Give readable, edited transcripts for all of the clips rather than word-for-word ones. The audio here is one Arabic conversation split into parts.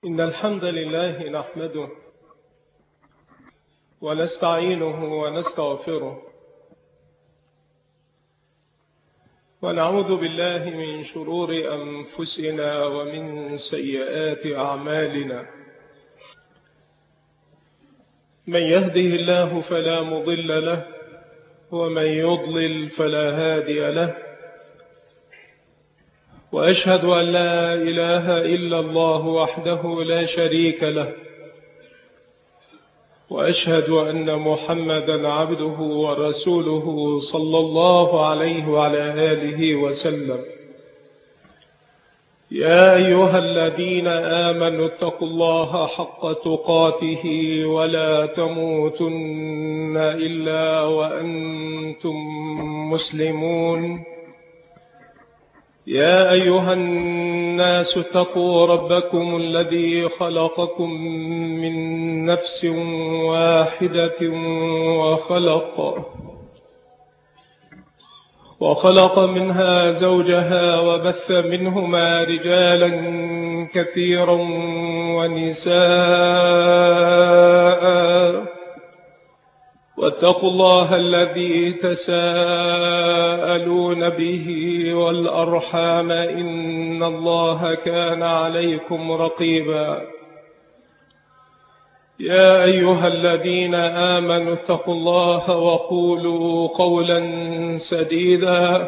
إن الحمد لله نحمده ونستعينه ونستغفره ونعوذ بالله من شرور أنفسنا ومن سيئات أعمالنا. من يهده الله فلا مضل له ومن يضلل فلا هادي له، وأشهد أن لا إله إلا الله وحده لا شريك له، وأشهد أن محمدا عبده ورسوله صلى الله عليه وعلى آله وسلم. يا أيها الذين آمنوا اتقوا الله حق تقاته ولا تموتن إلا وأنتم مسلمون. يا أيها الناس اتقوا ربكم الذي خلقكم من نفس واحدة وخلق منها زوجها وبث منهما رجالا كثيرا ونساء، واتقوا الله الذي تساءلون به والأرحام إن الله كان عليكم رقيبا. يا أيها الذين آمنوا اتقوا الله وقولوا قولا سديدا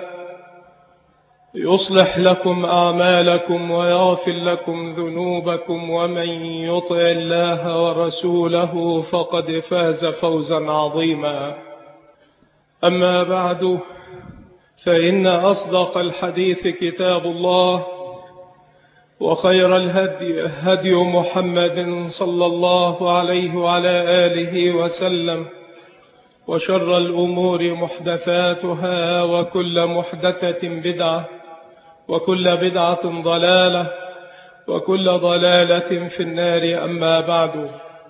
يصلح لكم أعمالكم ويغفر لكم ذنوبكم، ومن يطع الله ورسوله فقد فاز فوزا عظيما. أما بعد، فإن أصدق الحديث كتاب الله، وخير الهدي هدي محمد صلى الله عليه وعلى آله وسلم، وشر الأمور محدثاتها، وكل محدثة بدعة، وكل بدعة ضلالة، وكل ضلالة في النار. أما بعد،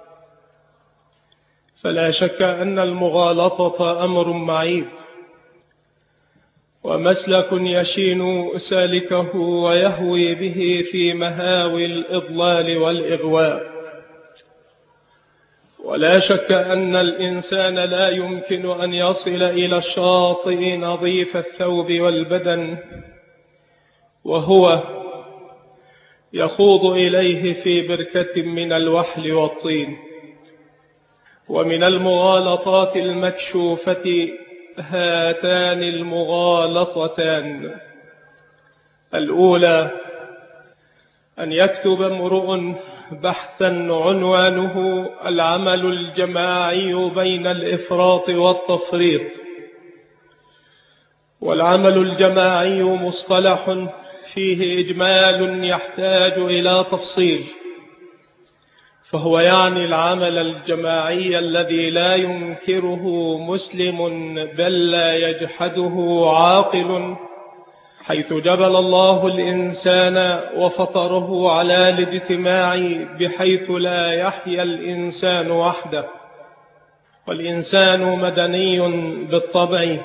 فلا شك أن المغالطة أمر معيب، ومسلك يشين سالكه ويهوي به في مهاوي الإضلال والإغواء. ولا شك أن الإنسان لا يمكن أن يصل إلى الشاطئ نظيف الثوب والبدن وهو يخوض إليه في بركة من الوحل والطين. ومن المغالطات المكشوفة هاتان المغالطتان: الأولى أن يكتب امرؤ بحثا عنوانه العمل الجماعي بين الإفراط والتفريط. والعمل الجماعي مصطلح فيه إجمال يحتاج إلى تفصيل، فهو يعني العمل الجماعي الذي لا ينكره مسلم بل لا يجحده عاقل، حيث جبل الله الإنسان وفطره على الاجتماع بحيث لا يحيا الإنسان وحده، والإنسان مدني بالطبع،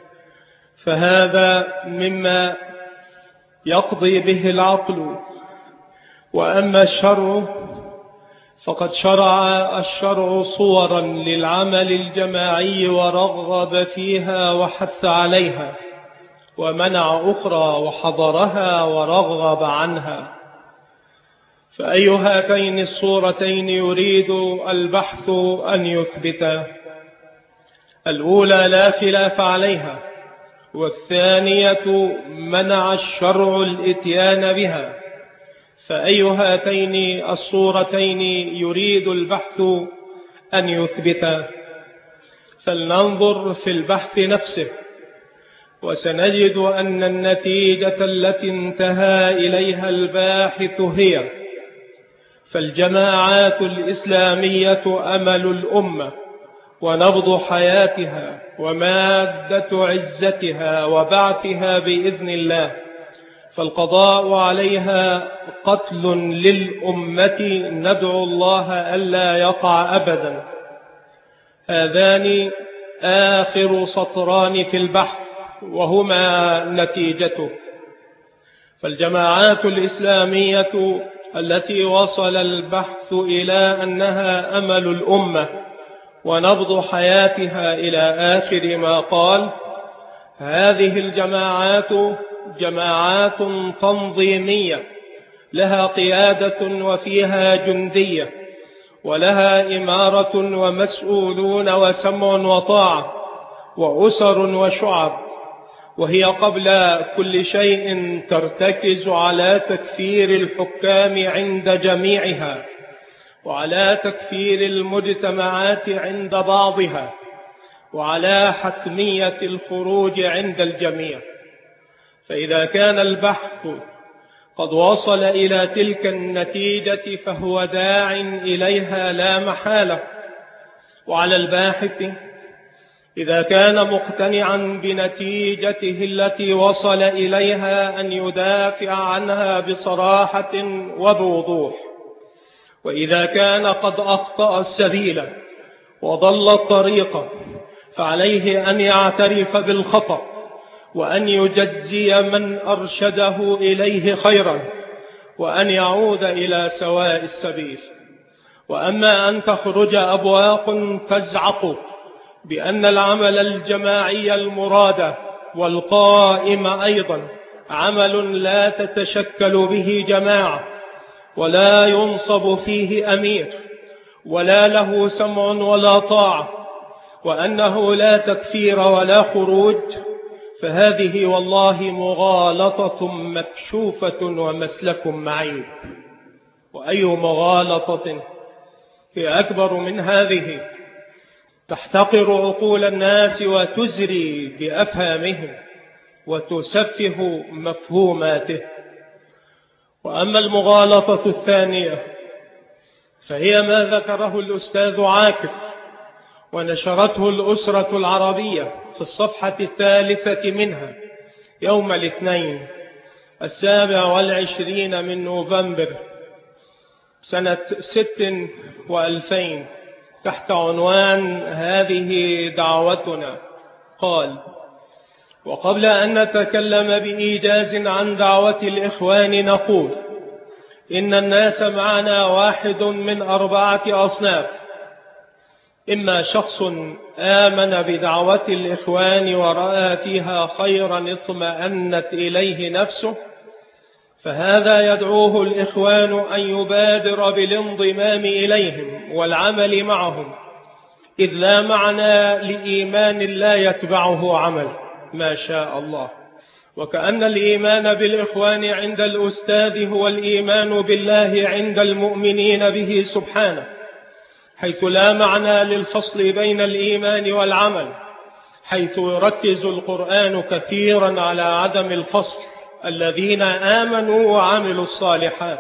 فهذا مما يقضي به العقل. وأما الشرع فقد شرع الشرع صورا للعمل الجماعي ورغب فيها وحث عليها، ومنع أخرى وحضرها ورغب عنها. فأي هاتين الصورتين يريد البحث أن يثبت؟ الأولى لا خلاف عليها، والثانية منع الشرع الإتيان بها. فأي هاتين الصورتين يريد البحث أن يثبت؟ فلننظر في البحث نفسه، وسنجد أن النتيجة التي انتهى إليها الباحث هي: فالجماعات الإسلامية أمل الأمة ونبض حياتها ومادة عزتها وبعثها بإذن الله، فالقضاء عليها قتل للأمة ندعو الله ألا يقع أبدا. هذان آخر سطران في البحث وهما نتيجته. فالجماعات الإسلامية التي وصل البحث إلى أنها أمل الأمة ونبض حياتها إلى آخر ما قال: هذه الجماعات جماعات تنظيمية لها قيادة وفيها جندية ولها إمارة ومسؤولون وسمع وطاعة وأسر وشعب، وهي قبل كل شيء ترتكز على تكفير الحكام عند جميعها وعلى تكفير المجتمعات عند بعضها وعلى حتمية الخروج عند الجميع. فإذا كان البحث قد وصل إلى تلك النتيجة فهو داع إليها لا محالة، وعلى الباحث إذا كان مقتنعا بنتيجته التي وصل إليها أن يدافع عنها بصراحة وبوضوح. وإذا كان قد أخطأ السبيل وضل الطريق فعليه أن يعترف بالخطأ وأن يجزي من أرشده إليه خيرا وأن يعود إلى سواء السبيل. وأما أن تخرج أبواق تزعق بأن العمل الجماعي المراد والقائم أيضا عمل لا تتشكل به جماعة ولا ينصب فيه أمير ولا له سمع ولا طاعة، وأنه لا تكفير ولا خروج، فهذه والله مغالطة مكشوفة ومسلك معيب. وأي مغالطة هي أكبر من هذه؟ تحتقر عقول الناس وتزري بأفهامهم وتسفه مفهوماته. وأما المغالطة الثانية فهي ما ذكره الأستاذ عاكف ونشرته الأسرة العربية في الصفحة 3 منها يوم الاثنين 27 من نوفمبر سنة 6 و2000 تحت عنوان هذه دعوتنا. قال: وقبل أن نتكلم بإيجاز عن دعوة الإخوان نقول إن الناس معنا واحد من 4 أصناف: إما شخص آمن بدعوة الإخوان ورأى فيها خيرا اطمأنت إليه نفسه، فهذا يدعوه الإخوان أن يبادر بالانضمام إليهم والعمل معهم، إذ لا معنى لإيمان لا يتبعه عمل ما شاء الله. وكأن الإيمان بالإخوان عند الأستاذ هو الإيمان بالله عند المؤمنين به سبحانه، حيث لا معنى للفصل بين الإيمان والعمل، حيث يركز القرآن كثيرا على عدم الفصل: الذين آمنوا وعملوا الصالحات.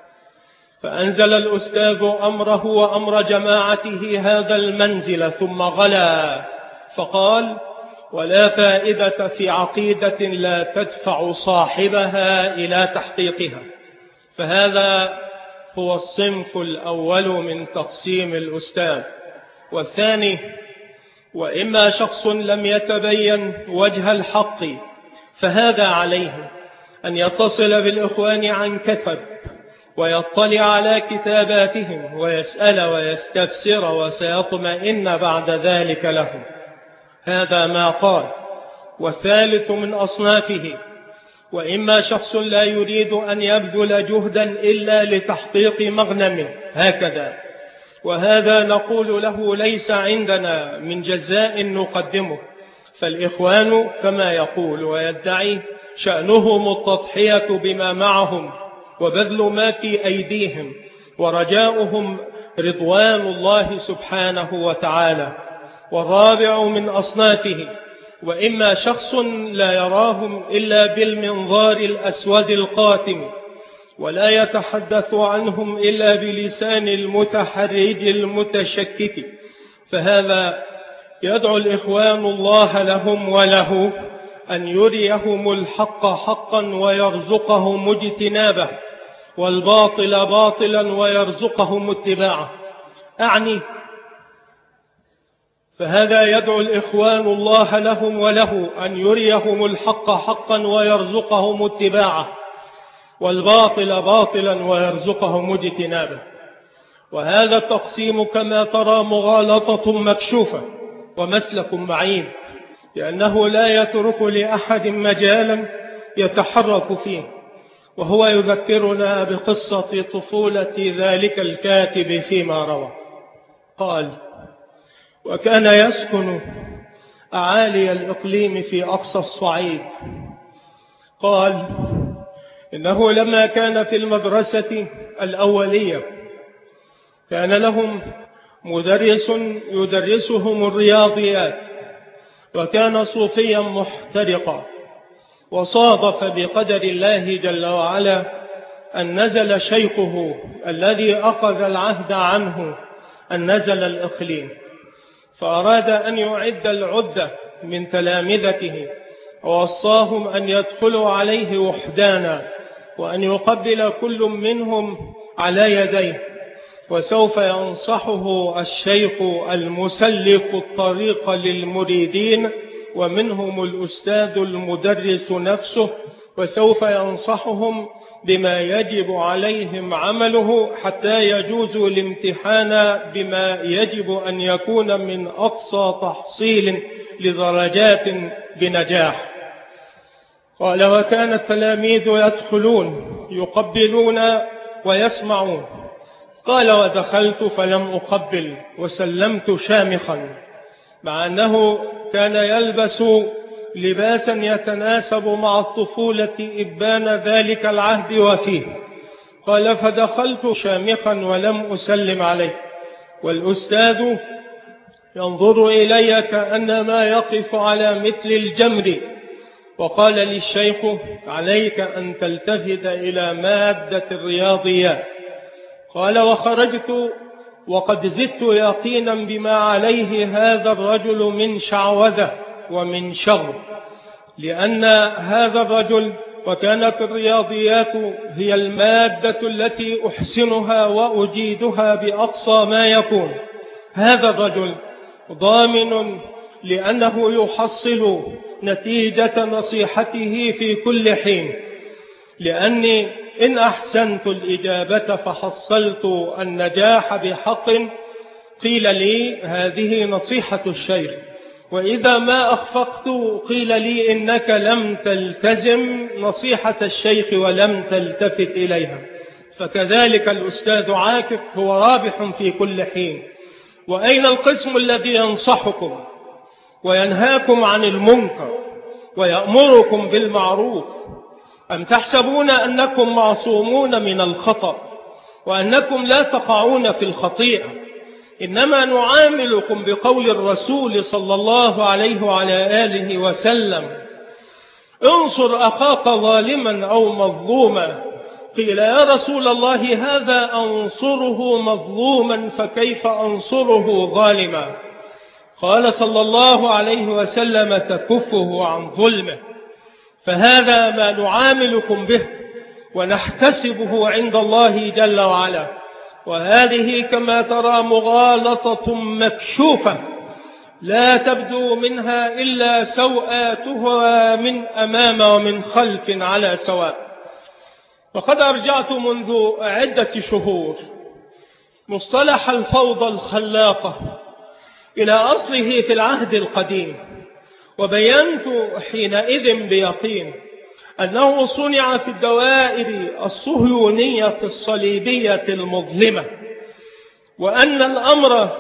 فأنزل الأستاذ أمره وأمر جماعته هذا المنزل ثم غلا فقال: ولا فائدة في عقيدة لا تدفع صاحبها إلى تحقيقها. فهذا هو الصنف الأول من تقسيم الأستاذ. والثاني: وإما شخص لم يتبين وجه الحق، فهذا عليه أن يتصل بالإخوان عن كثب ويطلع على كتاباتهم ويسأل ويستفسر وسيطمئن بعد ذلك لهم. هذا ما قال. والثالث من أصنافه: وإما شخص لا يريد أن يبذل جهدا إلا لتحقيق مغنم، هكذا، وهذا نقول له ليس عندنا من جزاء نقدمه، فالإخوان كما يقول ويدعي شأنهم التضحية بما معهم وبذل ما في أيديهم ورجاؤهم رضوان الله سبحانه وتعالى. والرابع من أصنافه: وإما شخص لا يراهم إلا بالمنظار الأسود القاتم ولا يتحدث عنهم إلا بلسان المتحرج المتشكك، فهذا يدعو الإخوان الله لهم وله أن يريهم الحق حقا ويرزقهم اجتنابه والباطل باطلا ويرزقهم اتباعه. أعني فهذا يدعو الإخوان الله لهم وله أن يريهم الحق حقا ويرزقهم اتباعه، والباطل باطلا ويرزقهم اجتنابه. وهذا التقسيم كما ترى مغالطة مكشوفة ومسلك معيب، لأنه لا يترك لأحد مجالا يتحرك فيه. وهو يذكرنا بقصة طفولة ذلك الكاتب فيما روى. قال: وكان يسكن أعالي الإقليم في أقصى الصعيد. قال: إنه لما كان في المدرسة الأولية كان لهم مدرس يدرسهم الرياضيات، وكان صوفيا محترقا، وصادف بقدر الله جل وعلا أن نزل شيخه الذي أخذ العهد عنه أن نزل الإقليم، فأراد أن يعد العدة من تلامذته، ووصاهم أن يدخلوا عليه وحدانا، وأن يقبل كل منهم على يديه، وسوف ينصحه الشيخ المسلك الطريق للمريدين، ومنهم الأستاذ المدرس نفسه، وسوف ينصحهم بما يجب عليهم عمله حتى يجوزوا الامتحان بما يجب أن يكون من أقصى تحصيل لدرجات بنجاح. قال: وكان التلاميذ يدخلون يقبلون ويسمعون. قال: ودخلت فلم أقبل وسلمت شامخا، مع أنه كان يلبس لباسا يتناسب مع الطفولة إبان ذلك العهد وفيه. قال: فدخلت شامخا ولم أسلم عليه، والأستاذ ينظر إلي كأنما يقف على مثل الجمر. وقال للشيخ: عليك أن تلتفت إلى مادة الرياضيات. قال: وخرجت وقد زدت يقينا بما عليه هذا الرجل من شعوذة ومن شر، لأن هذا الرجل، وكانت الرياضيات هي المادة التي أحسنها وأجيدها بأقصى ما يكون، هذا الرجل ضامن لأنه يحصل نتيجة نصيحته في كل حين، لأني إن أحسنت الإجابة فحصلت النجاح بحق قيل لي هذه نصيحة الشيخ، وإذا ما أخفقت قيل لي إنك لم تلتزم نصيحة الشيخ ولم تلتفت إليها. فكذلك الأستاذ عاكف هو رابح في كل حين. وأين القسم الذي ينصحكم وينهاكم عن المنكر ويأمركم بالمعروف؟ أم تحسبون أنكم معصومون من الخطأ وأنكم لا تقعون في الخطيئة؟ إنما نعاملكم بقول الرسول صلى الله عليه وعلى آله وسلم: انصر أخاك ظالما أو مظلوما. قيل: يا رسول الله، هذا أنصره مظلوما فكيف أنصره ظالما؟ قال صلى الله عليه وسلم: تكفه عن ظلمه. فهذا ما نعاملكم به ونحتسبه عند الله جل وعلا. وهذه كما ترى مغالطة مكشوفة لا تبدو منها إلا سوءاتها من أمام ومن خلف على سواء. وقد أرجعت منذ عدة شهور مصطلح الفوضى الخلاقة إلى أصله في العهد القديم، وبينت حينئذ بيقين أنه صنع في الدوائر الصهيونية الصليبية المظلمة، وأن الأمر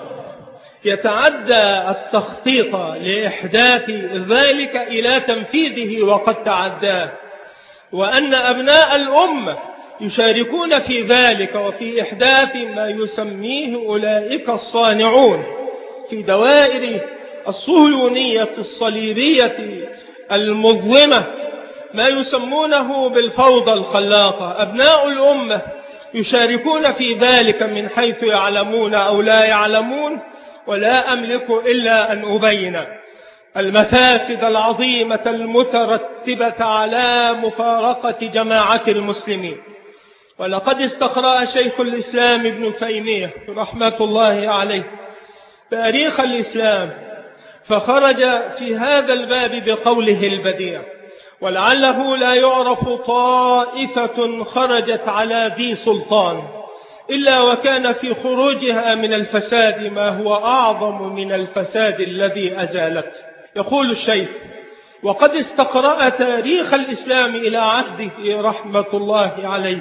يتعدى التخطيط لإحداث ذلك إلى تنفيذه وقد تعداه، وأن أبناء الأمة يشاركون في ذلك وفي إحداث ما يسميه أولئك الصانعون في دوائر الصهيونية الصليبية المظلمة ما يسمونه بالفوضى الخلاقة. أبناء الأمة يشاركون في ذلك من حيث يعلمون أو لا يعلمون، ولا أملك إلا أن أبين المفاسد العظيمة المترتبة على مفارقة جماعة المسلمين. ولقد استقرأ شيخ الإسلام ابن تيمية رحمة الله عليه تاريخ الإسلام، فخرج في هذا الباب بقوله البديع: ولعله لا يعرف طائفة خرجت على ذي سلطان إلا وكان في خروجها من الفساد ما هو أعظم من الفساد الذي أزالته. يقول الشيخ: وقد استقرأ تاريخ الإسلام إلى عهده رحمة الله عليه،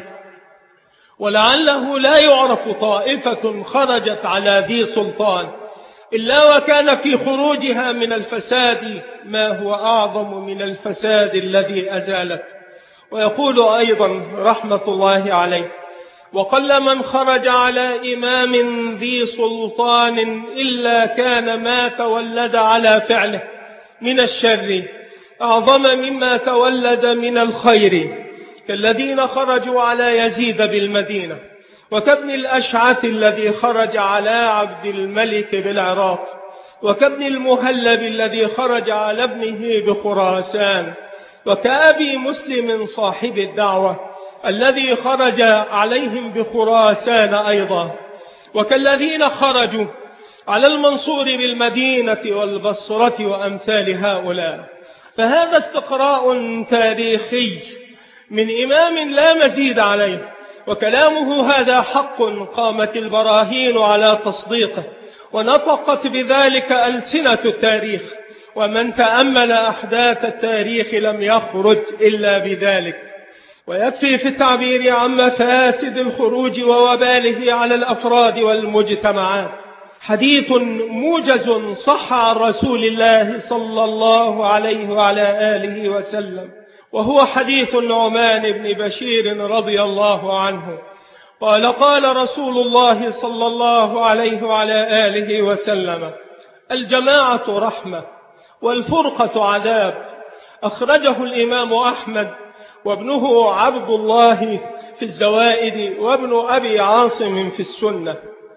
ولعله لا يعرف طائفة خرجت على ذي سلطان إلا وكان في خروجها من الفساد ما هو أعظم من الفساد الذي أزالته. ويقول أيضا رحمة الله عليه: وقل من خرج على إمام ذي سلطان إلا كان ما تولد على فعله من الشر أعظم مما تولد من الخير، كالذين خرجوا على يزيد بالمدينة، وكابن الأشعث الذي خرج على عبد الملك بالعراق، وكابن المهلب الذي خرج على ابنه بخراسان، وكأبي مسلم صاحب الدعوة الذي خرج عليهم بخراسان أيضا، وكالذين خرجوا على المنصور بالمدينة والبصرة وأمثال هؤلاء. فهذا استقراء تاريخي من إمام لا مزيد عليه، وكلامه هذا حق قامت البراهين على تصديقه، ونطقت بذلك ألسنة التاريخ، ومن تأمل أحداث التاريخ لم يخرج إلا بذلك. ويكفي في التعبير عن مفاسد الخروج ووباله على الأفراد والمجتمعات حديث موجز صح عن رسول الله صلى الله عليه وعلى آله وسلم، وهو حديث النعمان بن بشير رضي الله عنه قال: قال رسول الله صلى الله عليه وعلى آله وسلم: الجماعة رحمة والفرقة عذاب. أخرجه الإمام أحمد وابنه عبد الله في الزوائد، وابن أبي عاصم في السنة.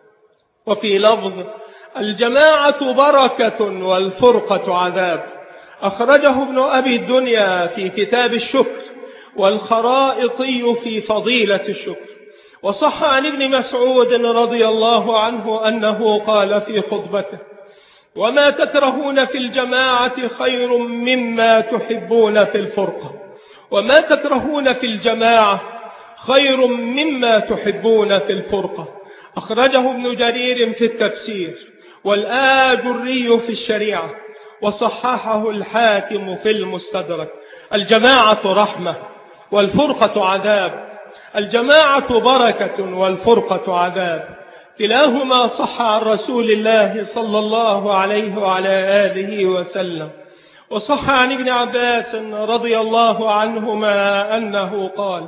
وفي لفظ: الجماعة بركة والفرقة عذاب. أخرجه ابن أبي الدنيا في كتاب الشكر، والخرائطي في فضيلة الشكر. وصح عن ابن مسعود رضي الله عنه أنه قال في خطبته: وما تكرهون في الجماعة خير مما تحبون في الفرقة، وما تكرهون في الجماعة خير مما تحبون في الفرقة. أخرجه ابن جرير في التفسير، والآجري في الشريعة، وصححه الحاكم في المستدرك. الجماعة رحمة والفرقة عذاب. الجماعة بركة والفرقة عذاب. كلاهما صح عن رسول الله صلى الله عليه وعلى آله وسلم. وصح عن ابن عباس رضي الله عنهما أنه قال: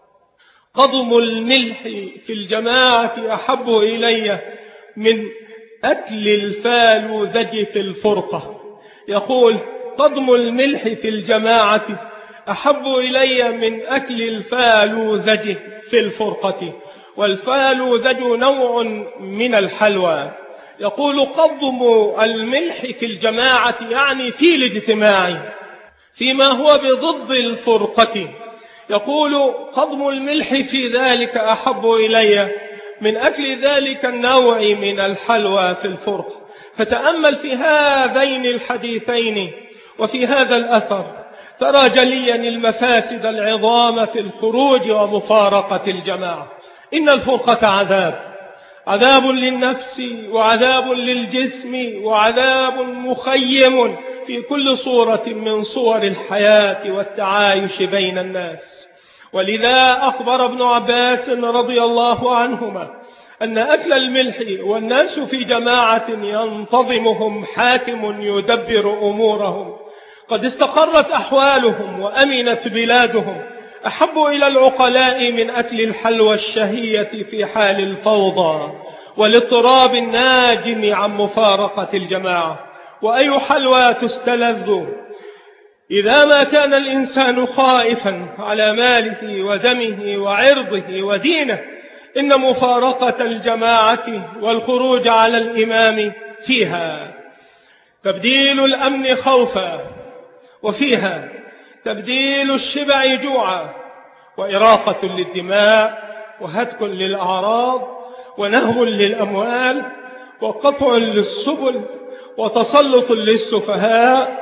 قضم الملح في الجماعة أحب إلي من أكل الفالوذج في الفرقة. يقول: قضم الملح في الجماعة أحب إلي من أكل الفالوذج في الفرقة. والفالوذج نوع من الحلوى. يقول: قضم الملح في الجماعة يعني في الاجتماع فيما هو بضد الفرقة. يقول: قضم الملح في ذلك أحب إلي من أكل ذلك النوع من الحلوى في الفرقة. فتأمل في هذين الحديثين وفي هذا الأثر ترى جليا المفاسد العظام في الخروج ومفارقة الجماعة. إن الفرقة عذاب للنفس، وعذاب للجسم، وعذاب مخيم في كل صورة من صور الحياة والتعايش بين الناس. ولذا أخبر ابن عباس رضي الله عنهما أن أكل الملح والناس في جماعة ينتظمهم حاكم يدبر أمورهم، قد استقرت أحوالهم وأمنت بلادهم، أحب إلى العقلاء من أكل الحلوى الشهية في حال الفوضى والاضطراب الناجم عن مفارقة الجماعة. وأي حلوى تستلذ إذا ما كان الإنسان خائفا على ماله ودمه وعرضه ودينه. إن مفارقة الجماعة والخروج على الإمام فيها تبديل الأمن خوفا، وفيها تبديل الشبع جوعا، وإراقة للدماء، وهتك للأعراض، ونهب للأموال، وقطع للسبل، وتسلط للسفهاء،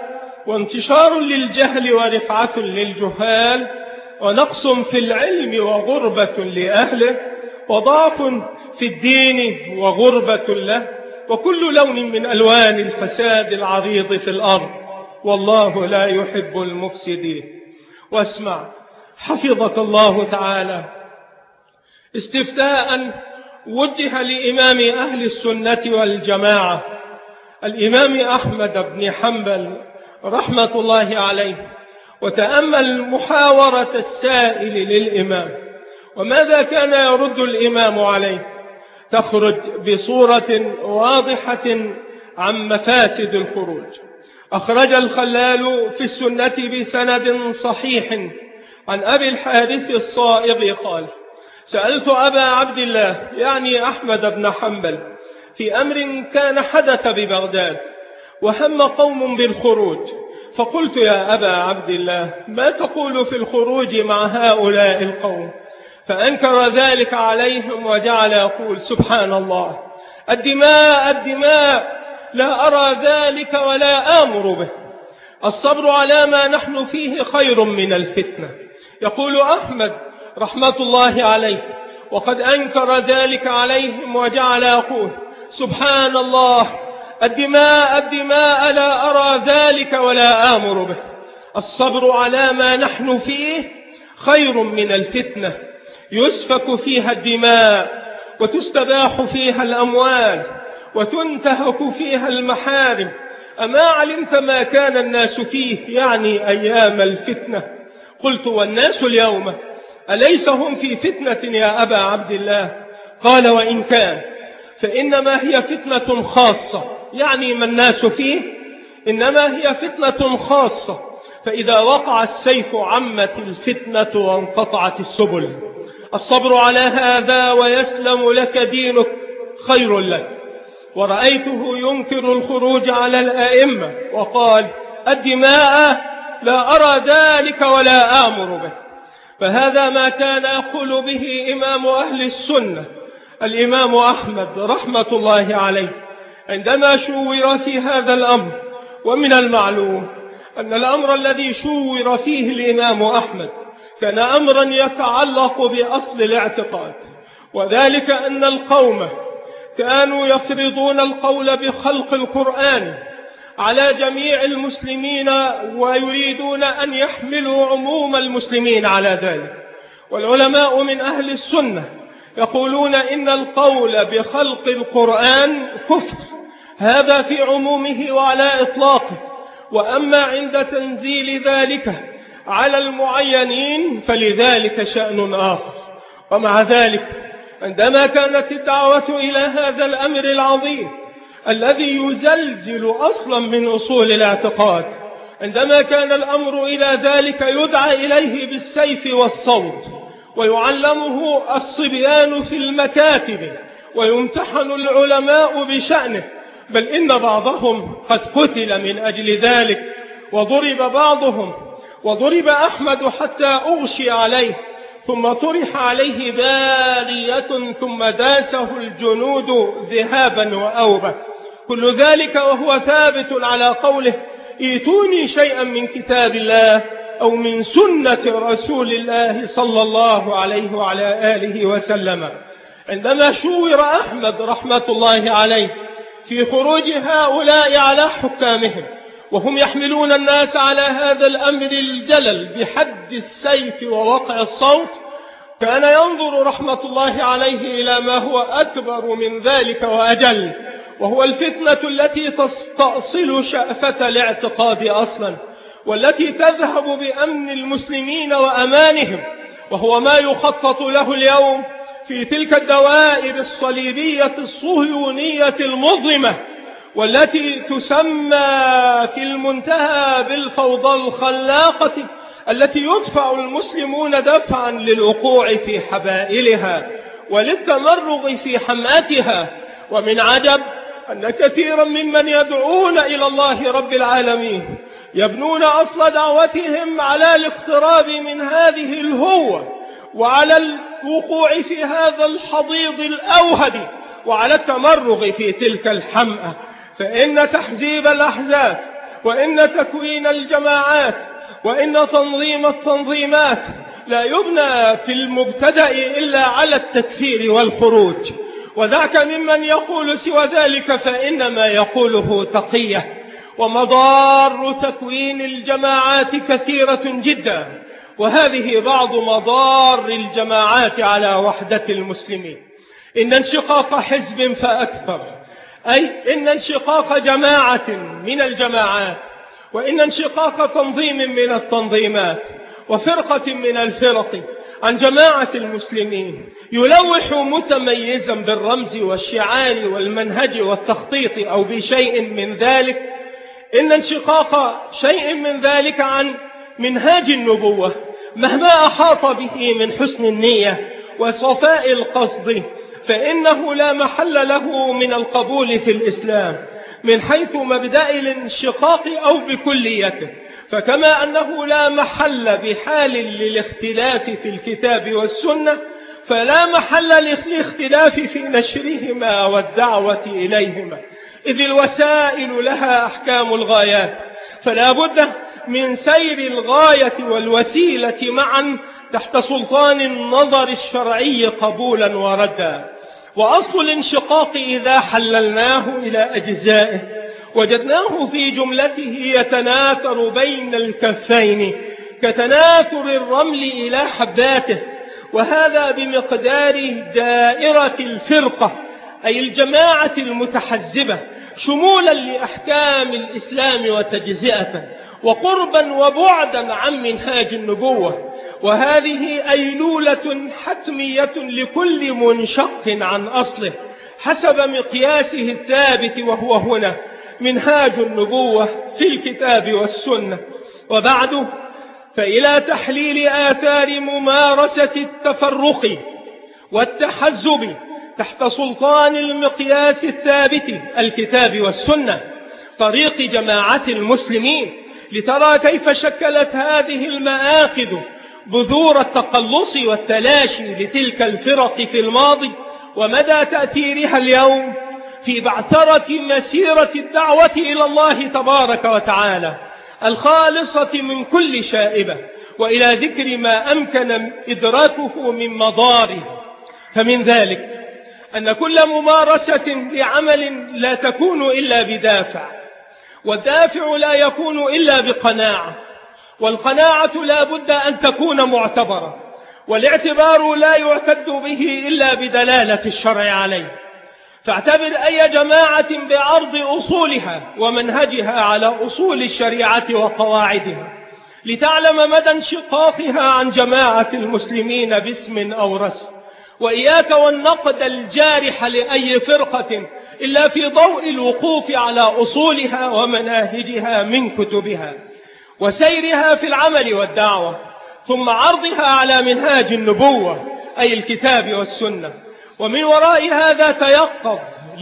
وانتشار للجهل ورفعة للجهال، ونقص في العلم وغربة لأهله، وضعف في الدين وغربة له، وكل لون من ألوان الفساد العريض في الأرض، والله لا يحب المفسدين. واسمع حفظك الله تعالى استفتاء وجه لإمام أهل السنة والجماعة الإمام أحمد بن حنبل رحمة الله عليه، وتأمل محاورة السائل للإمام وماذا كان يرد الإمام عليه، تخرج بصورة واضحة عن مفاسد الخروج. أخرج الخلال في السنة بسند صحيح عن أبي الحارث الصائغ قال: سألت أبا عبد الله يعني أحمد بن حنبل في أمر كان حدث ببغداد، وهم قوم بالخروج، فقلت: يا أبا عبد الله، ما تقول في الخروج مع هؤلاء القوم؟ فأنكر ذلك عليهم وجعل يقول: سبحان الله، الدماء الدماء، لا أرى ذلك ولا آمر به، الصبر على ما نحن فيه خير من الفتنة. يقول أحمد رحمة الله عليه، وقد أنكر ذلك عليهم وجعل يقول: سبحان الله، الدماء الدماء، لا أرى ذلك ولا آمر به، الصبر على ما نحن فيه خير من الفتنة، يسفك فيها الدماء، وتستباح فيها الأموال، وتنتهك فيها المحارم. أما علمت ما كان الناس فيه، يعني أيام الفتنة؟ قلت: والناس اليوم أليس هم في فتنة يا أبا عبد الله؟ قال: وإن كان، فإنما هي فتنة خاصة، يعني ما الناس فيه إنما هي فتنة خاصة، فإذا وقع السيف عمت الفتنة وانقطعت السبل. الصبر على هذا ويسلم لك دينك خير لك. ورأيته ينكر الخروج على الأئمة وقال: الدماء، لا أرى ذلك ولا آمر به. فهذا ما كان يقول به إمام أهل السنة الإمام أحمد رحمة الله عليه عندما شور في هذا الأمر. ومن المعلوم أن الأمر الذي شور فيه الإمام أحمد كان أمرا يتعلق بأصل الاعتقاد، وذلك أن القوم كانوا يفرضون القول بخلق القرآن على جميع المسلمين، ويريدون أن يحملوا عموم المسلمين على ذلك. والعلماء من أهل السنة يقولون إن القول بخلق القرآن كفر، هذا في عمومه وعلى إطلاقه. وأما عند تنزيل ذلك على المعينين فلذلك شأن آخر. ومع ذلك عندما كانت الدعوة إلى هذا الأمر العظيم الذي يزلزل أصلا من أصول الاعتقاد، عندما كان الأمر إلى ذلك يدعى إليه بالسيف والصوت، ويعلمه الصبيان في المكاتب، ويمتحن العلماء بشأنه، بل إن بعضهم قد قتل من أجل ذلك، وضرب بعضهم، وضرب أحمد حتى أغشي عليه، ثم طرح عليه بالية، ثم داسه الجنود ذهابا وأوبة. كل ذلك وهو ثابت على قوله: ائتوني شيئا من كتاب الله أو من سنة رسول الله صلى الله عليه وعلى آله وسلم. عندما شور أحمد رحمة الله عليه في خروج هؤلاء على حكامهم وهم يحملون الناس على هذا الأمر الجلل بحد السيف ووقع الصوت، كان ينظر رحمة الله عليه إلى ما هو أكبر من ذلك وأجل، وهو الفتنة التي تستأصل شأفة الاعتقاد أصلا، والتي تذهب بأمن المسلمين وأمانهم، وهو ما يخطط له اليوم في تلك الدوائر الصليبية الصهيونية المظلمة، والتي تسمى في المنتهى بالفوضى الخلاقة، التي يدفع المسلمون دفعا للوقوع في حبائلها وللتمرغ في حماتها. ومن عجب أن كثيرا ممن يدعون إلى الله رب العالمين يبنون أصل دعوتهم على الاقتراب من هذه الهوة، وعلى الوقوع في هذا الحضيض الأوهد، وعلى التمرغ في تلك الحمأة. فإن تحزيب الأحزاب وإن تكوين الجماعات وإن تنظيم التنظيمات لا يبنى في المبتدأ إلا على التكفير والخروج. وذاك ممن يقول سوى ذلك فإنما يقوله تقية. ومضار تكوين الجماعات كثيرة جدا، وهذه بعض مضار الجماعات على وحدة المسلمين. إن انشقاق حزب فأكثر، أي إن انشقاق جماعة من الجماعات، وإن انشقاق تنظيم من التنظيمات وفرقة من الفرق عن جماعة المسلمين يلوح متميزا بالرمز والشعار والمنهج والتخطيط أو بشيء من ذلك، إن انشقاق شيء من ذلك عن منهاج النبوة مهما أحاط به من حسن النية وصفاء القصد فإنه لا محل له من القبول في الإسلام من حيث مبدأ الانشقاق أو بكليته. فكما أنه لا محل بحال للاختلاف في الكتاب والسنة، فلا محل للاختلاف في نشرهما والدعوة إليهما، إذ الوسائل لها أحكام الغايات، فلا بد من سير الغاية والوسيلة معا تحت سلطان النظر الشرعي قبولا وردا. وأصل الانشقاق إذا حللناه إلى أجزائه وجدناه في جملته يتناثر بين الكفين كتناثر الرمل إلى حباته، وهذا بمقدار دائرة الفرقة أي الجماعة المتحزبة شمولا لأحكام الإسلام وتجزئة وقربا وبعدا عن منهاج النبوة. وهذه أيلولة حتمية لكل منشق عن أصله حسب مقياسه الثابت، وهو هنا منهاج النبوة في الكتاب والسنة. وبعد، فإلى تحليل آثار ممارسة التفرق والتحزب تحت سلطان المقياس الثابت الكتاب والسنة طريق جماعة المسلمين، لترى كيف شكلت هذه المآخذ بذور التقلص والتلاشي لتلك الفرق في الماضي، ومدى تأثيرها اليوم في بعثرة مسيرة الدعوة إلى الله تبارك وتعالى الخالصة من كل شائبة، وإلى ذكر ما أمكن إدراكه من مضاره. فمن ذلك أن كل ممارسة لعمل لا تكون إلا بدافع، والدافع لا يكون إلا بقناعة، والقناعة لا بد أن تكون معتبرة، والاعتبار لا يعتد به إلا بدلالة الشرع عليه. فاعتبر أي جماعة بعرض أصولها ومنهجها على أصول الشريعة وقواعدها لتعلم مدى انشقاقها عن جماعة المسلمين باسم أو رسم. وإياك والنقد الجارح لأي فرقة إلا في ضوء الوقوف على أصولها ومناهجها من كتبها وسيرها في العمل والدعوة، ثم عرضها على منهاج النبوة أي الكتاب والسنة. ومن وراء هذا تيقظ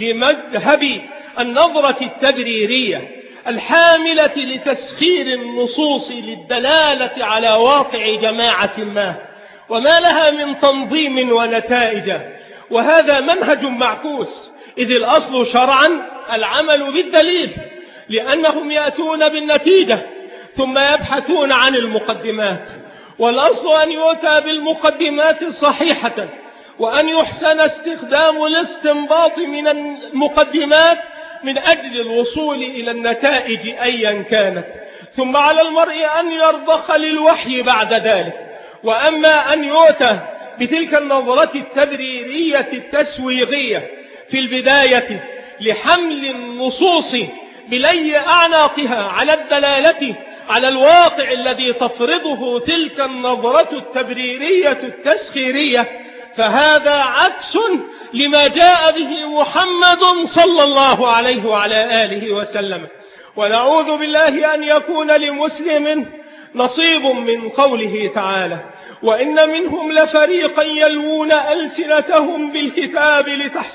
لمذهب النظرة التبريرية الحاملة لتسخير النصوص للدلالة على واقع جماعة ما وما لها من تنظيم ونتائج. وهذا منهج معكوس، إذ الأصل شرعا العمل بالدليل، لأنهم يأتون بالنتيجة ثم يبحثون عن المقدمات، والأصل أن يؤتى بالمقدمات صحيحة، وأن يحسن استخدام الاستنباط من المقدمات من أجل الوصول إلى النتائج أيا كانت. ثم على المرء أن يرضخ للوحي بعد ذلك. وأما أن يؤتى بتلك النظرة التبريرية التسويغية في البداية لحمل النصوص بلي أعناقها على الدلالة على الواقع الذي تفرضه تلك النظرة التبريرية التسخيرية، فهذا عكس لما جاء به محمد صلى الله عليه وعلى آله وسلم. ونعوذ بالله أن يكون لمسلم نصيب من قوله تعالى: وإن منهم لفريقا يلوون ألسنتهم بالكتاب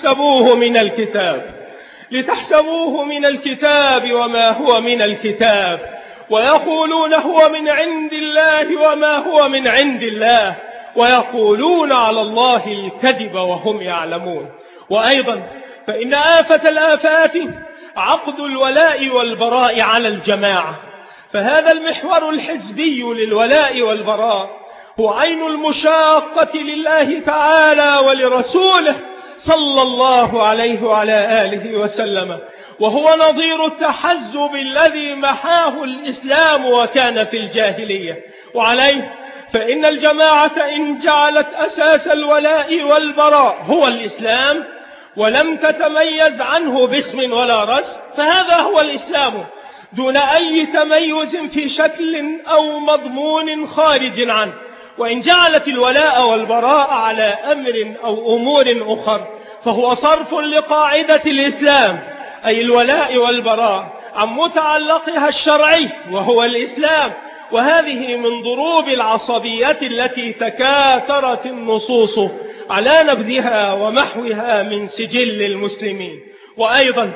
لتحسبوه من الكتاب وما هو من الكتاب، ويقولون هو من عند الله وما هو من عند الله، ويقولون على الله الكذب وهم يعلمون. وأيضا فإن آفة الآفات عقد الولاء والبراء على الجماعة. فهذا المحور الحزبي للولاء والبراء هو عين المشاقة لله تعالى ولرسوله صلى الله عليه وعلى آله وسلم، وهو نظير التحزب الذي محاه الإسلام وكان في الجاهلية. وعليه فإن الجماعة إن جعلت أساس الولاء والبراء هو الإسلام ولم تتميز عنه باسم ولا رسم، فهذا هو الإسلام دون أي تميز في شكل أو مضمون خارج عنه. وإن جعلت الولاء والبراء على أمر أو أمور أخر فهو صرف لقاعدة الإسلام، أي الولاء والبراء، عن متعلقها الشرعي وهو الإسلام. وهذه من ضروب العصبية التي تكاثرت النصوص على نبذها ومحوها من سجل المسلمين. وأيضا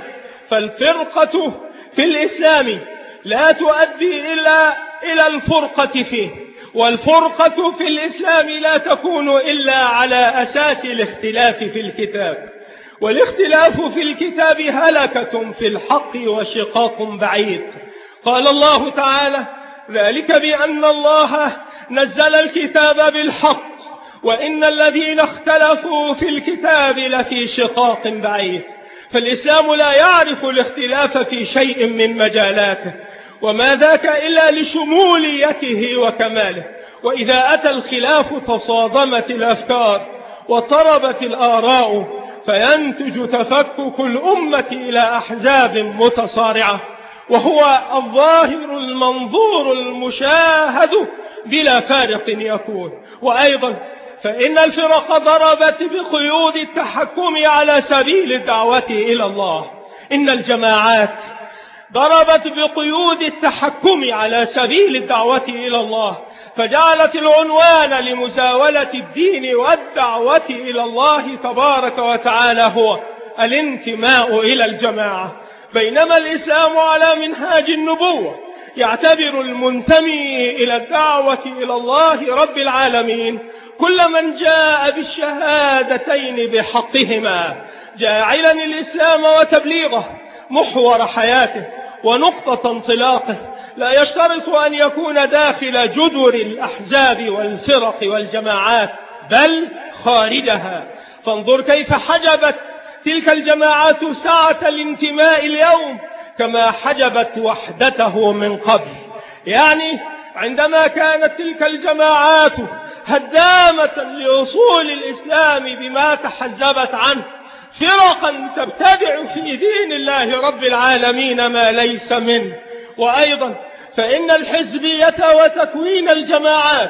فالفرقة في الإسلام لا تؤدي إلى الفرقة فيه، والفرقة في الإسلام لا تكون إلا على أساس الاختلاف في الكتاب، والاختلاف في الكتاب هلكة في الحق وشقاق بعيد. قال الله تعالى: ذلك بأن الله نزل الكتاب بالحق وإن الذين اختلفوا في الكتاب لفي شقاق بعيد. فالإسلام لا يعرف الاختلاف في شيء من مجالاته، وما ذاك إلا لشموليته وكماله. وإذا أتى الخلاف تصادمت الأفكار وطربت الآراء، فينتج تفكك الأمة إلى أحزاب متصارعة، وهو الظاهر المنظور المشاهد بلا فارق يكون. وأيضا فإن الفرق ضربت بقيود التحكم على سبيل الدعوة إلى الله. إن الجماعات ضربت بقيود التحكم على سبيل الدعوة إلى الله، فجعلت العنوان لمزاولة الدين والدعوة إلى الله تبارك وتعالى هو الانتماء إلى الجماعة، بينما الإسلام على منهاج النبوة يعتبر المنتمي إلى الدعوة إلى الله رب العالمين كل من جاء بالشهادتين بحقهما، جاعلا الإسلام وتبليغه محور حياته ونقطة انطلاقه، لا يشترط أن يكون داخل جدر الأحزاب والفرق والجماعات، بل خارجها. فانظر كيف حجبت تلك الجماعات سعة الانتماء اليوم كما حجبت وحدته من قبل. يعني عندما كانت تلك الجماعات هدامة لأصول الإسلام بما تحزبت عنه، فرقا تبتدع في دين الله رب العالمين ما ليس منه. وأيضا فإن الحزبية وتكوين الجماعات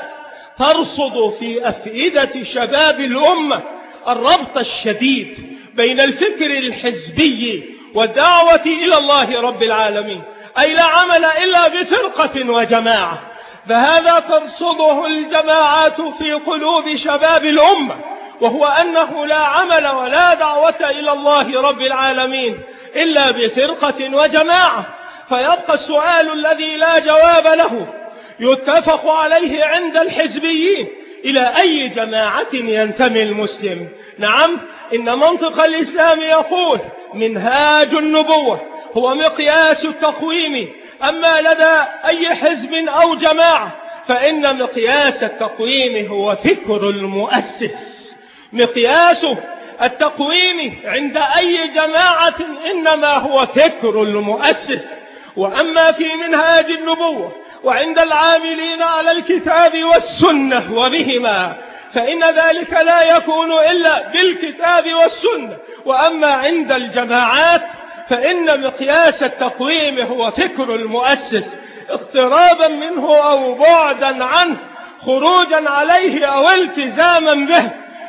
ترصد في أفئدة شباب الأمة الربط الشديد بين الفكر الحزبي والدعوة إلى الله رب العالمين، أي لا عمل إلا بفرقة وجماعة. فهذا ترصده الجماعات في قلوب شباب الأمة، وهو أنه لا عمل ولا دعوة إلى الله رب العالمين إلا بفرقة وجماعة. فيبقى السؤال الذي لا جواب له يتفق عليه عند الحزبيين: إلى أي جماعة ينتمي المسلم؟ نعم، إن منطق الإسلام يقول منهاج النبوة هو مقياس التقويم، أما لدى أي حزب أو جماعة فإن مقياس التقويم هو فكر المؤسس. مقياس التقويم عند أي جماعة إنما هو فكر المؤسس. وأما في منهاج النبوة وعند العاملين على الكتاب والسنة وبهما فإن ذلك لا يكون إلا بالكتاب والسنة. وأما عند الجماعات فإن مقياس التقويم هو فكر المؤسس، اقترابا منه أو بعدا عنه، خروجا عليه أو التزاما به،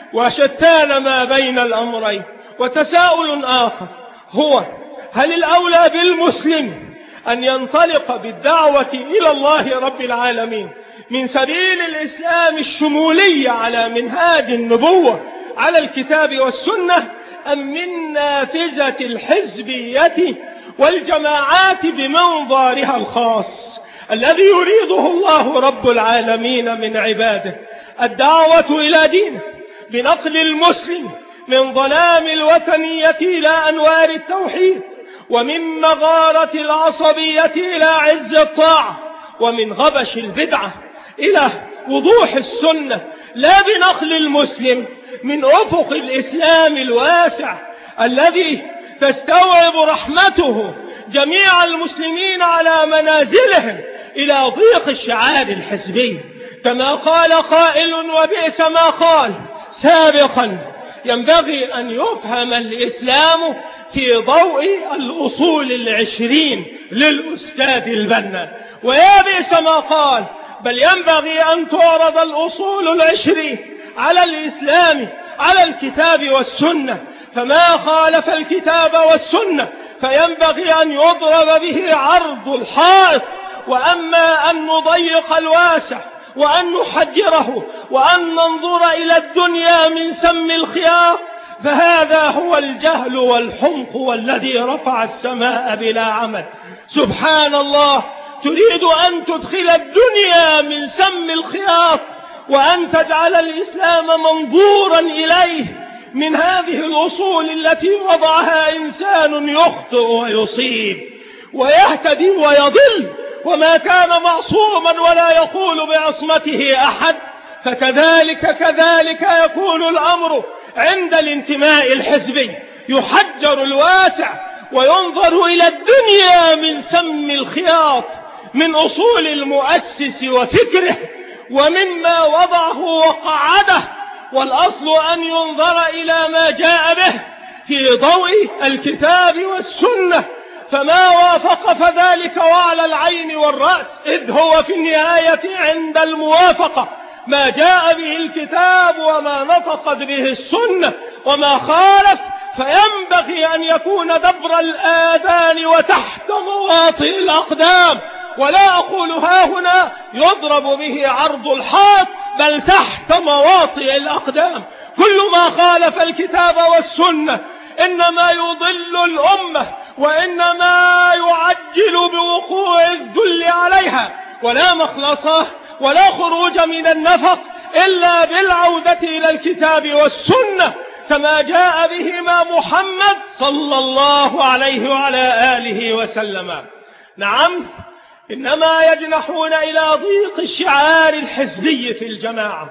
وشتان ما بين الأمرين. وتساؤل آخر هو: هل الأولى بالمسلم أن ينطلق بالدعوة إلى الله رب العالمين من سبيل الإسلام الشمولي على منهاج النبوة على الكتاب والسنة، أم من نافذة الحزبية والجماعات بمنظارها الخاص الذي يريده الله رب العالمين من عباده؟ الدعوة إلى دينه بنقل المسلم من ظلام الوثنية إلى أنوار التوحيد، ومن مغارة العصبية إلى عز الطاعة، ومن غبش البدعة إلى وضوح السنة، لا بنقل المسلم من أفق الإسلام الواسع الذي تستوعب رحمته جميع المسلمين على منازلهم إلى ضيق الشعار الحزبي. كما قال قائل وبئس ما قال سابقا: ينبغي أن يفهم الإسلام في ضوء الأصول 20 للأستاذ البنا. ويا بئس ما قال، بل ينبغي أن تعرض الأصول 20 على الإسلام على الكتاب والسنة، فما خالف الكتاب والسنة فينبغي أن يضرب به عرض الحائط. وأما أن نضيق الواسع وأن نحجره وأن ننظر إلى الدنيا من سم الخياط، فهذا هو الجهل والحمق والذي رفع السماء بلا عمد. سبحان الله، تريد أن تدخل الدنيا من سم الخياط وأن تجعل الإسلام منظورا إليه من هذه الأصول التي وضعها إنسان يخطئ ويصيب ويهتدي ويضل، وما كان معصوما ولا يقول بعصمته أحد. كذلك يكون الأمر عند الانتماء الحزبي، يحجر الواسع وينظر إلى الدنيا من سم الخياط، من أصول المؤسس وفكره ومما وضعه وقعده، والأصل أن ينظر إلى ما جاء به في ضوء الكتاب والسنة، فما وافق فذلك وعلى العين والرأس، إذ هو في النهاية عند الموافقة ما جاء به الكتاب وما نطقت به السنة، وما خالف فينبغي أن يكون دبر الآذان وتحت مواطئ الأقدام. ولا أقول ها هنا يضرب به عرض الحائط، بل تحت مواطئ الأقدام. كل ما خالف الكتاب والسنة إنما يضل الأمة، وإنما يعجل بوقوع الذل عليها، ولا مخلصة ولا خروج من النفق إلا بالعودة إلى الكتاب والسنة كما جاء بهما محمد صلى الله عليه وعلى آله وسلم. نعم، إنما يجنحون إلى ضيق الشعار الحزبي في الجماعة،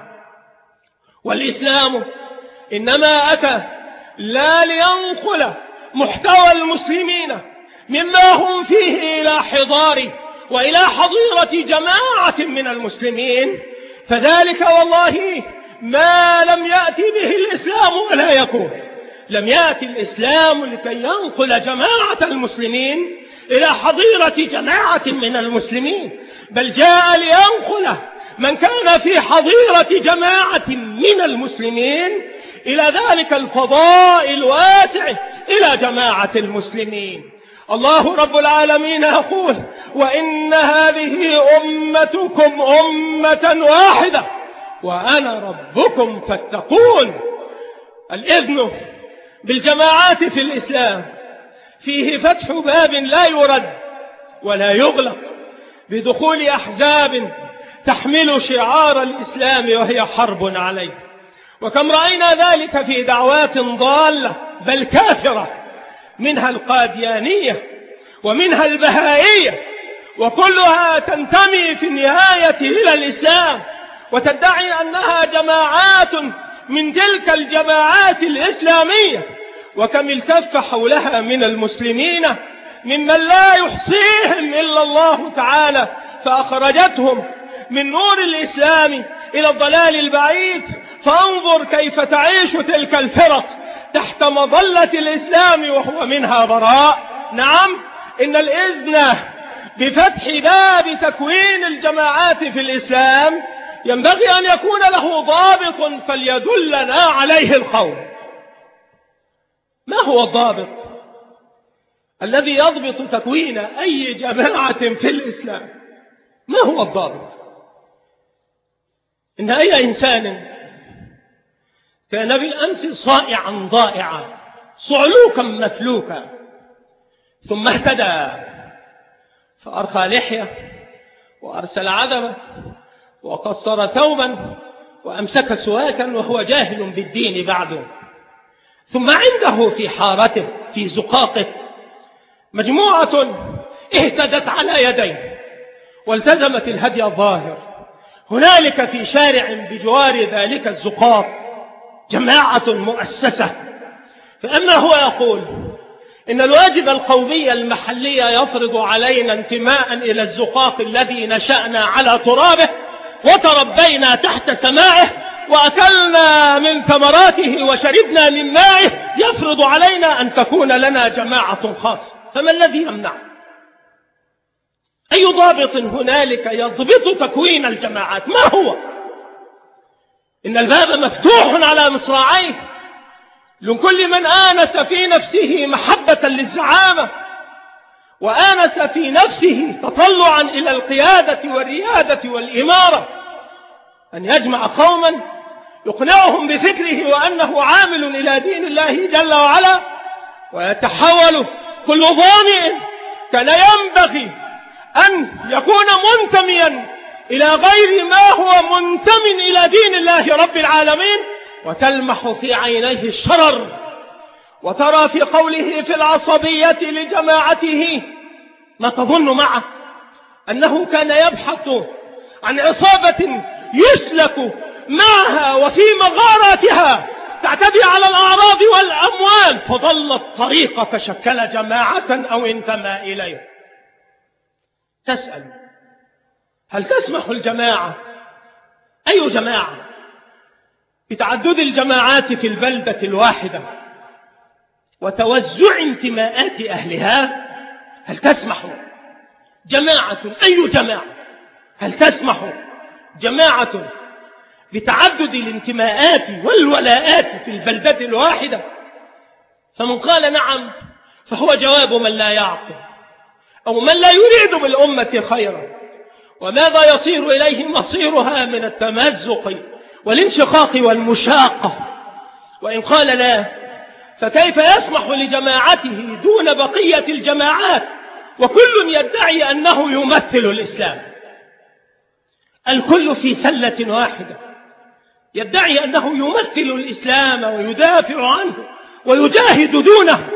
والإسلام إنما أتى لا لينقل محتوى المسلمين مما هم فيه إلى حضار وإلى حضيرة جماعة من المسلمين، فذلك والله ما لم يأتي به الإسلام ولا يكون. لم يأتي الإسلام لكي ينقل جماعة المسلمين إلى حضيرة جماعة من المسلمين، بل جاء لينقل من كان في حضيرة جماعة من المسلمين إلى ذلك الفضاء الواسع إلى جماعة المسلمين. الله رب العالمين يقول: وإن هذه أمتكم أمة واحدة وأنا ربكم فاتقون. الإذن بالجماعات في الإسلام فيه فتح باب لا يرد ولا يغلق بدخول أحزاب تحمل شعار الإسلام وهي حرب عليه. وكم رأينا ذلك في دعوات ضالة بل كافرة، منها القاديانية ومنها البهائية، وكلها تنتمي في النهاية إلى الإسلام وتدعي أنها جماعات من تلك الجماعات الإسلامية. وكم التف حولها من المسلمين ممن لا يحصيهم إلا الله تعالى، فأخرجتهم من نور الإسلام إلى الضلال البعيد. فانظر كيف تعيش تلك الفرق تحت مظلة الإسلام وهو منها براء. نعم، إن الإذن بفتح باب تكوين الجماعات في الإسلام ينبغي أن يكون له ضابط فليدلنا عليه القول. ما هو الضابط الذي يضبط تكوين أي جماعة في الإسلام؟ ما هو الضابط؟ إن أي إنسان كان بالأمس صائعا ضائعا صعلوكا مثلوكا ثم اهتدى فأرخى لحية وأرسل عذبة وقصر ثوبا وأمسك سواكا وهو جاهل بالدين بعده، ثم عنده في حارته في زقاقه مجموعة اهتدت على يدين والتزمت الهدي الظاهر. هنالك في شارع بجوار ذلك الزقاق جماعة مؤسسة، فأما هو يقول إن الواجب القومي المحلي يفرض علينا انتماء إلى الزقاق الذي نشأنا على ترابه وتربينا تحت سماعه وأكلنا من ثمراته وشربنا من مائه، يفرض علينا أن تكون لنا جماعة خاصة. فما الذي يمنع؟ أي ضابط هنالك يضبط تكوين الجماعات؟ ما هو؟ إن الباب مفتوح على مصراعيه لكل من آنس في نفسه محبة للزعامة وآنس في نفسه تطلعا إلى القيادة والريادة والإمارة أن يجمع قوما يقنعهم بفكره وأنه عامل إلى دين الله جل وعلا، ويتحول كل ظامئ كان ينبغي أن يكون منتميا إلى غير ما هو منتم إلى دين الله رب العالمين، وتلمح في عينيه الشرر، وترى في قوله في العصبية لجماعته ما تظن معه أنه كان يبحث عن عصابة يسلك معها وفي مغاراتها تعتدي على الأعراض والأموال، فضل الطريق فشكل جماعة أو انتمى إليه. تسأل هل تسمح الجماعة، أي جماعة، بتعدد الجماعات في البلدة الواحدة وتوزع انتماءات أهلها؟ هل تسمح جماعة، أي جماعة، هل تسمح جماعة بتعدد الانتماءات والولاءات في البلدة الواحدة؟ فمن قال نعم فهو جواب من لا يعقل أو من لا يريد بالأمة خيرا. وماذا يصير إليه مصيرها من التمزق والانشقاق والمشاقة؟ وإن قال لا، فكيف يسمح لجماعته دون بقية الجماعات وكل يدعي أنه يمثل الإسلام؟ الكل في سلة واحدة يدعي أنه يمثل الإسلام ويدافع عنه ويجاهد دونه.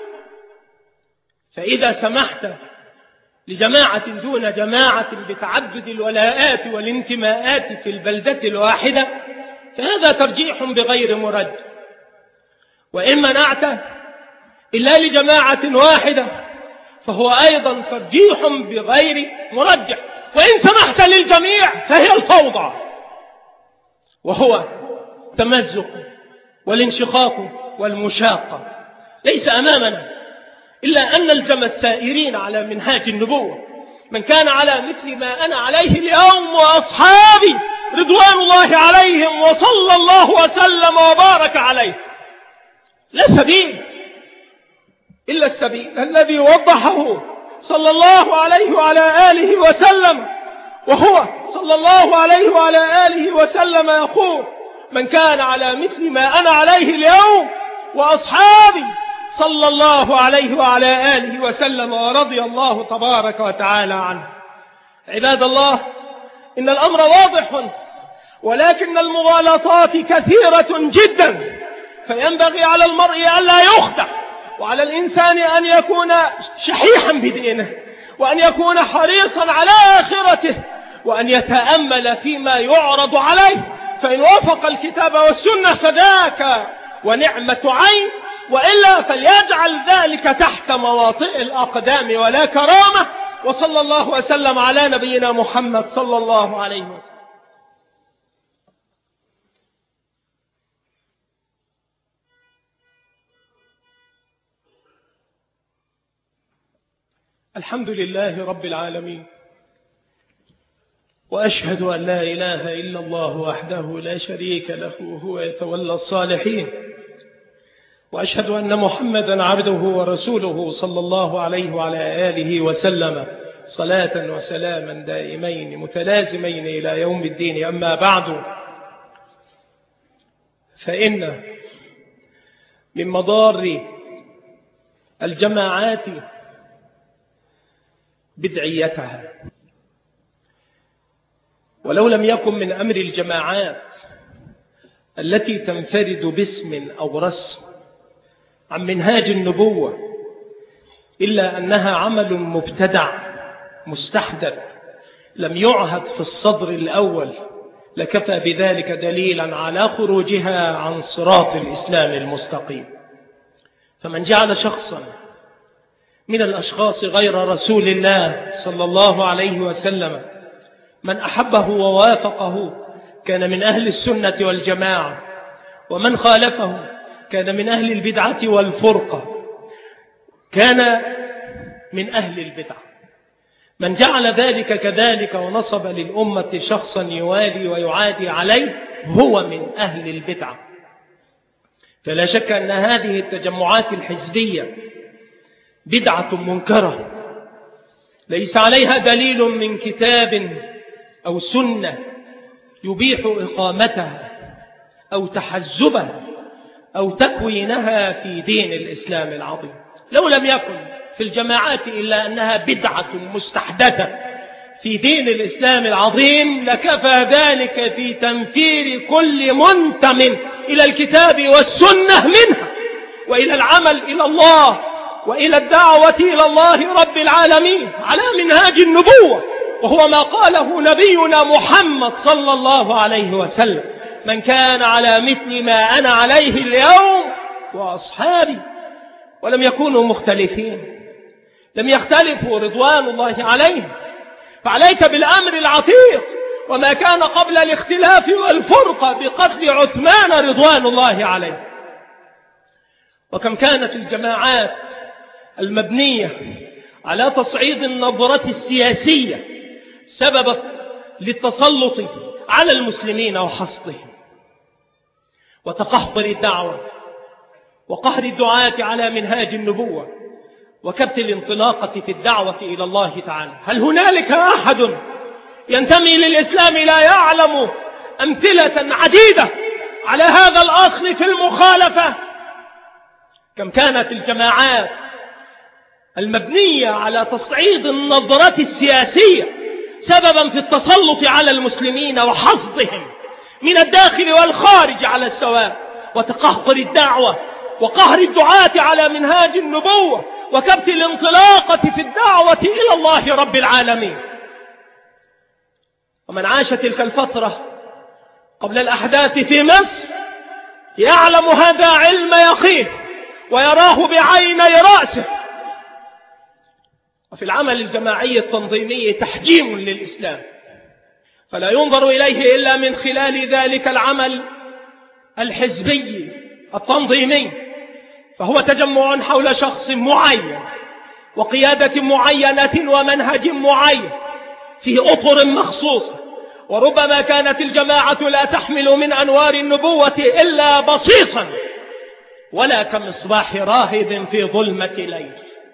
فإذا سمحت لجماعة دون جماعة بتعدد الولاءات والانتماءات في البلدة الواحدة فهذا ترجيح بغير مرد، وإن منعت إلا لجماعة واحدة فهو أيضا ترجيح بغير مرجح، وإن سمحت للجميع فهي الفوضى، وهو التمزق والانشقاق والمشاقة. ليس أمامنا إلا أن نلزم السائرين على منهاج النبوة. من كان على مثل ما أنا عليه اليوم وأصحابي رضوان الله عليهم وصلى الله وسلم وبارك عليه، لا سبيل إلا السبيل الذي وضحه صلى الله عليه وعلى آله وسلم، وهو صلى الله عليه وعلى آله وسلم يقول: من كان على مثل ما أنا عليه اليوم وأصحابي صلى الله عليه وعلى آله وسلم ورضي الله تبارك وتعالى عنه. عباد الله، إن الأمر واضح، ولكن المغالطات كثيرة جدا، فينبغي على المرء ألا يخدع، وعلى الإنسان أن يكون شحيحا بدينه، وأن يكون حريصا على آخرته، وأن يتأمل فيما يعرض عليه، فإن وافق الكتاب والسنة فذاك ونعمة عين، وإلا فليجعل ذلك تحت مواطئ الأقدام ولا كرامة. وصلى الله وسلم على نبينا محمد صلى الله عليه وسلم. الحمد لله رب العالمين، وأشهد أن لا إله إلا الله وحده لا شريك له وهو يتولى الصالحين، وأشهد أن محمدا عبده ورسوله صلى الله عليه وعلى آله وسلم صلاة وسلاما دائمين متلازمين إلى يوم الدين. أما بعد، فإن من مضار الجماعات بدعيتها، ولو لم يكن من أمر الجماعات التي تنفرد باسم أو رسم عن منهاج النبوة إلا أنها عمل مبتدع مستحدث لم يعهد في الصدر الأول، لكفى بذلك دليلا على خروجها عن صراط الإسلام المستقيم. فمن جعل شخصا من الأشخاص غير رسول الله صلى الله عليه وسلم من أحبه ووافقه كان من أهل السنة والجماعة، ومن خالفه كان من أهل البدعة والفرقة، كان من أهل البدعة. من جعل ذلك كذلك ونصب للأمة شخصا يوالي ويعادي عليه هو من أهل البدعة. فلا شك أن هذه التجمعات الحزبية بدعة منكرة ليس عليها دليل من كتاب أو سنة يبيح إقامتها أو تحزبها أو تكوينها في دين الإسلام العظيم. لو لم يكن في الجماعات إلا أنها بدعة مستحدثة في دين الإسلام العظيم لكفى ذلك في تنفير كل منتم إلى الكتاب والسنة منها، وإلى العمل إلى الله وإلى الدعوة إلى الله رب العالمين على منهاج النبوة، وهو ما قاله نبينا محمد صلى الله عليه وسلم: من كان على مثل ما أنا عليه اليوم وأصحابي. ولم يكونوا مختلفين، لم يختلفوا رضوان الله عليهم. فعليك بالأمر العتيق وما كان قبل الاختلاف والفرقة بقتل عثمان رضوان الله عليه. وكم كانت الجماعات المبنية على تصعيد النظرة السياسية سببا للتسلط على المسلمين وحصدهم وتقهقر الدعوة وقهر الدعاة على منهاج النبوة وكبت الانطلاقة في الدعوة إلى الله تعالى. هل هنالك أحد ينتمي للإسلام لا يعلم أمثلة عديدة على هذا الأصل في المخالفة؟ كم كانت الجماعات المبنية على تصعيد النظرة السياسية سببا في التسلط على المسلمين وحصدهم من الداخل والخارج على السواء، وتقهقر الدعوة وقهر الدعاة على منهاج النبوة وكبت الانطلاقة في الدعوة إلى الله رب العالمين. ومن عاش تلك الفترة قبل الأحداث في مصر يعلم هذا علم يقين ويراه بعيني رأسه. وفي العمل الجماعي التنظيمي تحجيم للإسلام، فلا ينظر إليه إلا من خلال ذلك العمل الحزبي التنظيمي، فهو تجمع حول شخص معين وقيادة معينة ومنهج معين في أطر مخصوصة، وربما كانت الجماعة لا تحمل من أنوار النبوة إلا بصيصا ولا كمصباح راهب في ظلمة ليل.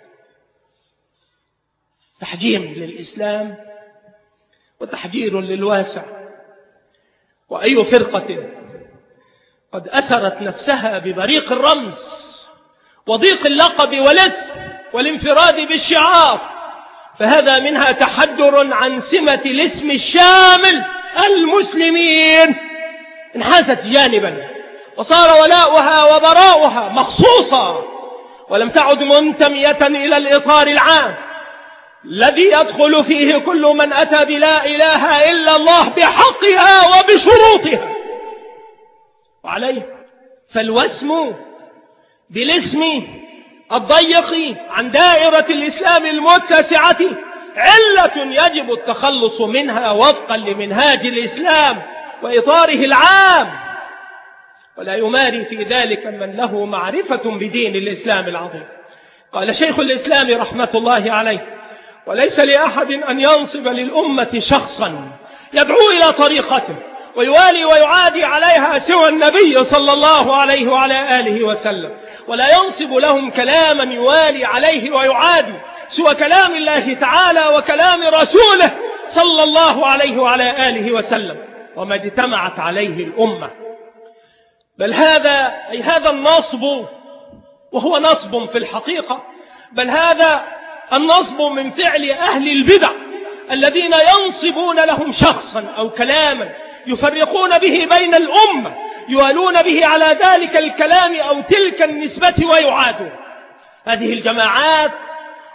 تحجيم للإسلام وتحجير للواسع. وأي فرقة قد أسرت نفسها ببريق الرمز وضيق اللقب والاسم والانفراد بالشعار فهذا منها تحدر عن سمة الاسم الشامل المسلمين، انحازت جانبا وصار ولاؤها وبراؤها مخصوصا ولم تعد منتمية إلى الإطار العام الذي يدخل فيه كل من أتى بلا إله إلا الله بحقها وبشروطها. وعليه فالوسم بالاسم الضيق عن دائرة الإسلام المتسعة علة يجب التخلص منها وفقا لمنهاج الإسلام وإطاره العام، ولا يماري في ذلك من له معرفة بدين الإسلام العظيم. قال شيخ الإسلام رحمة الله عليه: وليس لأحد أن ينصب للأمة شخصا يدعو إلى طريقته ويوالي ويعادي عليها سوى النبي صلى الله عليه وعلى آله وسلم، ولا ينصب لهم كلاما يوالي عليه ويعادي سوى كلام الله تعالى وكلام رسوله صلى الله عليه وعلى آله وسلم وما اجتمعت عليه الأمة. بل هذا النصب، وهو نصب في الحقيقة، بل هذا النصب من فعل أهل البدع الذين ينصبون لهم شخصا أو كلاما يفرقون به بين الأمة، يوالون به على ذلك الكلام أو تلك النسبة ويعادون. هذه الجماعات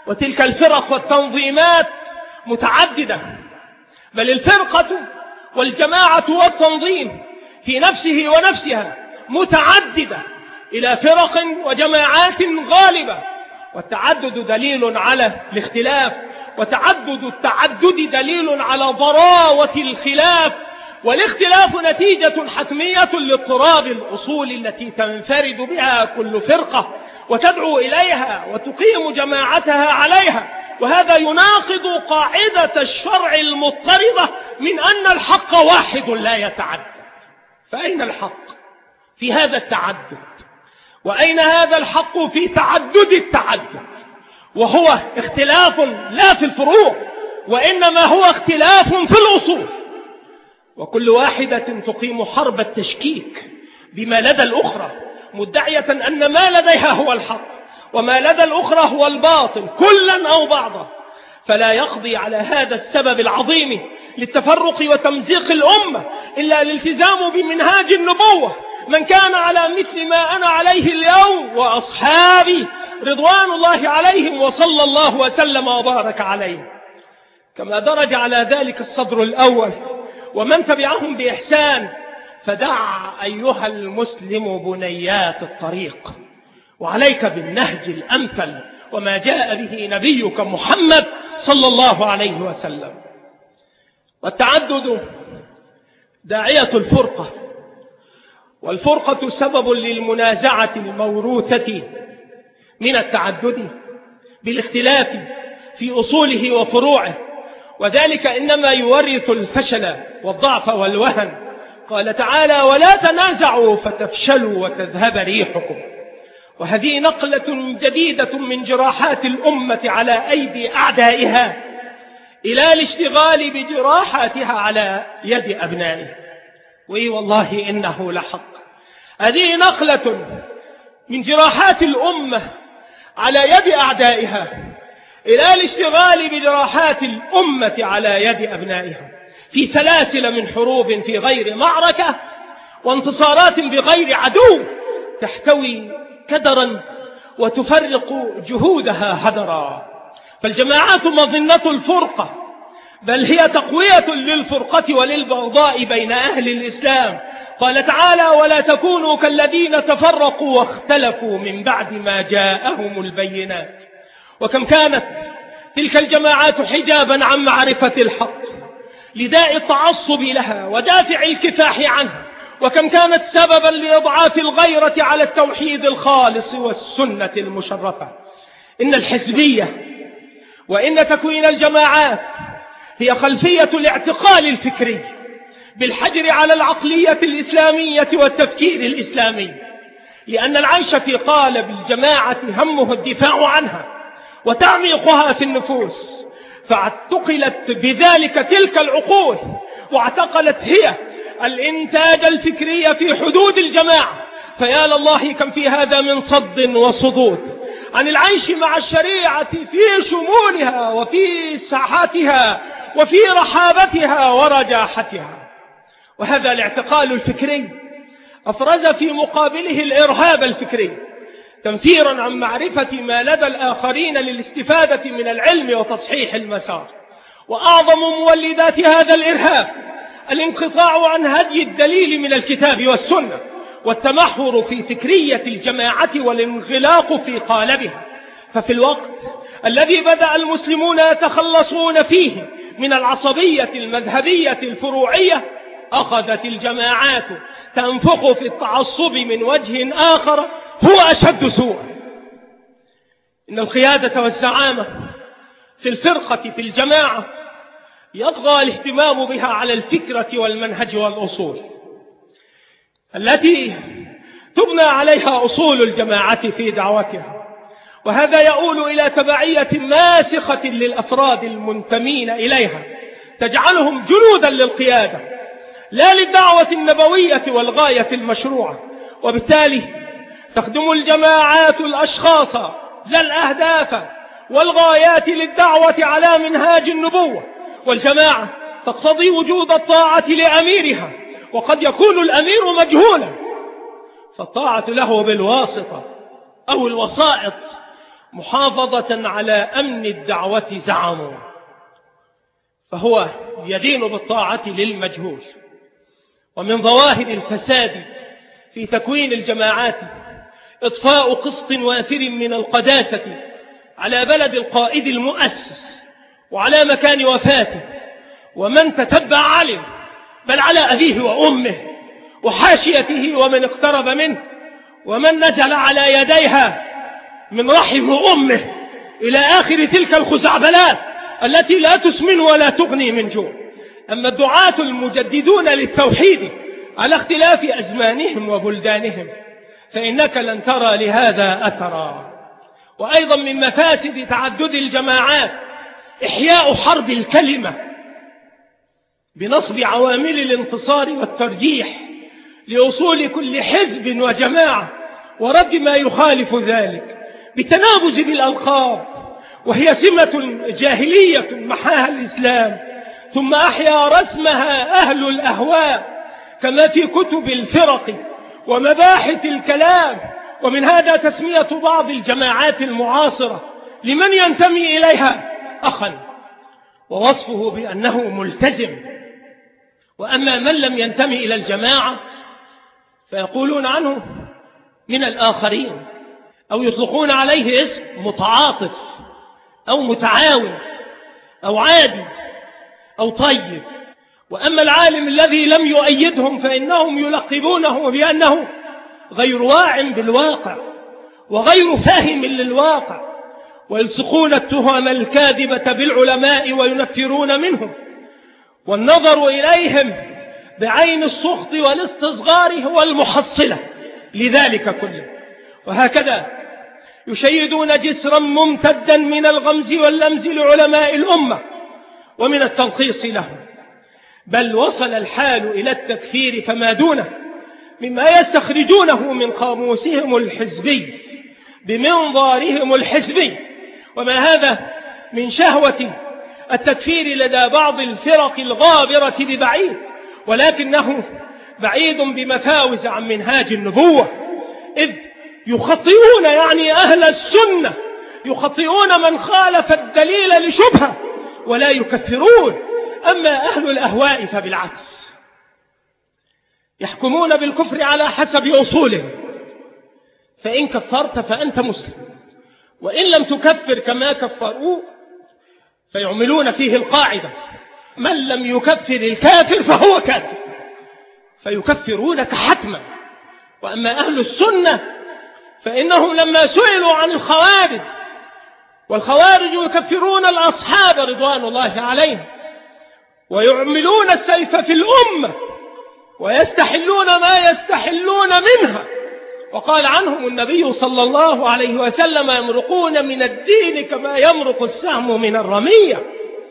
وتلك الفرق والتنظيمات متعددة، بل الفرقة والجماعة والتنظيم في نفسه ونفسها متعددة إلى فرق وجماعات غالبة. والتعدد دليل على الاختلاف، وتعدد التعدد دليل على ضراوة الخلاف، والاختلاف نتيجة حتمية لاضطراب الأصول التي تنفرد بها كل فرقة وتدعو إليها وتقيم جماعتها عليها. وهذا يناقض قاعدة الشرع المضطردة من أن الحق واحد لا يتعدد. فأين الحق في هذا التعدد؟ وأين هذا الحق في تعدد التعدد؟ وهو اختلاف لا في الفروع، وإنما هو اختلاف في الأصول. وكل واحدة تقيم حرب التشكيك بما لدى الأخرى، مدعية أن ما لديها هو الحق وما لدى الأخرى هو الباطل، كلا أو بعضا. فلا يقضي على هذا السبب العظيم للتفرق وتمزيق الأمة إلا الالتزام بمنهاج النبوة. من كان على مثل ما أنا عليه اليوم وأصحابي رضوان الله عليهم وصلى الله وسلم وبارك عليهم، كما درج على ذلك الصدر الأول ومن تبعهم بإحسان. فدع أيها المسلم بنيات الطريق، وعليك بالنهج الأمثل وما جاء به نبيك محمد صلى الله عليه وسلم. والتعدد داعية الفرقة، والفرقة سبب للمنازعة الموروثة من التعدد بالاختلاف في أصوله وفروعه، وذلك إنما يورث الفشل والضعف والوهن. قال تعالى: ولا تنازعوا فتفشلوا وتذهب ريحكم. وهذه نقلة جديدة من جراحات الأمة على أيدي أعدائها إلى الاشتغال بجراحاتها على يد أبنائها. والله إنه لحق. هذه نقلة من جراحات الأمة على يد أعدائها إلى الاشتغال بجراحات الأمة على يد أبنائها في سلاسل من حروب في غير معركة وانتصارات بغير عدو تحتوي كدرا وتفرق جهودها هدرا. فالجماعات مظنة الفرقة، بل هي تقوية للفرقة وللبغضاء بين أهل الإسلام. قال تعالى: ولا تكونوا كالذين تفرقوا واختلفوا من بعد ما جاءهم البينات. وكم كانت تلك الجماعات حجابا عن معرفة الحق لداء التعصب لها ودافع الكفاح عنها، وكم كانت سببا لإضعاف الغيرة على التوحيد الخالص والسنة المشرفة. إن الحزبية وإن تكوين الجماعات هي خلفية الاعتقال الفكري بالحجر على العقلية الإسلامية والتفكير الإسلامي، لأن العيش في قالب الجماعة همه الدفاع عنها وتعميقها في النفوس، فاعتقلت بذلك تلك العقول، واعتقلت هي الإنتاج الفكري في حدود الجماعة. فيا لله كم في هذا من صد وصدود عن العيش مع الشريعة في شمولها وفي ساحاتها وفي رحابتها ورجاحتها. وهذا الاعتقال الفكري أفرز في مقابله الإرهاب الفكري، تنفيرا عن معرفة ما لدى الآخرين للاستفادة من العلم وتصحيح المسار. وأعظم مولدات هذا الإرهاب الانقطاع عن هدي الدليل من الكتاب والسنة، والتمحور في فكرية الجماعة والانغلاق في قالبها. ففي الوقت الذي بدأ المسلمون يتخلصون فيه من العصبية المذهبية الفروعية، أخذت الجماعات تنفخ في التعصب من وجه آخر هو أشد سوءا. إن القيادة والزعامة في الفرقة في الجماعة يطغى الاهتمام بها على الفكرة والمنهج والأصول التي تبنى عليها أصول الجماعة في دعوتها. وهذا يؤول إلى تبعية ماسخة للأفراد المنتمين إليها تجعلهم جنودا للقيادة لا للدعوة النبوية والغاية المشروعة. وبالتالي تخدم الجماعات الأشخاص لا الأهداف والغايات للدعوة على منهاج النبوة. والجماعة تقتضي وجود الطاعة لأميرها، وقد يكون الأمير مجهولا، فالطاعة له بالواسطة أو الوسائط محافظة على أمن الدعوة زعموا، فهو يدين بالطاعة للمجهول. ومن ظواهر الفساد في تكوين الجماعات إضفاء قسط وافر من القداسة على بلد القائد المؤسس وعلى مكان وفاته، ومن تتبع علم، بل على أبيه وأمه وحاشيته ومن اقترب منه، ومن نزل على يديها من رحم أمه إلى آخر تلك الخزعبلات التي لا تسمن ولا تغني من جوع. أما الدعاة المجددون للتوحيد على اختلاف أزمانهم وبلدانهم فإنك لن ترى لهذا أثرا. وأيضا من مفاسد تعدد الجماعات إحياء حرب الكلمة بنصب عوامل الانتصار والترجيح لأصول كل حزب وجماعة، ورد ما يخالف ذلك بتنابز بالألقاب، وهي سمة جاهلية محاها الإسلام، ثم أحيا رسمها أهل الأهواء كما في كتب الفرق ومباحث الكلام. ومن هذا تسمية بعض الجماعات المعاصرة لمن ينتمي إليها أخا، ووصفه بأنه ملتزم. وأما من لم ينتمي إلى الجماعة فيقولون عنه من الآخرين، أو يطلقون عليه اسم متعاطف أو متعاون أو عادي أو طيب. وأما العالم الذي لم يؤيدهم فإنهم يلقبونه بأنه غير واع بالواقع وغير فاهم للواقع، ويلصقون التهم الكاذبة بالعلماء وينفرون منهم، والنظر إليهم بعين السخط والاستصغار هو المحصلة لذلك كله. وهكذا يشيدون جسرا ممتدا من الغمز واللمز لعلماء الأمة ومن التنقيص لهم، بل وصل الحال إلى التكفير فما دونه مما يستخرجونه من قاموسهم الحزبي بمنظارهم الحزبي. وما هذا من شهوة التكفير لدى بعض الفرق الغابرة ببعيد، ولكنه بعيد بمفاوز عن منهاج النبوة، إذ يخطئون يعني أهل السنة، يخطئون من خالف الدليل لشبهة ولا يكفرون. أما أهل الأهواء فبالعكس يحكمون بالكفر على حسب أصولهم، فإن كفرت فأنت مسلم، وإن لم تكفر كما كفروا فيعملون فيه القاعدة من لم يكفر الكافر فهو كافر، فيكفرونك حتما. وأما أهل السنة فإنهم لما سئلوا عن الخوارج، والخوارج يكفرون الأصحاب رضوان الله عليهم ويعملون السيف في الأمة ويستحلون ما يستحلون منها، وقال عنهم النبي صلى الله عليه وسلم يمرقون من الدين كما يمرق السهم من الرمية،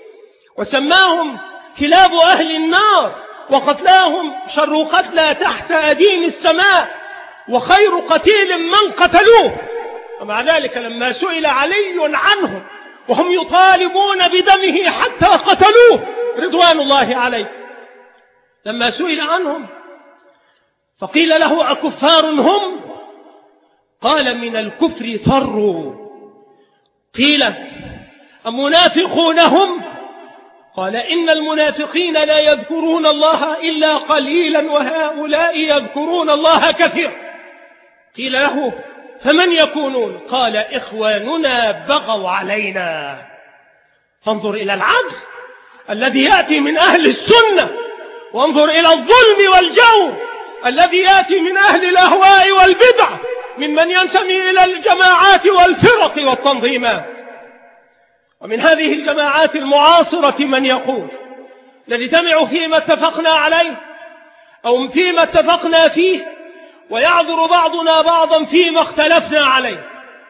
وسماهم كلاب أهل النار، وقتلاهم شر قتلى تحت أدين السماء، وخير قتيل من قتلوه. ومع ذلك لما سئل علي عنهم وهم يطالبون بدمه حتى قتلوه رضوان الله عليه، لما سئل عنهم فقيل له أكفار هم؟ قال من الكفر فروا. قيل أمنافقون هم؟ قال إن المنافقين لا يذكرون الله إلا قليلا وهؤلاء يذكرون الله كثيرا. قيل له فمن يكونون؟ قال إخواننا بغوا علينا. فانظر إلى العدل الذي يأتي من أهل السنة، وانظر إلى الظلم والجور الذي يأتي من أهل الأهواء والبدع ممن ينتمي إلى الجماعات والفرق والتنظيمات. ومن هذه الجماعات المعاصرة من يقول نجتمع فيما اتفقنا عليه أو فيما اتفقنا فيه، ويعذر بعضنا بعضا فيما اختلفنا عليه.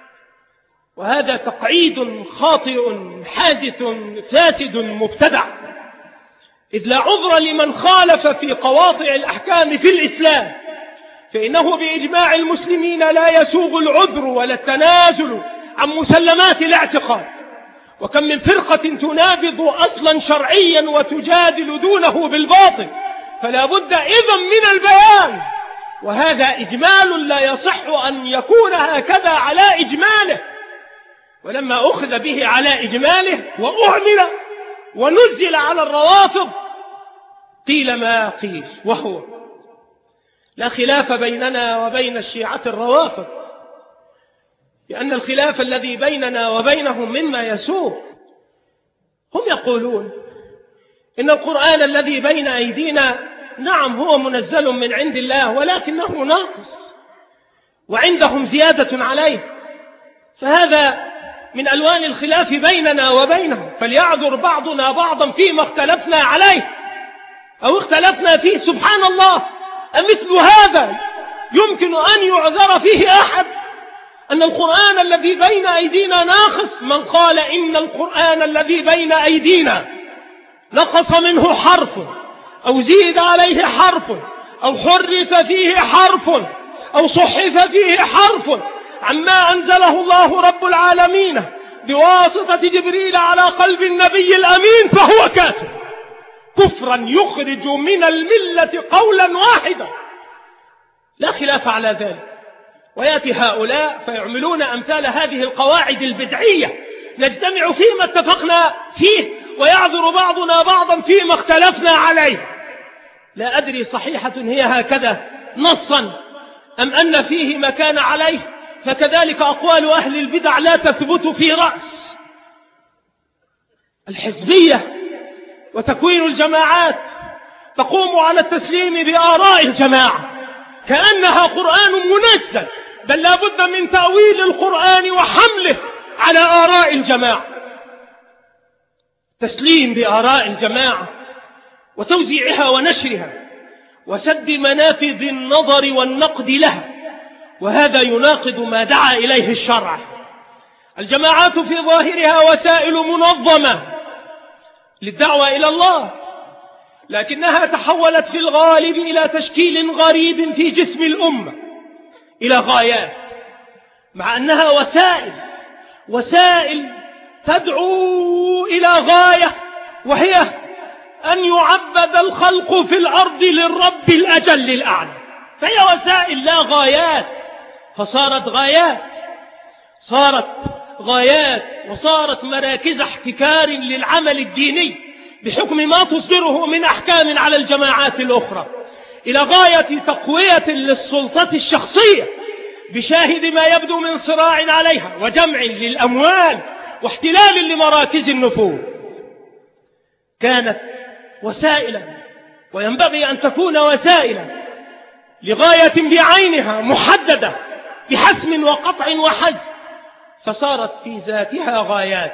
وهذا تقعيد خاطئ حادث فاسد مبتدع، إذ لا عذر لمن خالف في قواطع الأحكام في الإسلام، فإنه بإجماع المسلمين لا يسوغ العذر ولا التنازل عن مسلمات الاعتقاد. وكم من فرقة تنابض أصلا شرعيا وتجادل دونه بالباطل، فلا بد إذن من البيان، وهذا إجمال لا يصح أن يكون هكذا على إجماله. ولما أخذ به على إجماله وأعمل ونزل على الروافض قيل ما قيل، وهو لا خلاف بيننا وبين الشيعة الروافض، لأن الخلاف الذي بيننا وبينهم مما يسوء. هم يقولون إن القرآن الذي بين أيدينا نعم هو منزل من عند الله، ولكنه ناقص وعندهم زيادة عليه، فهذا من ألوان الخلاف بيننا وبينهم، فليعذر بعضنا بعضا فيما اختلفنا عليه أو اختلفنا فيه. سبحان الله، أمثل هذا يمكن أن يعذر فيه أحد؟ أن القرآن الذي بين أيدينا ناقص، من قال إن القرآن الذي بين أيدينا نقص منه حرف أو زيد عليه حرف أو حرف فيه حرف أو صحف فيه حرف عما أنزله الله رب العالمين بواسطة جبريل على قلب النبي الأمين، فهو كافر كفرا يخرج من الملة قولا واحدا، لا خلاف على ذلك. ويأتي هؤلاء فيعملون أمثال هذه القواعد البدعية، نجتمع فيما اتفقنا فيه ويعذر بعضنا بعضا فيما اختلفنا عليه. لا أدري صحيحة هي هكذا نصا أم أن فيه ما كان عليه، فكذلك أقوال أهل البدع لا تثبت في رأس. الحزبية وتكوين الجماعات تقوم على التسليم بآراء الجماعة كأنها قرآن منزل، بل لا بد من تأويل القرآن وحمله على آراء الجماعة، تسليم بآراء الجماعة وتوزيعها ونشرها وسد منافذ النظر والنقد لها، وهذا يناقض ما دعا إليه الشرع. الجماعات في ظاهرها وسائل منظمة للدعوة إلى الله، لكنها تحولت في الغالب إلى تشكيل غريب في جسم الأمة، إلى غايات، مع أنها وسائل تدعو إلى غاية، وهي أن يعبد الخلق في الأرض للرب الأجل الأعلى. فهي وسائل لا غايات، فصارت غايات وصارت مراكز احتكار للعمل الديني بحكم ما تصدره من أحكام على الجماعات الأخرى، إلى غاية تقوية للسلطة الشخصية بشاهد ما يبدو من صراع عليها وجمع للأموال واحتلال لمراكز النفوذ. كانت وسائلا، وينبغي أن تكون وسائلا لغاية بعينها محددة بحسم وقطع وحزم، فصارت في ذاتها غايات.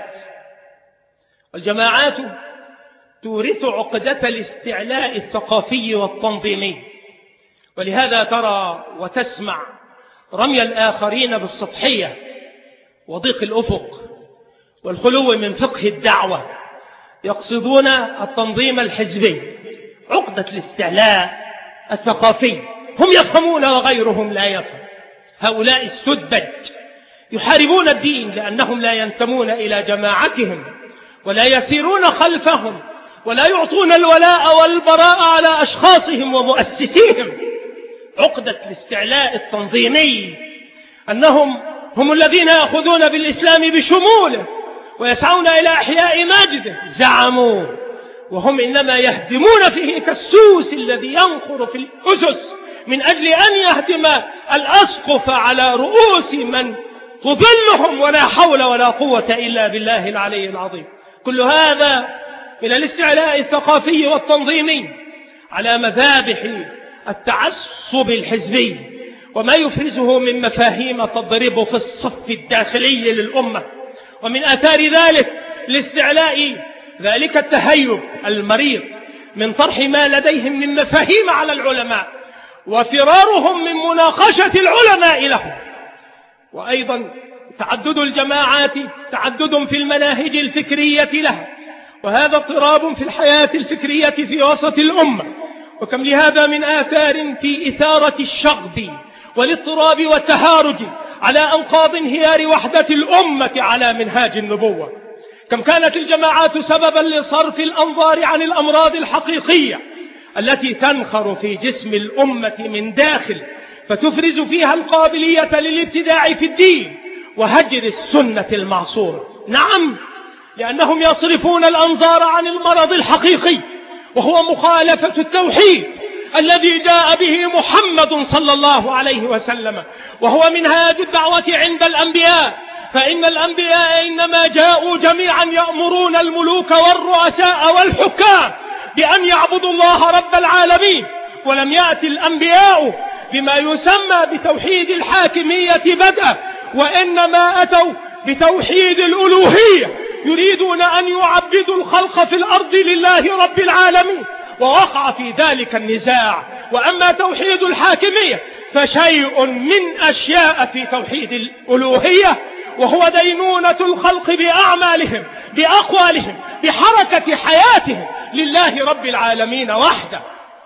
الجماعات تورث عقدة الاستعلاء الثقافي والتنظيمي، ولهذا ترى وتسمع رمي الآخرين بالسطحية وضيق الأفق والخلو من فقه الدعوة، يقصدون التنظيم الحزبي، عقدة الاستعلاء الثقافي، هم يفهمون وغيرهم لا يفهم. هؤلاء السذج يحاربون الدين لأنهم لا ينتمون إلى جماعتهم ولا يسيرون خلفهم ولا يعطون الولاء والبراء على أشخاصهم ومؤسسيهم. عقدة الاستعلاء التنظيمي أنهم هم الذين يأخذون بالإسلام بشموله ويسعون إلى إحياء ماجده، زعموا وهم إنما يهدمون فيه كالسوس الذي ينخر في الأسس من أجل أن يهدم الأسقف على رؤوس من تظلهم، ولا حول ولا قوة إلا بالله العلي العظيم. كل هذا من الاستعلاء الثقافي والتنظيمي على مذابح التعصب الحزبي وما يفرزه من مفاهيم تضرب في الصف الداخلي للأمة. ومن آثار ذلك الاستعلاء ذلك التهيب المريض من طرح ما لديهم من مفاهيم على العلماء وفرارهم من مناقشة العلماء لهم. وأيضا تعدد الجماعات تعدد في المناهج الفكرية لها، وهذا اضطراب في الحياة الفكرية في وسط الأمة، وكم لهذا من آثار في إثارة الشغب والاضطراب والتهارج على أنقاض انهيار وحدة الأمة على منهاج النبوة. كم كانت الجماعات سببا لصرف الأنظار عن الأمراض الحقيقية التي تنخر في جسم الأمة من داخل، فتفرز فيها القابلية للابتداع في الدين وهجر السنة المعصورة. نعم، لأنهم يصرفون الأنظار عن المرض الحقيقي، وهو مخالفة التوحيد الذي جاء به محمد صلى الله عليه وسلم، وهو منهاج الدعوة عند الأنبياء. فإن الأنبياء إنما جاءوا جميعا يأمرون الملوك والرؤساء والحكام بأن يعبدوا الله رب العالمين، ولم يأتي الأنبياء بما يسمى بتوحيد الحاكمية بدءا، وإنما أتوا بتوحيد الألوهية، يريدون أن يعبدوا الخلق في الأرض لله رب العالمين، ووقع في ذلك النزاع. وأما توحيد الحاكمية فشيء من أشياء في توحيد الألوهية، وهو دينونة الخلق بأعمالهم بأقوالهم بحركة حياتهم لله رب العالمين وحده.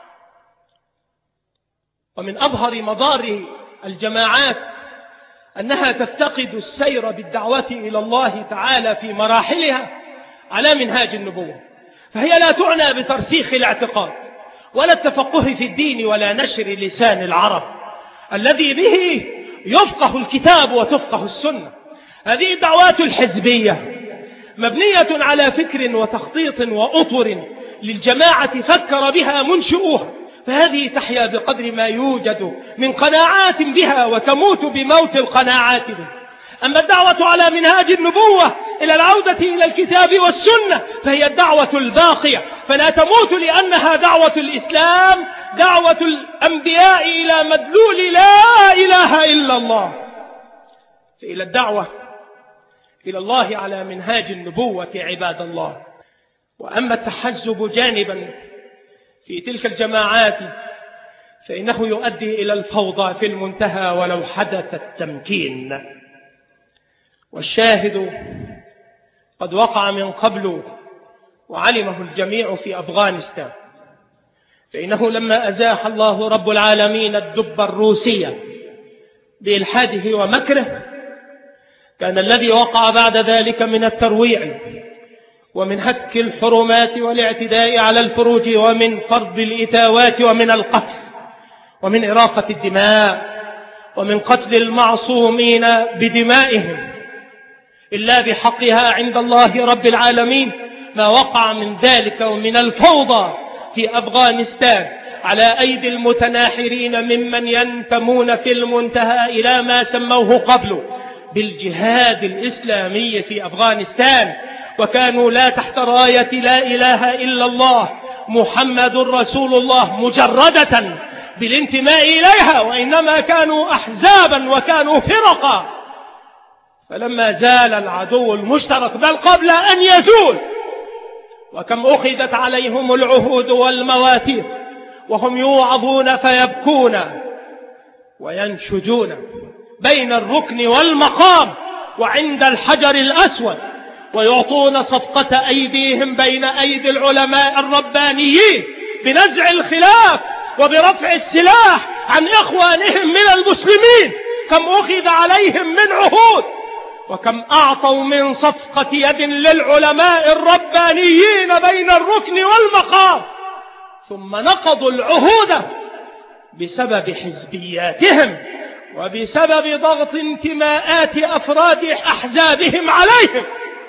ومن أظهر مضار الجماعات أنها تفتقد السير بالدعوة إلى الله تعالى في مراحلها على منهاج النبوة، فهي لا تعنى بترسيخ الاعتقاد ولا التفقه في الدين ولا نشر لسان العرب الذي به يفقه الكتاب وتفقه السنة. هذه الدعوات الحزبية مبنية على فكر وتخطيط وأطر للجماعة فكر بها منشئوها، فهذه تحيا بقدر ما يوجد من قناعات بها وتموت بموت القناعات به. أما الدعوة على منهاج النبوة إلى العودة إلى الكتاب والسنة فهي الدعوة الباقية، فلا تموت لأنها دعوة الإسلام، دعوة الأنبياء إلى مدلول لا إله إلا الله، فإلى الدعوة إلى الله على منهاج النبوة عباد الله. وأما التحزب جانبا في تلك الجماعات فإنه يؤدي إلى الفوضى في المنتهى ولو حدث التمكين. والشاهد قد وقع من قبل وعلمه الجميع في أفغانستان، فإنه لما أزاح الله رب العالمين الدب الروسي بإلحاده ومكره، كان الذي وقع بعد ذلك من الترويع ومن هتك الحرمات والاعتداء على الفروج ومن فرض الإتاوات ومن القتل ومن إراقة الدماء ومن قتل المعصومين بدمائهم إلا بحقها عند الله رب العالمين، ما وقع من ذلك ومن الفوضى في أفغانستان على أيدي المتناحرين ممن ينتمون في المنتهى إلى ما سموه قبل بالجهاد الإسلامي في أفغانستان، وكانوا لا تحت راية لا إله إلا الله محمد رسول الله مجردة بالانتماء إليها، وإنما كانوا أحزابا وكانوا فرقا. فلما زال العدو المشترك بل قبل أن يزول، وكم أخذت عليهم العهود والمواثيق وهم يوعظون فيبكون وينشجون بين الركن والمقام وعند الحجر الأسود، ويعطون صفقة أيديهم بين أيدي العلماء الربانيين بنزع الخلاف وبرفع السلاح عن إخوانهم من المسلمين. كم أخذ عليهم من عهود، وكم أعطوا من صفقة يد للعلماء الربانيين بين الركن والمقام، ثم نقضوا العهود بسبب حزبياتهم وبسبب ضغط انتماءات أفراد أحزابهم عليهم.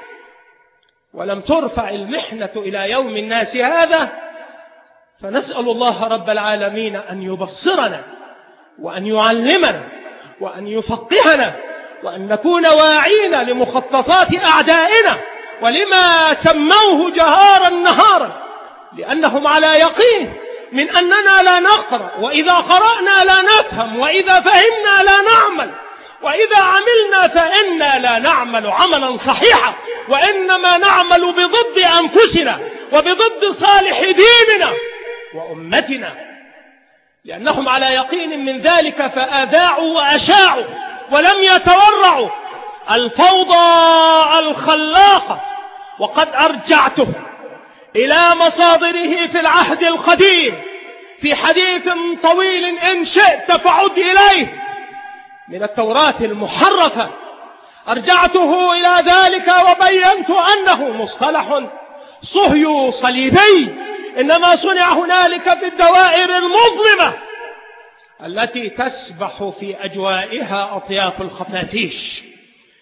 ولم ترفع المحنة إلى يوم الناس هذا، فنسأل الله رب العالمين أن يبصرنا وأن يعلمنا وأن يفقهنا وأن نكون واعين لمخططات أعدائنا ولما سموه جهارا نهارا، لأنهم على يقين من أننا لا نقرأ، وإذا قرأنا لا نفهم، وإذا فهمنا لا نعمل، وإذا عملنا فإنا لا نعمل عملا صحيحا، وإنما نعمل بضد أنفسنا وبضد صالح ديننا وأمتنا، لأنهم على يقين من ذلك فأذاعوا وأشاعوا ولم يتورعوا الفوضى الخلاقة. وقد أرجعته إلى مصادره في العهد القديم في حديث طويل إن شئت فعد إليه من التوراة المحرفة، أرجعته إلى ذلك وبينت أنه مصطلح صهيو صليبي إنما صنع هنالك في الدوائر المظلمة التي تسبح في أجوائها أطياف الخفافيش،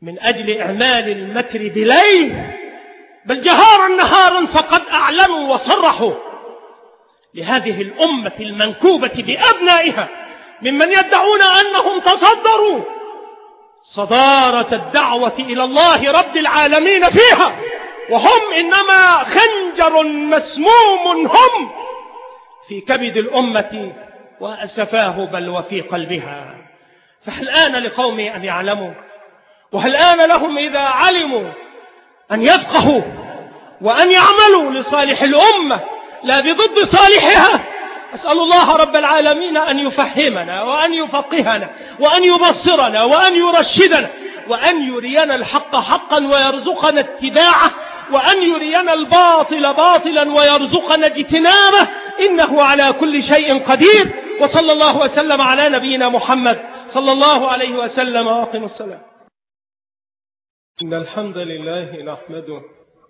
من أجل إعمال المكر بليل، بل جهارا نهارا فقد أعلنوا وصرحوا لهذه الأمة المنكوبة بأبنائها ممن يدعون أنهم تصدروا صدارة الدعوة إلى الله رب العالمين فيها، وهم إنما خنجر مسموم هم في كبد الأمة وأسفاه بل وفي قلبها. فهل آن لقومي أن يعلموا؟ وهل آن لهم إذا علموا أن يفقهوا وأن يعملوا لصالح الأمة لا بضد صالحها؟ أسأل الله رب العالمين أن يفهمنا وأن يفقهنا وأن يبصرنا وأن يرشدنا وأن يرينا الحق حقا ويرزقنا اتباعه، وأن يرينا الباطل باطلا ويرزقنا اجتنابه، إنه على كل شيء قدير. وصلى الله وسلم على نبينا محمد صلى الله عليه وسلم. وأقم الصلاة. إن الحمد لله نحمده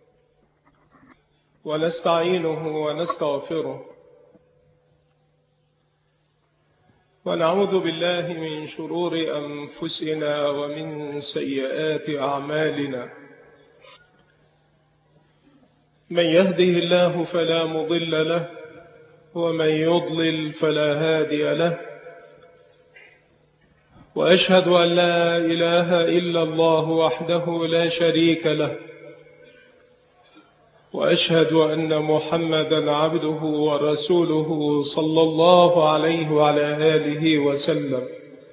ونستعينه ونستغفره ونعوذ بالله من شرور أنفسنا ومن سيئات أعمالنا. من يهده الله فلا مضل له ومن يضلل فلا هادي له، وأشهد أن لا إله إلا الله وحده لا شريك له، وأشهد أن محمدا عبده ورسوله صلى الله عليه وعلى آله وسلم.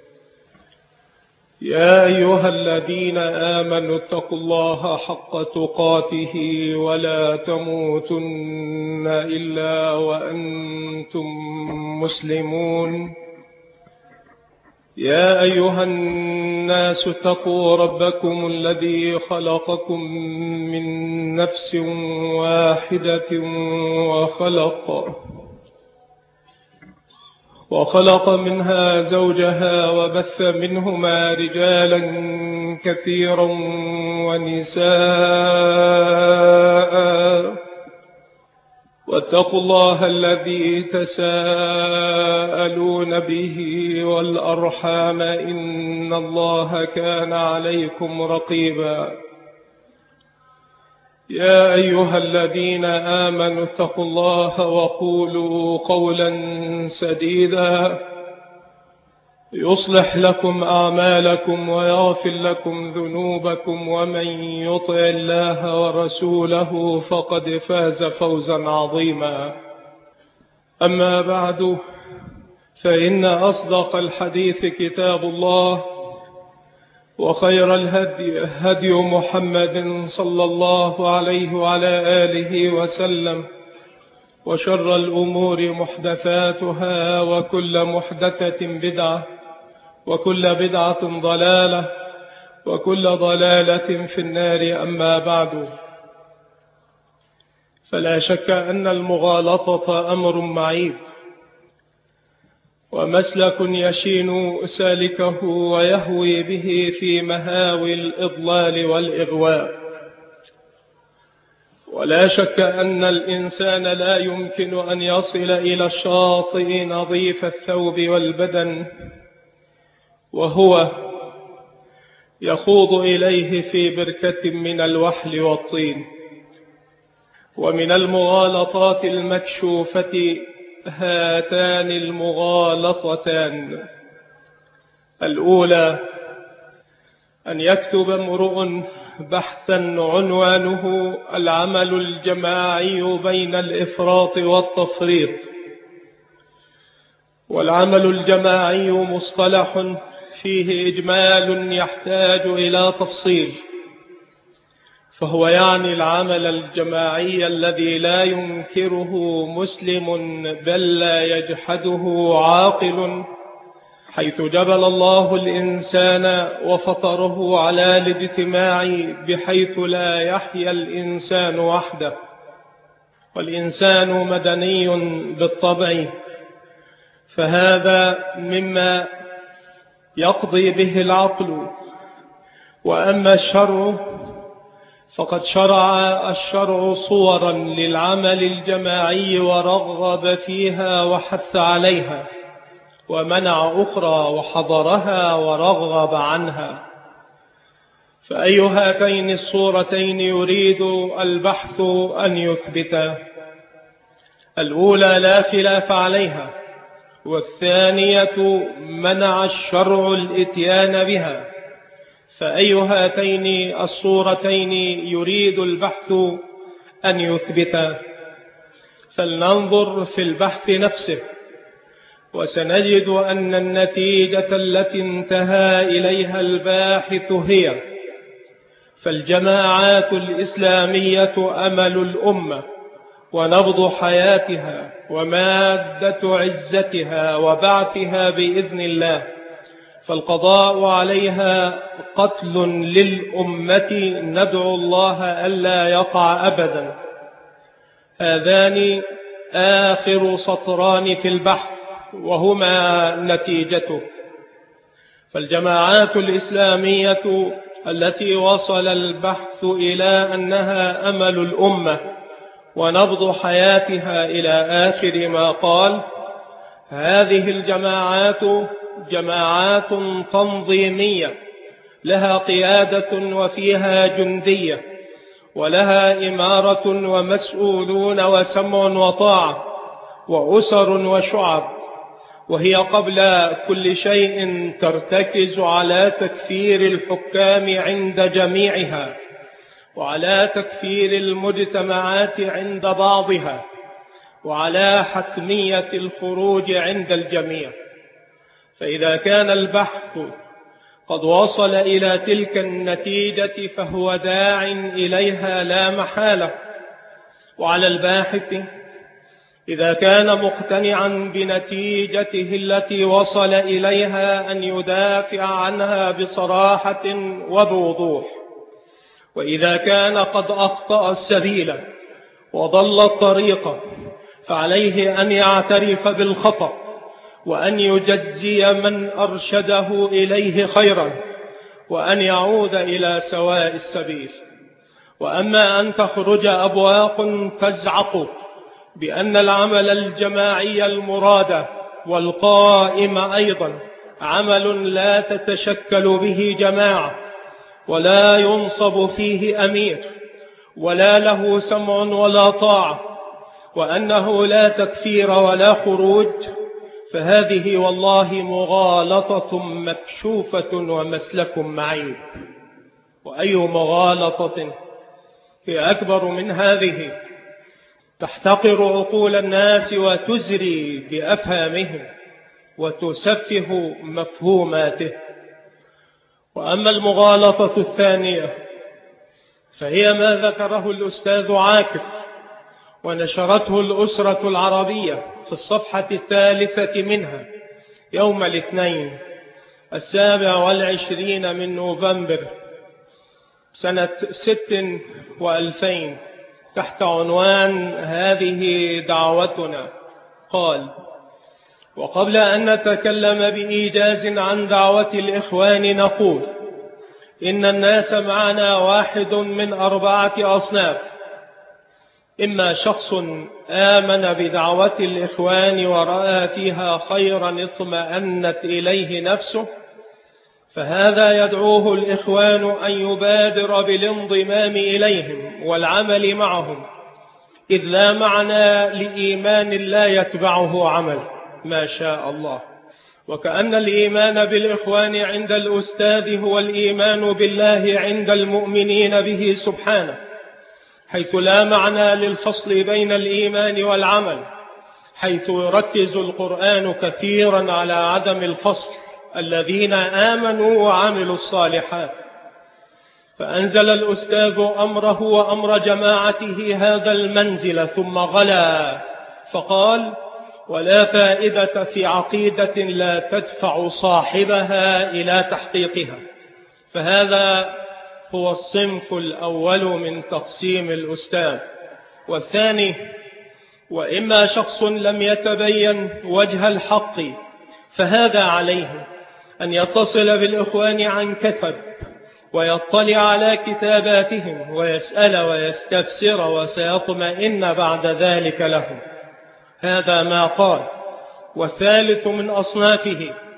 يا أيها الذين آمنوا اتقوا الله حق تقاته ولا تموتن إلا وأنتم مسلمون. يا أيها الناس اتقوا ربكم الذي خلقكم من نفس واحدة وخلق منها زوجها وبث منهما رجالا كثيرا ونساء، واتقوا الله الذي تساءلون به والأرحام إن الله كان عليكم رقيبا. يا أيها الذين آمنوا اتقوا الله وقولوا قولا سديدا يصلح لكم أعمالكم ويغفر لكم ذنوبكم، ومن يطع الله ورسوله فقد فاز فوزا عظيما. أما بعد، فإن أصدق الحديث كتاب الله، وخير الهدي هدي محمد صلى الله عليه وعلى آله وسلم، وشر الأمور محدثاتها، وكل محدثة بدعة، وكل بدعة ضلالة، وكل ضلالة في النار. أما بعد، فلا شك أن المغالطة أمر معيب، ومسلك يشين سالكه ويهوي به في مهاوي الإضلال والإغواء. ولا شك أن الإنسان لا يمكن أن يصل إلى الشاطئ نظيف الثوب والبدن وهو يخوض إليه في بركة من الوحل والطين. ومن المغالطات المكشوفة هاتان المغالطتان: الأولى أن يكتب امرؤ بحثا عنوانه العمل الجماعي بين الإفراط والتفريط. والعمل الجماعي مصطلح فيه إجمال يحتاج إلى تفصيل، فهو يعني العمل الجماعي الذي لا ينكره مسلم بل لا يجحده عاقل، حيث جبل الله الإنسان وفطره على الاجتماع بحيث لا يحيا الإنسان وحده، والإنسان مدني بالطبع، فهذا مما يقضي به العقل. وأما الشرع فقد شرع الشرع صورا للعمل الجماعي ورغب فيها وحث عليها، ومنع أخرى وحضرها ورغب عنها. فأي هاتين الصورتين يريد البحث أن يثبت؟ الأولى لا خلاف عليها، والثانية منع الشرع الإتيان بها. فأي هاتين الصورتين يريد البحث أن يثبت؟ فلننظر في البحث نفسه، وسنجد أن النتيجة التي انتهى إليها الباحث هي: فالجماعات الإسلامية أمل الأمة ونبض حياتها ومادة عزتها وبعثها بإذن الله، فالقضاء عليها قتل للأمة ندعو الله ألا يقع أبدا. هذان آخر سطران في البحث وهما نتيجته. فالجماعات الإسلامية التي وصل البحث إلى أنها أمل الأمة ونبض حياتها إلى آخر ما قال، هذه الجماعات جماعات تنظيمية لها قيادة وفيها جندية ولها إمارة ومسؤولون وسمع وطاعة وأسر وشعب، وهي قبل كل شيء ترتكز على تكفير الحكام عند جميعها وعلى تكفير المجتمعات عند بعضها وعلى حتمية الخروج عند الجميع. فإذا كان البحث قد وصل إلى تلك النتيجة فهو داع إليها لا محالة، وعلى الباحث إذا كان مقتنعا بنتيجته التي وصل إليها أن يدافع عنها بصراحة وبوضوح. وإذا كان قد أخطأ السبيل وضل الطريق فعليه أن يعترف بالخطأ وأن يجزي من أرشده إليه خيرا وأن يعود إلى سواء السبيل. وأما أن تخرج أبواق تزعق بأن العمل الجماعي المراد والقائم أيضا عمل لا تتشكل به جماعة ولا ينصب فيه أمير ولا له سمع ولا طاعة، وأنه لا تكفير ولا خروج، فهذه والله مغالطة مكشوفة ومسلك معيب. وأي مغالطة هي أكبر من هذه؟ تحتقر عقول الناس وتزري بأفهامهم وتسفه مفهوماته. وأما المغالطة الثانية فهي ما ذكره الأستاذ عاكف ونشرته الأسرة العربية في الصفحة 3 منها يوم الاثنين 27 من نوفمبر سنة 6 و2000 تحت عنوان هذه دعوتنا. قال: وقبل أن نتكلم بإيجاز عن دعوة الإخوان نقول إن الناس معنا واحد من 4 أصناف: إما شخص آمن بدعوة الإخوان ورأى فيها خيرا اطمأنت إليه نفسه، فهذا يدعوه الإخوان أن يبادر بالانضمام إليهم والعمل معهم، إذ لا معنى لإيمان لا يتبعه عمل ما شاء الله. وكأن الإيمان بالإخوان عند الأستاذ هو الإيمان بالله عند المؤمنين به سبحانه، حيث لا معنى للفصل بين الإيمان والعمل، حيث يركز القرآن كثيرا على عدم الفصل: الذين آمنوا وعملوا الصالحات. فأنزل الأستاذ أمره وأمر جماعته هذا المنزل ثم غلا فقال: ولا فائدة في عقيدة لا تدفع صاحبها إلى تحقيقها. فهذا هو الصنف الأول من تقسيم الأستاذ. والثاني: وإما شخص لم يتبين وجه الحق، فهذا عليه أن يتصل بالإخوان عن كثب ويطلع على كتاباتهم ويسأل ويستفسر وسيطمئن بعد ذلك لهم. هذا ما قال. والثالث من أصنافه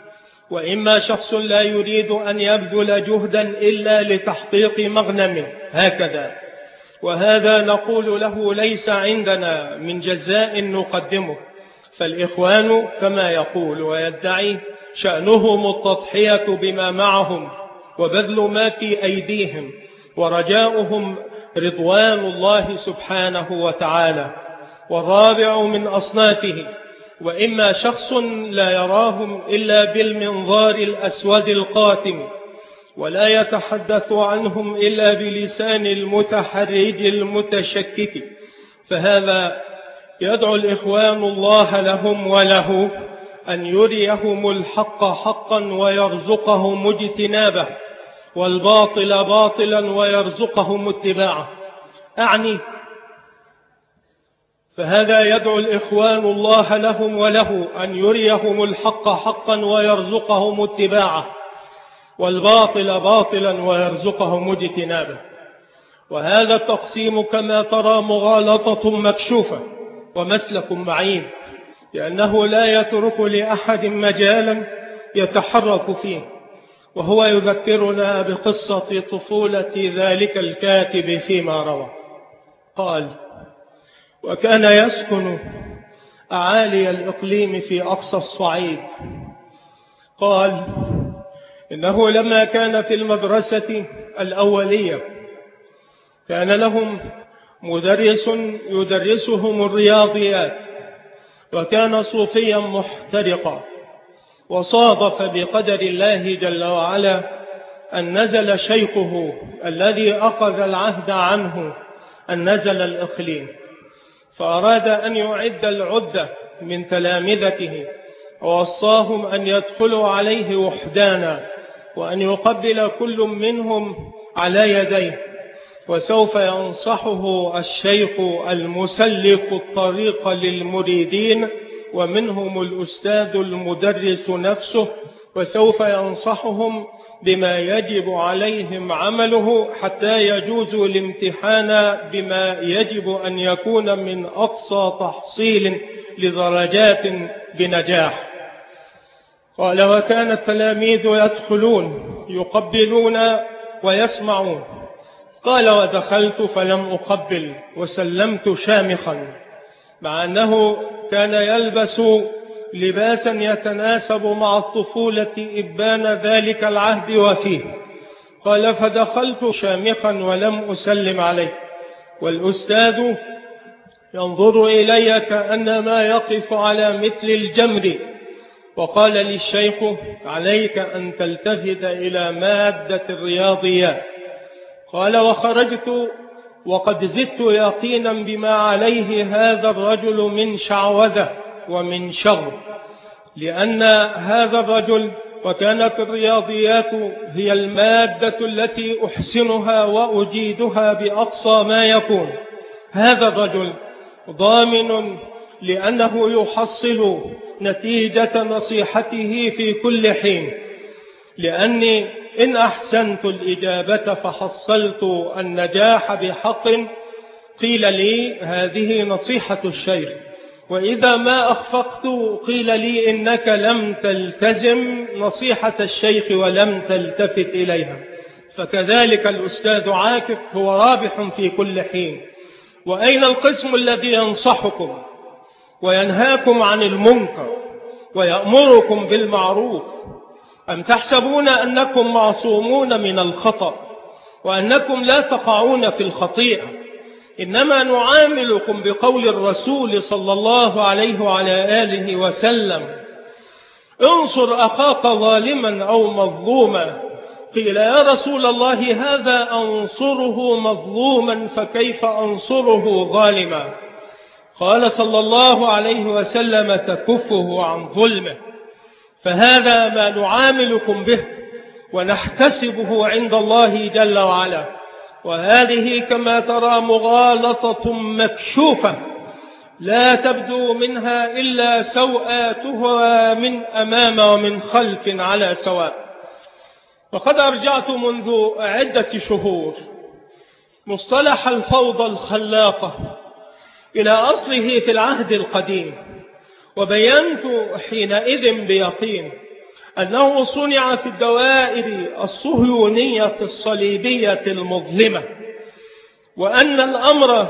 وإما شخص لا يريد أن يبذل جهدا إلا لتحقيق مغنم هكذا، وهذا نقول له ليس عندنا من جزاء نقدمه، فالإخوان كما يقول ويدعي شأنهم التضحية بما معهم وبذل ما في أيديهم ورجاؤهم رضوان الله سبحانه وتعالى. والرابع من أصنافه وإما شخص لا يراهم إلا بالمنظار الأسود القاتم ولا يتحدث عنهم إلا بلسان المتحرج المتشكك، فهذا يدعو الإخوان الله لهم وله أن يريهم الحق حقا ويرزقهم اجتنابه والباطل باطلا ويرزقهم اتباعه. أعني فهذا يدعو الإخوان الله لهم وله أن يريهم الحق حقا ويرزقهم اتباعه والباطل باطلا ويرزقهم اجتنابه. وهذا التقسيم كما ترى مغالطة مكشوفة ومسلك معين، لأنه لا يترك لأحد مجالا يتحرك فيه. وهو يذكرنا بقصة طفولة ذلك الكاتب فيما روى. قال: وكان يسكن أعالي الإقليم في أقصى الصعيد. قال: إنه لما كان في المدرسة الأولية كان لهم مدرس يدرسهم الرياضيات، وكان صوفيا محترقا، وصادف بقدر الله جل وعلا أن نزل شيخه الذي أخذ العهد عنه أن نزل الإقليم، فأراد أن يعد العدة من تلامذته، ووصاهم أن يدخلوا عليه وحدانا وأن يقبل كل منهم على يديه، وسوف ينصحه الشيخ المسلك الطريق للمريدين ومنهم الأستاذ المدرس نفسه، وسوف ينصحهم بما يجب عليهم عمله حتى يجوزوا الامتحان بما يجب أن يكون من أقصى تحصيل لدرجات بنجاح. قال: وكان التلاميذ يدخلون يقبلون ويسمعون. قال: ودخلت فلم أقبل وسلمت شامخا، مع أنه كان يلبس لباسا يتناسب مع الطفولة إبان ذلك العهد وفيه. قال: فدخلت شامخا ولم أسلم عليه، والأستاذ ينظر إلي كأنما يقف على مثل الجمر. وقال للشيخ: عليك أن تلتفت إلى مادة الرياضيات. قال: وخرجت وقد زدت يقينا بما عليه هذا الرجل من شعوذة ومن شر، لأن هذا الرجل وكانت الرياضيات هي المادة التي أحسنها وأجيدها بأقصى ما يكون. هذا الرجل ضامن لأنه يحصل نتيجة نصيحته في كل حين، لأني إن أحسنت الإجابة فحصلت النجاح بحق قيل لي هذه نصيحة الشيخ، وإذا ما أخفقت قيل لي إنك لم تلتزم نصيحة الشيخ ولم تلتفت إليها. فكذلك الأستاذ عاكف هو رابح في كل حين. وأين القسم الذي ينصحكم وينهاكم عن المنكر ويأمركم بالمعروف؟ أم تحسبون أنكم معصومون من الخطأ وأنكم لا تقعون في الخطيئة؟ إنما نعاملكم بقول الرسول صلى الله عليه وعلى آله وسلم: انصر أخاك ظالما أو مظلوما. قيل: يا رسول الله هذا أنصره مظلوما فكيف أنصره ظالما؟ قال صلى الله عليه وسلم: تكفه عن ظلمه. فهذا ما نعاملكم به ونحتسبه عند الله جل وعلا. وهذه كما ترى مغالطة مكشوفة لا تبدو منها إلا سوءاتها من أمام ومن خلف على سواء. وقد أرجعت منذ عدة شهور مصطلح الفوضى الخلاقة إلى أصله في العهد القديم، وبينت حينئذ بيقين أنه صنع في الدوائر الصهيونية الصليبية المظلمة، وأن الأمر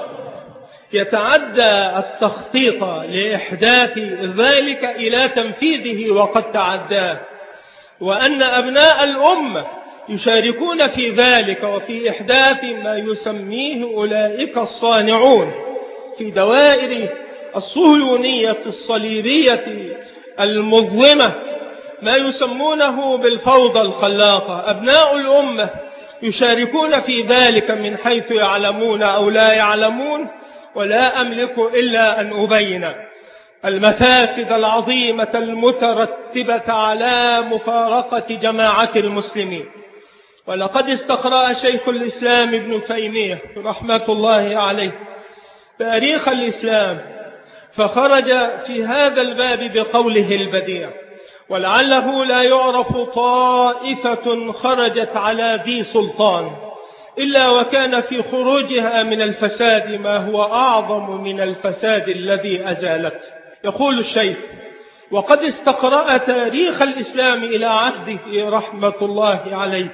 يتعدى التخطيط لإحداث ذلك إلى تنفيذه وقد تعداه، وأن أبناء الأمة يشاركون في ذلك وفي إحداث ما يسميه أولئك الصانعون في دوائر الصهيونية الصليبية المظلمة ما يسمونه بالفوضى الخلاقة. أبناء الأمة يشاركون في ذلك من حيث يعلمون أو لا يعلمون، ولا أملك إلا أن أبين المفاسد العظيمة المترتبة على مفارقة جماعة المسلمين. ولقد استقرأ شيخ الإسلام ابن تيمية رحمة الله عليه تاريخ الإسلام، فخرج في هذا الباب بقوله البديع: ولعله لا يعرف طائفة خرجت على ذي سلطان إلا وكان في خروجها من الفساد ما هو أعظم من الفساد الذي أزالته. يقول الشيخ: وقد استقرأ تاريخ الإسلام إلى عهده رحمة الله عليه،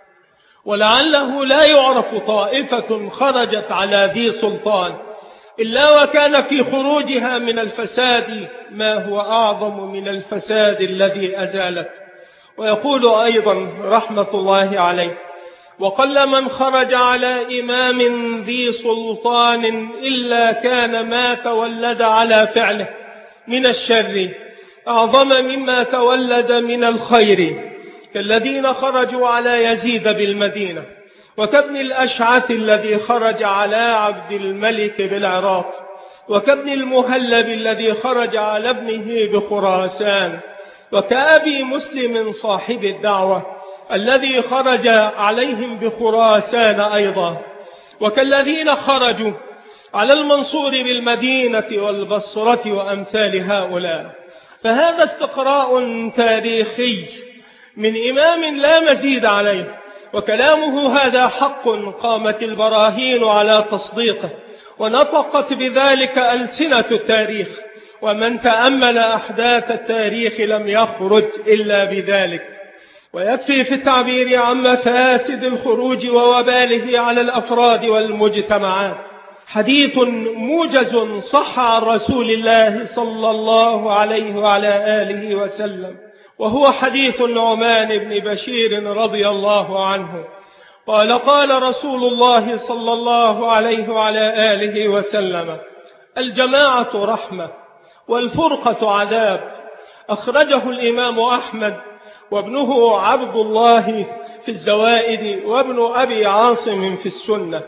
ولعله لا يعرف طائفة خرجت على ذي سلطان إلا وكان في خروجها من الفساد ما هو أعظم من الفساد الذي أزالته. ويقول أيضا رحمة الله عليه: وقل من خرج على إمام ذي سلطان إلا كان ما تولد على فعله من الشر أعظم مما تولد من الخير، كالذين خرجوا على يزيد بالمدينة، وكابن الأشعث الذي خرج على عبد الملك بالعراق، وكابن المهلب الذي خرج على ابنه بخراسان، وكأبي مسلم صاحب الدعوة الذي خرج عليهم بخراسان أيضا، وكالذين خرجوا على المنصور بالمدينة والبصرة وأمثال هؤلاء. فهذا استقراء تاريخي من إمام لا مزيد عليه، وكلامه هذا حق قامت البراهين على تصديقه، ونطقت بذلك ألسنة التاريخ، ومن تأمل أحداث التاريخ لم يخرج إلا بذلك. ويكفي في التعبير عن مفاسد الخروج ووباله على الأفراد والمجتمعات حديث موجز صح عن رسول الله صلى الله عليه وعلى آله وسلم، وهو حديث النعمان بن بشير رضي الله عنه قال: قال رسول الله صلى الله عليه وعلى آله وسلم: الجماعة رحمة والفرقة عذاب. أخرجه الإمام أحمد وابنه عبد الله في الزوائد، وابن أبي عاصم في السنة.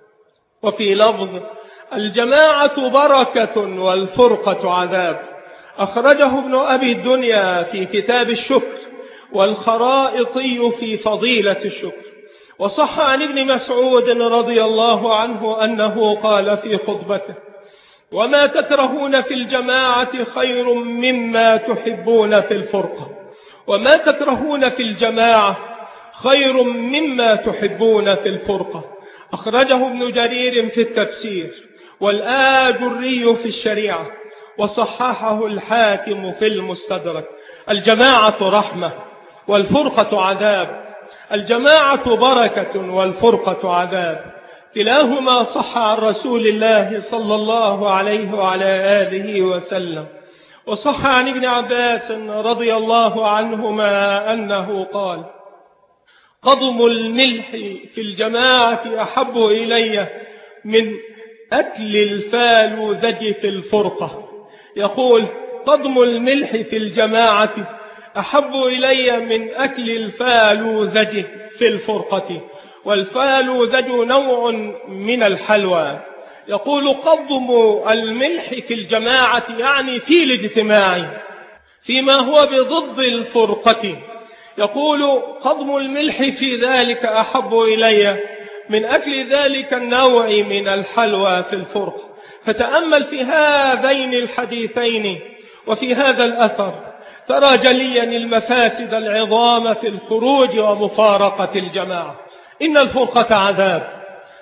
وفي لفظ: الجماعة بركة والفرقة عذاب. أخرجه ابن أبي الدنيا في كتاب الشكر، والخرائطي في فضيلة الشكر. وصح عن ابن مسعود رضي الله عنه أنه قال في خطبته: وما تكرهون في الجماعة خير مما تحبون في الفرقة. وما تكرهون في الجماعة خير مما تحبون في الفرقة. أخرجه ابن جرير في التفسير، والآجري في الشريعة، وصححه الحاكم في المستدرك. الجماعة رحمة والفرقة عذاب. الجماعة بركة والفرقة عذاب. كلاهما صح عن رسول الله صلى الله عليه وعلى آله وسلم. وصح عن ابن عباس رضي الله عنهما أنه قال: قضم الملح في الجماعة أحب إلي من أكل الفالوذج في الفرقة. يقول: قضم الملح في الجماعة أحب إلي من أكل الفالوذج في الفرقة. والفالوذج نوع من الحلوى. يقول: قضم الملح في الجماعة يعني في الاجتماع فيما هو بضد الفرقة. يقول: قضم الملح في ذلك أحب إلي من أكل ذلك النوع من الحلوى في الفرقة. فتأمل في هذين الحديثين وفي هذا الأثر ترى جليا المفاسد العظام في الخروج ومفارقة الجماعة. إن الفرقة عذاب.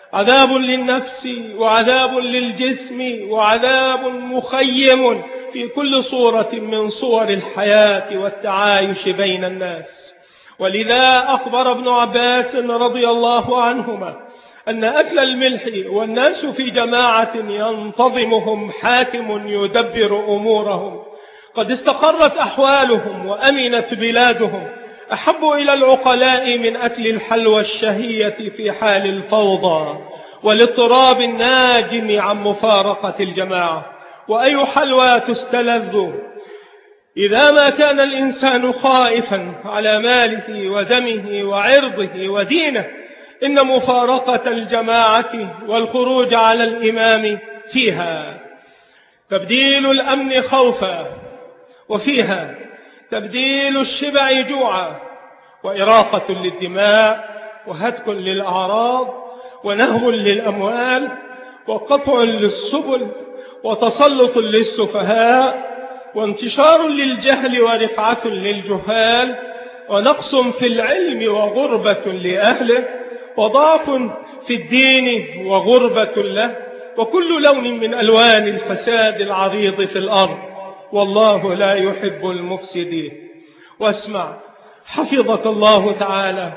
عذاب للنفس وعذاب للجسم وعذاب مخيم في كل صورة من صور الحياة والتعايش بين الناس. ولذا أخبر ابن عباس رضي الله عنهما أن أكل الملح والناس في جماعة ينتظمهم حاكم يدبر أمورهم قد استقرت أحوالهم وأمنت بلادهم أحب إلى العقلاء من أكل الحلوى الشهية في حال الفوضى والاضطراب الناجم عن مفارقة الجماعة. وأي حلوى تستلذ إذا ما كان الإنسان خائفا على ماله ودمه وعرضه ودينه. إن مفارقة الجماعة والخروج على الإمام فيها تبديل الأمن خوفا، وفيها تبديل الشبع جوعا، وإراقة للدماء، وهتك للأعراض، ونهب للأموال، وقطع للسبل، وتسلط للسفهاء، وانتشار للجهل ورفعة للجهال، ونقص في العلم وغربة لأهله، وضعف في الدين وغربة له، وكل لون من ألوان الفساد العريض في الأرض، والله لا يحب المفسدين. واسمع حفظك الله تعالى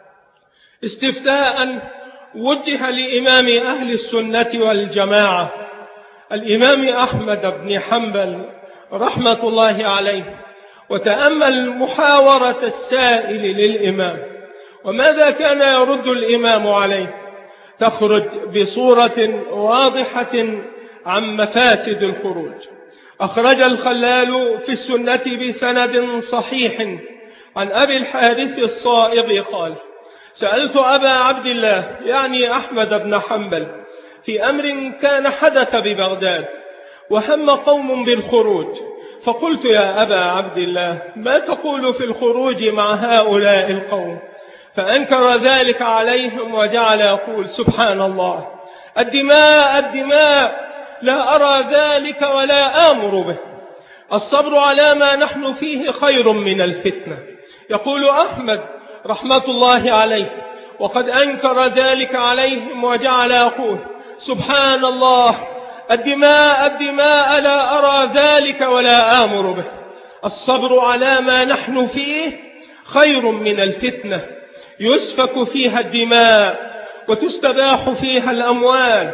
استفتاء وجه لإمام أهل السنة والجماعة الإمام أحمد بن حنبل رحمة الله عليه، وتأمل محاورة السائل للإمام وماذا كان يرد الإمام عليه. تخرج بصورة واضحة عن مفاسد الخروج. أخرج الخلال في السنة بسند صحيح عن أبي الحارث الصائغ قال: سألت أبا عبد الله يعني أحمد بن حنبل في أمر كان حدث ببغداد وهم قوم بالخروج، فقلت: يا أبا عبد الله ما تقول في الخروج مع هؤلاء القوم؟ فأنكر ذلك عليهم وجعل يقول: سبحان الله، الدماء الدماء، لا أرى ذلك ولا آمر به. الصبر على ما نحن فيه خير من الفتنة. يقول أحمد رحمة الله عليه وقد أنكر ذلك عليهم وجعل يقول: سبحان الله، الدماء الدماء، لا أرى ذلك ولا آمر به. الصبر على ما نحن فيه خير من الفتنة، يسفك فيها الدماء وتستباح فيها الأموال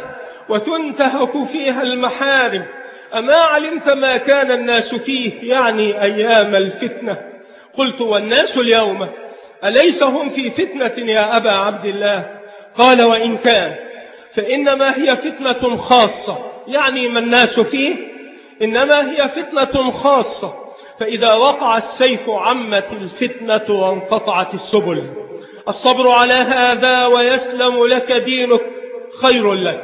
وتنتهك فيها المحارم. أما علمت ما كان الناس فيه يعني أيام الفتنة؟ قلت: والناس اليوم أليس هم في فتنة يا أبا عبد الله؟ قال: وإن كان فإنما هي فتنة خاصة، يعني ما الناس فيه إنما هي فتنة خاصة، فإذا وقع السيف عمت الفتنة وانقطعت السبل. الصبر على هذا ويسلم لك دينك خير لك.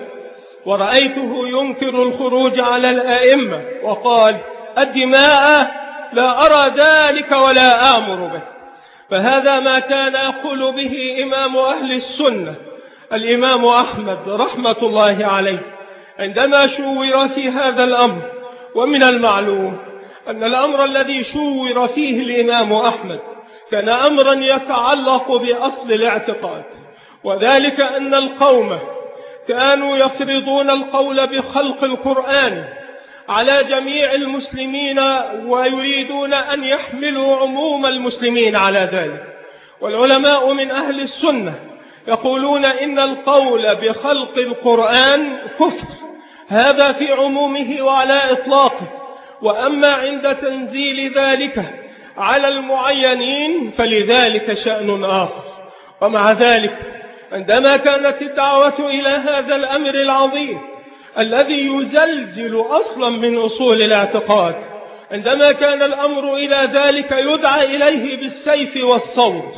ورأيته ينكر الخروج على الأئمة وقال: الدماء، لا أرى ذلك ولا آمر به. فهذا ما كان يقول به إمام أهل السنة الإمام أحمد رحمة الله عليه عندما شور في هذا الأمر. ومن المعلوم أن الأمر الذي شور فيه الإمام أحمد كان أمرا يتعلق بأصل الاعتقاد، وذلك أن القوم كانوا يفرضون القول بخلق القرآن على جميع المسلمين ويريدون أن يحملوا عموم المسلمين على ذلك. والعلماء من أهل السنة يقولون إن القول بخلق القرآن كفر، هذا في عمومه وعلى إطلاقه. وأما عند تنزيل ذلك على المعينين فلذلك شأن آخر. ومع ذلك عندما كانت الدعوة إلى هذا الأمر العظيم الذي يزلزل أصلا من أصول الاعتقاد، عندما كان الأمر إلى ذلك يدعى إليه بالسيف والصوت،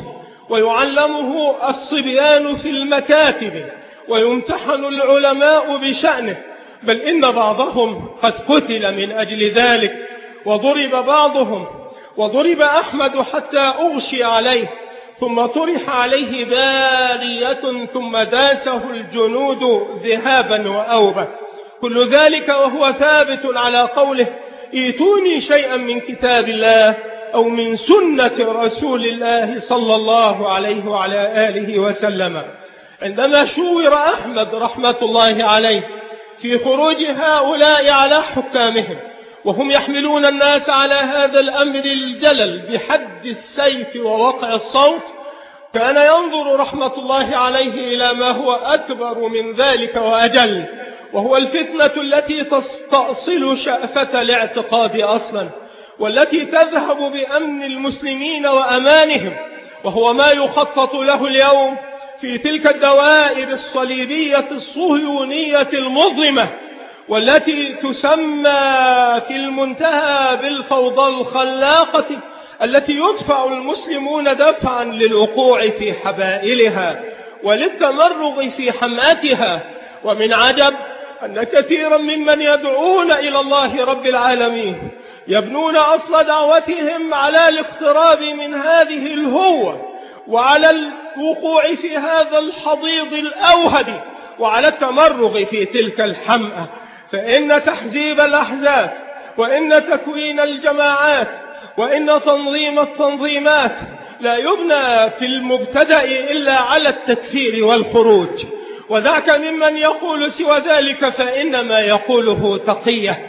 ويعلمه الصبيان في المكاتب، ويمتحن العلماء بشأنه، بل إن بعضهم قد قتل من أجل ذلك، وضرب بعضهم، وضرب أحمد حتى أغشي عليه، ثم طرح عليه بالية، ثم داسه الجنود ذهابا وأوبة. كل ذلك وهو ثابت على قوله: ائتوني شيئا من كتاب الله أو من سنة رسول الله صلى الله عليه وعلى آله وسلم. عندما شور أحمد رحمة الله عليه في خروج هؤلاء على حكامهم وهم يحملون الناس على هذا الأمر الجلل بحد السيف ووقع الصوت، كان ينظر رحمة الله عليه إلى ما هو أكبر من ذلك وأجل، وهو الفتنة التي تستأصل شأفة الاعتقاد أصلا، والتي تذهب بأمن المسلمين وأمانهم، وهو ما يخطط له اليوم في تلك الدوائر الصليبية الصهيونية المظلمة، والتي تسمى في المنتهى بالفوضى الخلاقة، التي يدفع المسلمون دفعا للوقوع في حبائلها وللتمرغ في حمأتها. ومن عجب أن كثيرا ممن يدعون إلى الله رب العالمين يبنون أصل دعوتهم على الاقتراب من هذه الهوة، وعلى الوقوع في هذا الحضيض الأوهد، وعلى التمرغ في تلك الحمأة. فإن تحزيب الأحزاب، وإن تكوين الجماعات، وإن تنظيم التنظيمات لا يبنى في المبتدأ إلا على التكفير والخروج. وذاك ممن يقول سوى ذلك فإنما يقوله تقية.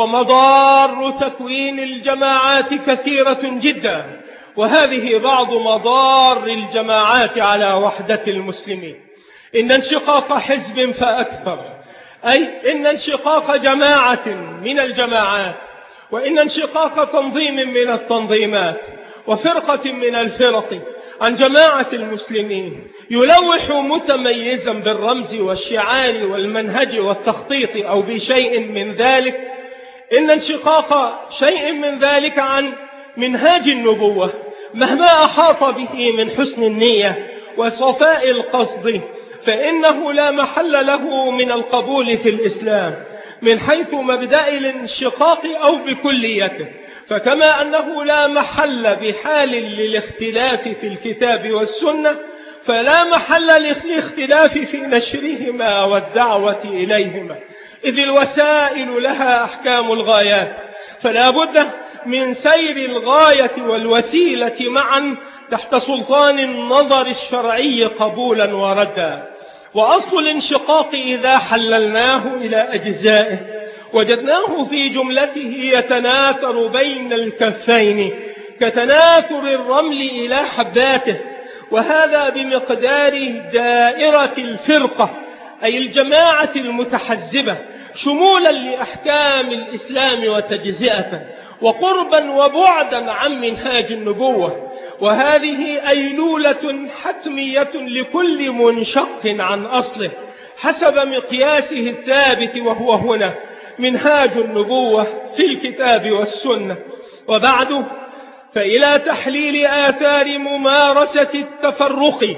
ومضار تكوين الجماعات كثيرة جدا، وهذه بعض مضار الجماعات على وحدة المسلمين. إن انشقاق حزب فأكثر، أي إن انشقاق جماعة من الجماعات، وإن انشقاق تنظيم من التنظيمات، وفرقة من الفرق عن جماعة المسلمين يلوح متميزا بالرمز والشعار والمنهج والتخطيط أو بشيء من ذلك. إن انشقاق شيء من ذلك عن منهاج النبوة مهما أحاط به من حسن النية وصفاء القصد، فإنه لا محل له من القبول في الإسلام من حيث مبدأ الانشقاق أو بكليته. فكما أنه لا محل بحال للاختلاف في الكتاب والسنة، فلا محل للاختلاف في نشرهما والدعوة إليهما، إذ الوسائل لها أحكام الغايات، فلا بد من سير الغاية والوسيلة معا تحت سلطان النظر الشرعي قبولا وردا. وأصل الانشقاق إذا حللناه إلى أجزائه وجدناه في جملته يتناثر بين الكفين كتناثر الرمل إلى حباته، وهذا بمقدار دائرة الفرقة أي الجماعة المتحزبة، شمولا لأحكام الإسلام وتجزئة، وقربا وبعدا عن منهاج النبوة. وهذه أيلولة حتمية لكل منشق عن أصله حسب مقياسه الثابت، وهو هنا منهاج النبوة في الكتاب والسنة. وبعد، فإلى تحليل آثار ممارسة التفرق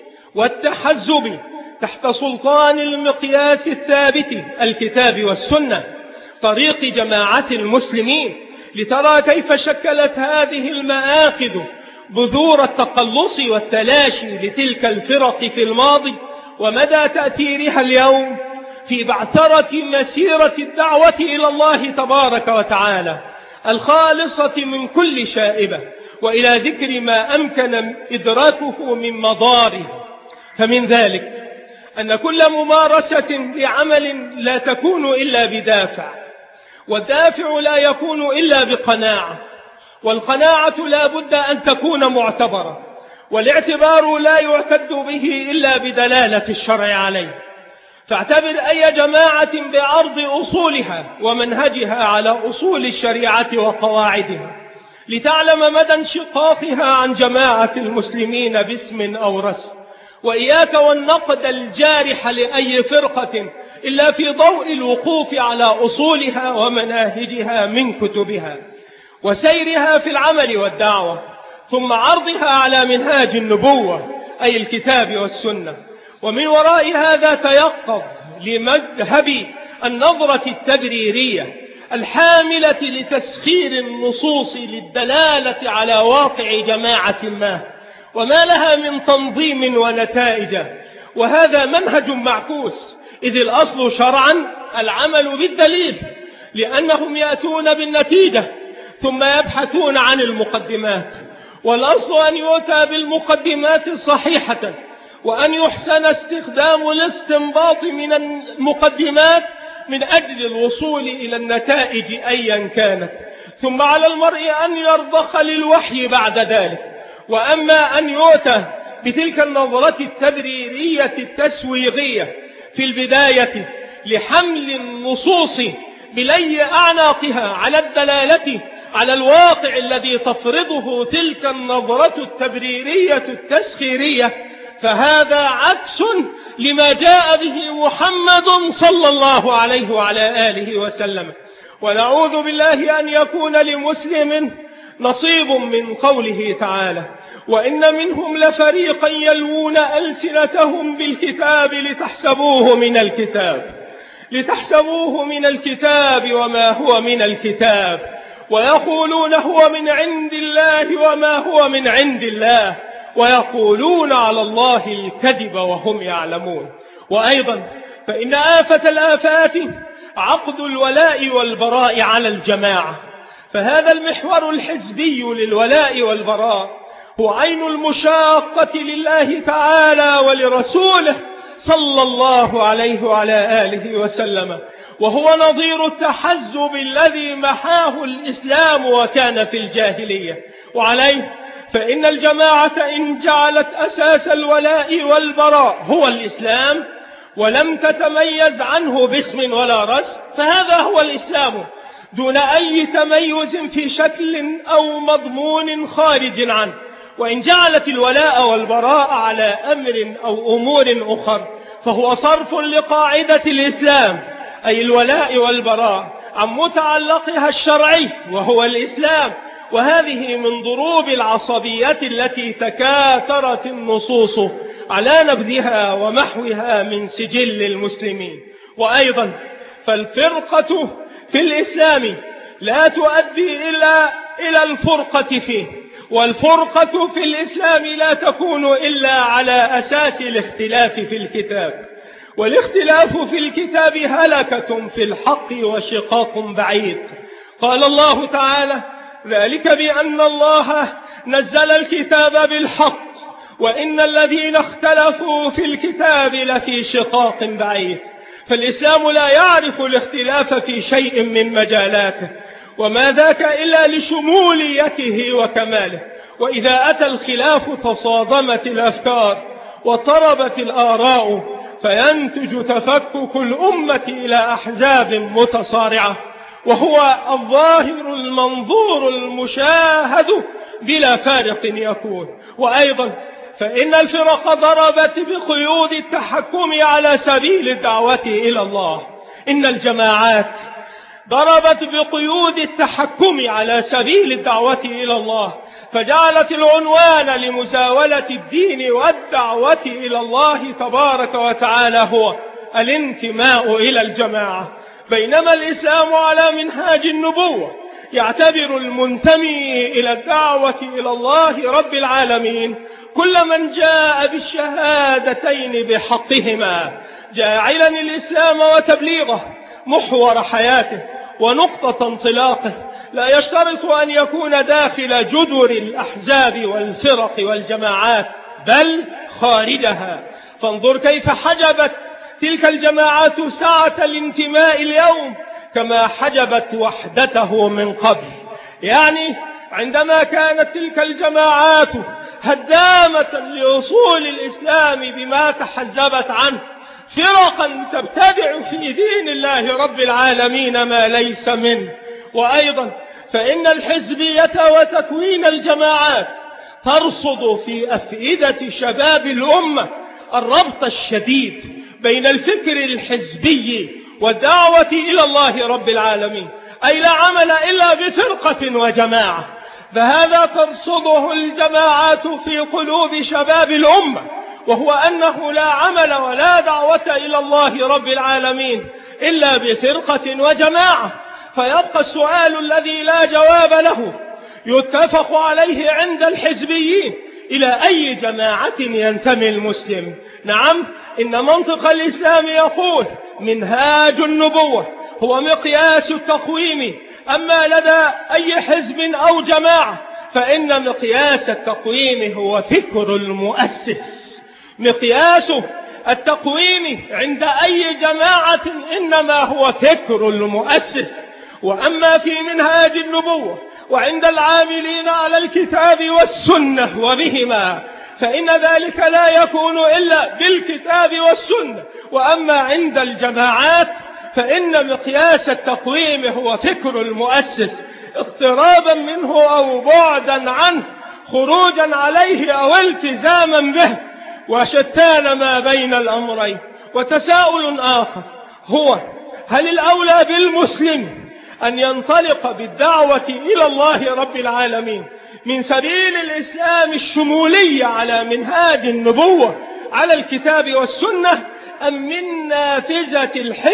والتحزب تحت سلطان المقياس الثابت الكتاب والسنة طريق جماعة المسلمين، لترى كيف شكلت هذه المآخذ بذور التقلص والتلاشي لتلك الفرق في الماضي، ومدى تأثيرها اليوم في بعثرة مسيرة الدعوة إلى الله تبارك وتعالى الخالصة من كل شائبة، وإلى ذكر ما أمكن إدراكه من مضاره. فمن ذلك أن كل ممارسة لعمل لا تكون إلا بدافع، والدافع لا يكون إلا بقناعة، والقناعة لا بد أن تكون معتبرة، والاعتبار لا يعتد به إلا بدلالة الشرع عليه. فاعتبر أي جماعة بعرض أصولها ومنهجها على أصول الشريعة وقواعدها لتعلم مدى انشقاقها عن جماعة المسلمين باسم أو رسم. وإياك والنقد الجارح لأي فرقة إلا في ضوء الوقوف على أصولها ومناهجها من كتبها وسيرها في العمل والدعوة، ثم عرضها على منهاج النبوة أي الكتاب والسنة. ومن وراء هذا تيقظ لمذهب النظرة التبريرية الحاملة لتسخير النصوص للدلالة على واقع جماعة ما وما لها من تنظيم ونتائج. وهذا منهج معكوس، إذ الأصل شرعا العمل بالدليل، لأنهم يأتون بالنتيجة ثم يبحثون عن المقدمات، والأصل أن يؤتى بالمقدمات صحيحة وأن يحسن استخدام الاستنباط من المقدمات من أجل الوصول إلى النتائج أيا كانت. ثم على المرء أن يرضخ للوحي بعد ذلك. وأما أن يؤتى بتلك النظرة التبريرية التسويغية في البداية لحمل النصوص بلي أعناقها على الدلالة على الواقع الذي تفرضه تلك النظرة التبريرية التسخيرية، فهذا عكس لما جاء به محمد صلى الله عليه وعلى آله وسلم. ونعوذ بالله أن يكون لمسلم نصيب من قوله تعالى: وإن منهم لفريقا يلوون ألسنتهم بالكتاب لتحسبوه من الكتاب وما هو من الكتاب، ويقولون هو من عند الله وما هو من عند الله، ويقولون على الله الكذب وهم يعلمون. وأيضا فإن آفة الآفات عقد الولاء والبراء على الجماعة، فهذا المحور الحزبي للولاء والبراء هو عين المشاقة لله تعالى ولرسوله صلى الله عليه وعلى آله وسلم، وهو نظير التحزب الذي محاه الإسلام وكان في الجاهلية. وعليه فإن الجماعة إن جعلت أساس الولاء والبراء هو الإسلام ولم تتميز عنه باسم ولا رسم، فهذا هو الإسلام دون أي تميز في شكل أو مضمون خارج عنه. وإن جعلت الولاء والبراء على أمر أو أمور أخر فهو صرف لقاعدة الإسلام، أي الولاء والبراء، عن متعلقها الشرعي وهو الإسلام. وهذه من ضروب العصبية التي تكاثرت النصوص على نبذها ومحوها من سجل المسلمين. وأيضا فالفرقة في الإسلام لا تؤدي إلى الفرقة فيه، والفرقة في الإسلام لا تكون إلا على أساس الاختلاف في الكتاب، والاختلاف في الكتاب هلكة في الحق وشقاق بعيد. قال الله تعالى: ذلك بأن الله نزل الكتاب بالحق وإن الذين اختلفوا في الكتاب لفي شقاق بعيد. فالإسلام لا يعرف الاختلاف في شيء من مجالاته، وما ذاك إلا لشموليته وكماله. وإذا أتى الخلاف تصادمت الأفكار واضطربت الآراء، فينتج تفكك الأمة إلى أحزاب متصارعة، وهو الظاهر المنظور المشاهد بلا فارق يكون. وأيضا فإن الفرق ضربت بقيود التحكم على سبيل الدعوة إلى الله. إن الجماعات ضربت بقيود التحكم على سبيل الدعوة إلى الله، فجعلت العنوان لمزاولة الدين والدعوة إلى الله تبارك وتعالى هو الانتماء إلى الجماعة، بينما الإسلام على منهاج النبوة يعتبر المنتمي إلى الدعوة إلى الله رب العالمين كل من جاء بالشهادتين بحقهما، جاعلا الإسلام وتبليغه محور حياته ونقطة انطلاقه، لا يشترط أن يكون داخل جدر الأحزاب والفرق والجماعات، بل خارجها. فانظر كيف حجبت تلك الجماعات سعة الانتماء اليوم كما حجبت وحدته من قبل. يعني عندما كانت تلك الجماعات هدامة لأصول الإسلام بما تحزبت عنه، فرقا تبتدع في دين الله رب العالمين ما ليس منه. وأيضا فإن الحزبية وتكوين الجماعات ترصد في أفئدة شباب الأمة الربط الشديد بين الفكر الحزبي والدعوة إلى الله رب العالمين، أي لا عمل إلا بفرقة وجماعة. فهذا ترصده الجماعات في قلوب شباب الأمة، وهو أنه لا عمل ولا دعوة إلى الله رب العالمين إلا بفرقة وجماعة. فيبقى السؤال الذي لا جواب له يتفق عليه عند الحزبيين: إلى أي جماعة ينتمي المسلم؟ نعم، إن منطق الإسلام يقول منهاج النبوة هو مقياس التقويم، أما لدى أي حزب أو جماعة فإن مقياس التقويم هو فكر المؤسس. مقياس التقويم عند أي جماعة إنما هو فكر المؤسس. وأما في منهاج النبوة وعند العاملين على الكتاب والسنة وبهما فإن ذلك لا يكون إلا بالكتاب والسنة. وأما عند الجماعات فإن مقياس التقويم هو فكر المؤسس، اقترابا منه أو بعدا عنه، خروجا عليه أو التزاما به، وشتان ما بين الأمرين. وتساؤل آخر هو: هل الأولى بالمسلم أن ينطلق بالدعوة إلى الله رب العالمين من سبيل الإسلام الشمولي على منهاج النبوة على الكتاب والسنة، أم من نافذة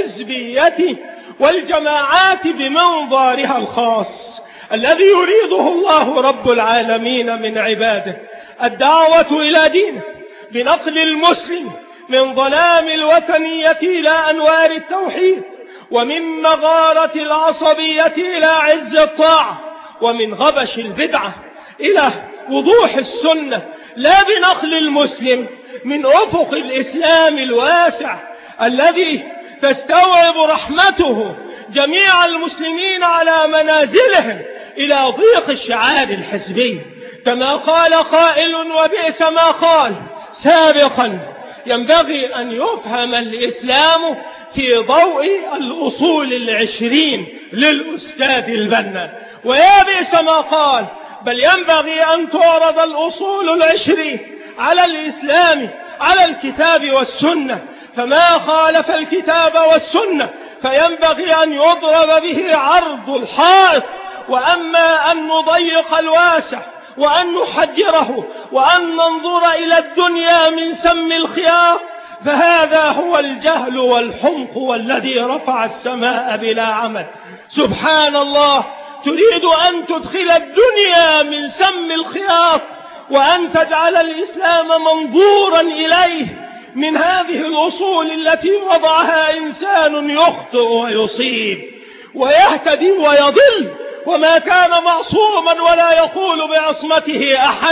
الحزبية والجماعات بمنظارها الخاص الذي يريده الله رب العالمين من عباده؟ الدعوة إلى دينه بنقل المسلم من ظلام الوثنية إلى أنوار التوحيد، ومن مغارة العصبية إلى عز الطاعة، ومن غبش البدعة إلى وضوح السنة، لا بنقل المسلم من أفق الإسلام الواسع الذي تستوعب رحمته جميع المسلمين على منازلهم إلى ضيق الشعار الحزبي. كما قال قائل وبئس ما قال سابقا: ينبغي أن يفهم الإسلام في ضوء الأصول 20 للأستاذ البنا. ويا بئس ما قال، بل ينبغي أن تعرض الأصول 20 على الإسلام على الكتاب والسنة، فما خالف الكتاب والسنة فينبغي أن يضرب به عرض الحائط. وأما أن نضيق الواسع وأن نحجره وأن ننظر إلى الدنيا من سم الخياط فهذا هو الجهل والحمق والذي رفع السماء بلا عمد. سبحان الله، تريد أن تدخل الدنيا من سم الخياط وأن تجعل الإسلام منظورا إليه من هذه الأصول التي وضعها إنسان يخطئ ويصيب ويهتدي ويضل، وما كان معصوما ولا يقول بعصمته أحد.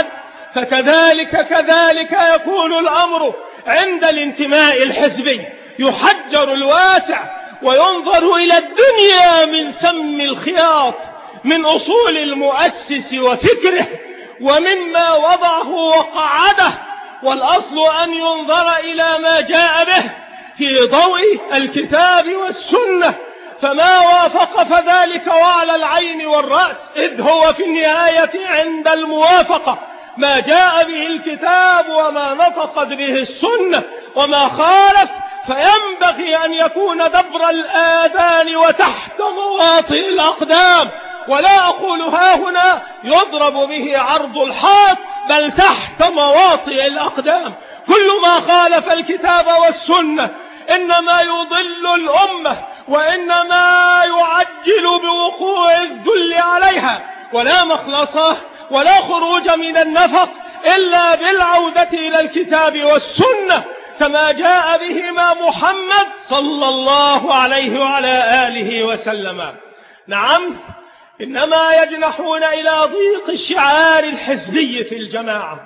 كذلك يكون الأمر عند الانتماء الحزبي، يحجر الواسع وينظر إلى الدنيا من سم الخياط، من أصول المؤسس وفكره ومما وضعه وقعده، والأصل أن ينظر إلى ما جاء به في ضوء الكتاب والسنة، فما وافق فذلك وعلى العين والرأس، إذ هو في النهاية عند الموافقة ما جاء به الكتاب وما نطقت به السنة، وما خالف فينبغي أن يكون دبر الآذان وتحت مواطئ الأقدام، ولا أقول ها هنا يضرب به عرض الحائط، بل تحت مواطئ الأقدام. كل ما خالف الكتاب والسنة إنما يضل الأمة وإنما يعجل بوقوع الذل عليها، ولا مخلصة ولا خروج من النفق إلا بالعودة إلى الكتاب والسنة كما جاء بهما محمد صلى الله عليه وعلى آله وسلم. نعم، إنما يجنحون إلى ضيق الشعار الحزبي في الجماعة،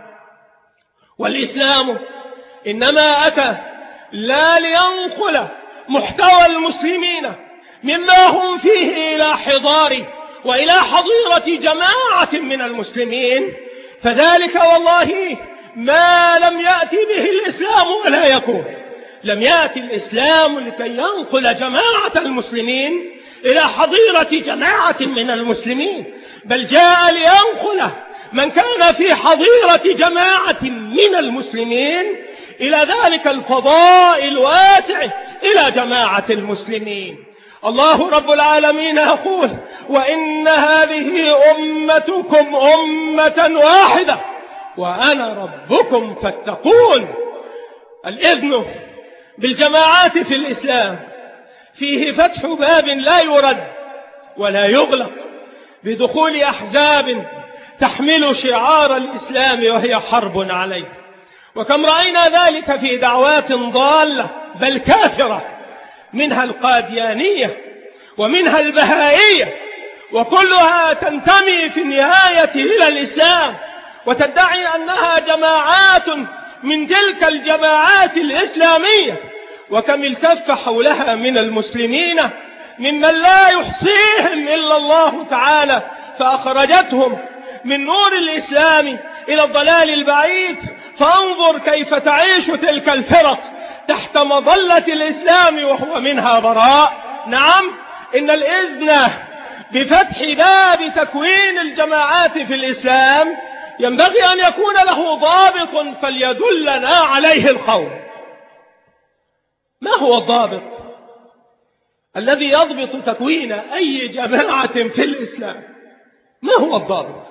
والإسلام إنما أتى لا لينقل محتوى المسلمين مما هم فيه إلى حضار وإلى حضيرة جماعة من المسلمين، فذلك والله ما لم يأتي به الإسلام ولا يكون. لم يأتي الإسلام لكي ينقل جماعة المسلمين إلى حضيرة جماعة من المسلمين، بل جاء لينقل من كان في حضيرة جماعة من المسلمين إلى ذلك الفضاء الواسع إلى جماعة المسلمين. الله رب العالمين يقول: وإن هذه أمتكم أمة واحدة وأنا ربكم فاتقون. الإذن بالجماعات في الإسلام فيه فتح باب لا يرد ولا يغلق بدخول أحزاب تحمل شعار الإسلام وهي حرب عليه. وكم رأينا ذلك في دعوات ضالة بل كافرة، منها القاديانية ومنها البهائية، وكلها تنتمي في النهاية إلى الإسلام وتدعي أنها جماعات من تلك الجماعات الإسلامية، وكم التف حولها من المسلمين ممن لا يحصيهم إلا الله تعالى، فأخرجتهم من نور الإسلام إلى الضلال البعيد. فانظر كيف تعيش تلك الفرق تحت مظلة الإسلام وهو منها براء. نعم، إن الإذن بفتح باب تكوين الجماعات في الإسلام ينبغي أن يكون له ضابط فليدلنا عليه القول. ما هو الضابط الذي يضبط تكوين أي جماعة في الإسلام؟ ما هو الضابط؟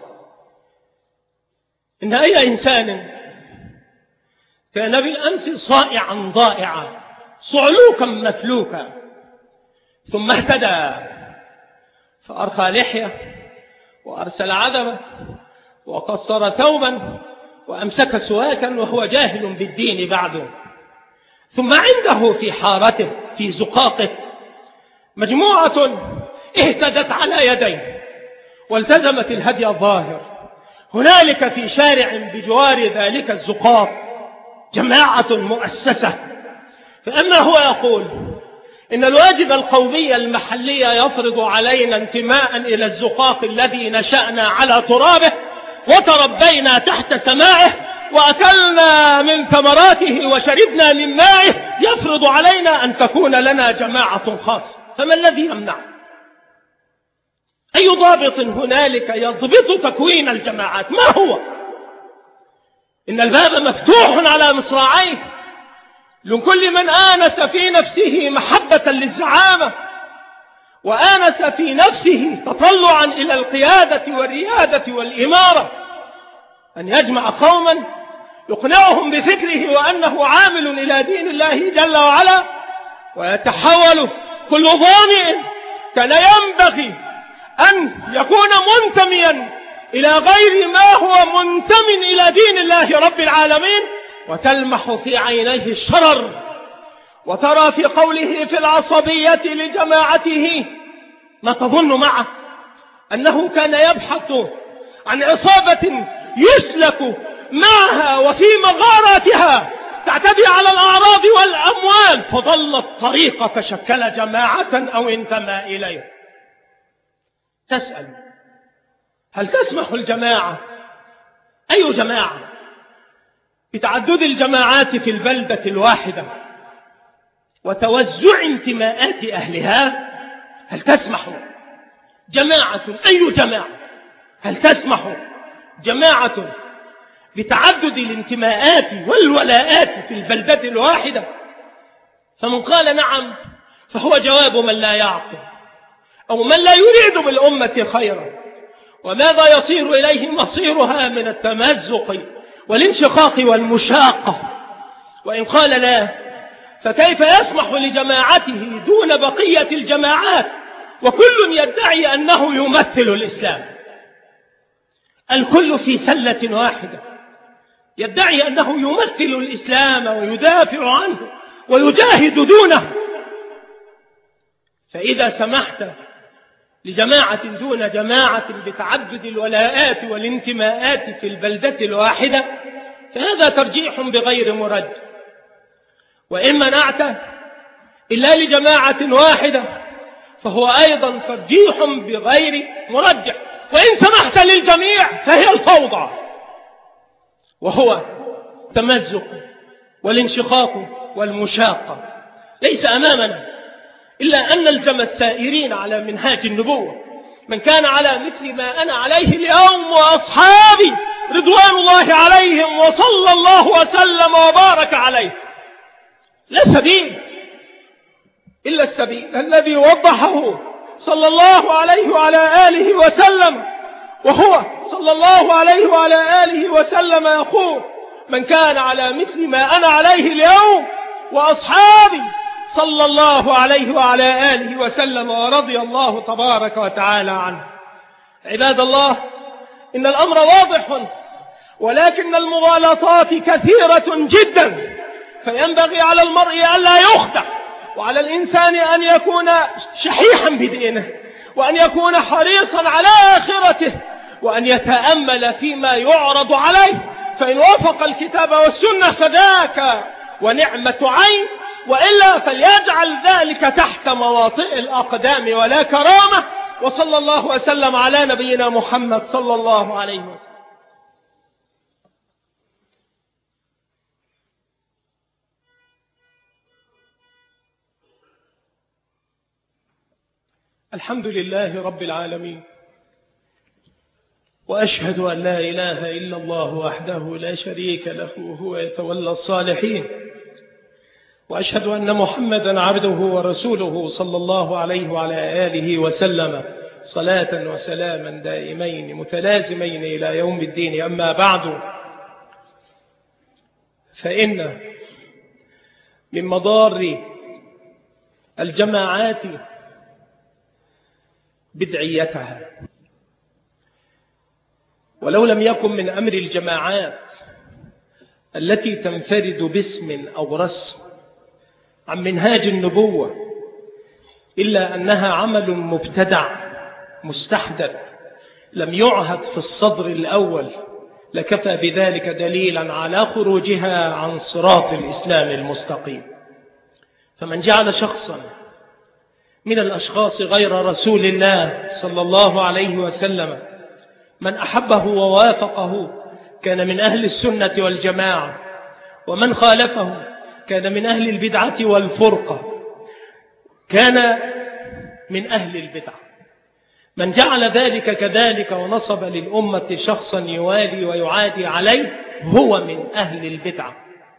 إن أي إنسان كان بالأمس صائعا ضائعا صعلوكا مثلوكا ثم اهتدى فأرخى لحية وأرسل عذبة وقصر ثوبا وأمسك سواكا وهو جاهل بالدين بعده، ثم عنده في حارته في زقاقه مجموعة اهتدت على يديه والتزمت الهدي الظاهر. هنالك في شارع بجوار ذلك الزقاق جماعة مؤسسة، فأما هو يقول إن الواجب القومي المحلي يفرض علينا انتماء إلى الزقاق الذي نشأنا على ترابه وتربينا تحت سماعه وأكلنا من ثمراته وشربنا من مائه، يفرض علينا أن تكون لنا جماعة خاصة. فما الذي يمنع؟ أي ضابط هنالك يضبط تكوين الجماعات؟ ما هو؟ إن الباب مفتوح على مصراعيه لكل من آنس في نفسه محبة للزعامة وآنس في نفسه تطلعا إلى القيادة والريادة والإمارة، أن يجمع قوما يقنعهم بفكره وأنه عامل إلى دين الله جل وعلا، ويتحول كل ظامئ كان ينبغي أن يكون منتميا إلى غير ما هو منتم إلى دين الله رب العالمين، وتلمح في عينيه الشرر، وترى في قوله في العصبية لجماعته ما تظن معه أنه كان يبحث عن عصابة يسلك معها وفي مغاراتها تعتدي على الأعراض والأموال، فضل الطريق فشكل جماعة أو انتمى إليه. تسأل هل تسمح الجماعة، أي جماعة، بتعدد الجماعات في البلدة الواحدة وتوزع انتماءات أهلها؟ هل تسمح جماعة، أي جماعة، هل تسمح جماعة بتعدد الانتماءات والولاءات في البلدة الواحدة؟ فمن قال نعم فهو جواب من لا يعقل أو من لا يريد بالأمة خيرا. وماذا يصير إليه مصيرها من التمزق والانشقاق والمشاقة؟ وإن قال لا فكيف يسمح لجماعته دون بقية الجماعات وكل يدعي أنه يمثل الإسلام؟ الكل في سلة واحدة يدعي أنه يمثل الإسلام ويدافع عنه ويجاهد دونه. فإذا سمحت لجماعة دون جماعة بتعدد الولاءات والانتماءات في البلدة الواحدة فهذا ترجيح بغير مرد، وإن منعت إلا لجماعة واحدة فهو أيضا ترجيح بغير مرجح، وإن سمحت للجميع فهي الفوضى، وهو تمزق والانشقاق والمشاقة. ليس أمامنا إلا أن نلزم السائرين على منهاج النبوة. من كان على مثل ما أنا عليه اليوم وأصحابي رضوان الله عليهم وصلى الله وسلم وبارك عليه، لا سبيل إلا السبيل الذي وضحه صلى الله عليه وعلى آله وسلم، وهو صلى الله عليه وعلى آله وسلم يقول: من كان على مثل ما أنا عليه اليوم وأصحابي صلى الله عليه وعلى آله وسلم ورضي الله تبارك وتعالى عنه. عباد الله، إن الأمر واضح، ولكن المغالطات كثيرة جدا، فينبغي على المرء ألا يخدع، وعلى الإنسان أن يكون شحيحا بدينه، وأن يكون حريصا على آخرته، وأن يتأمل فيما يعرض عليه، فإن وافق الكتاب والسنة فذاك ونعمة عين، وإلا فليجعل ذلك تحت مواطئ الأقدام ولا كرامة. وصلى الله وسلم على نبينا محمد صلى الله عليه وسلم. الحمد لله رب العالمين، وأشهد أن لا إله إلا الله وحده لا شريك له وهو يتولى الصالحين، وأشهد أن محمدا عبده ورسوله صلى الله عليه وعلى آله وسلم صلاة وسلاما دائمين متلازمين إلى يوم الدين. أما بعد، فإن من مضار الجماعات بدعيتها، ولو لم يكن من أمر الجماعات التي تنفرد باسم أو رسم عن منهاج النبوة إلا أنها عمل مبتدع مستحدث لم يعهد في الصدر الأول، لكفى بذلك دليلا على خروجها عن صراط الإسلام المستقيم. فمن جعل شخصا من الأشخاص غير رسول الله صلى الله عليه وسلم من أحبه ووافقه كان من أهل السنة والجماعة، ومن خالفه كان من أهل البدعة والفرقة، كان من أهل البدعة. من جعل ذلك كذلك ونصب للأمة شخصا يوالي ويعادي عليه هو من أهل البدعة.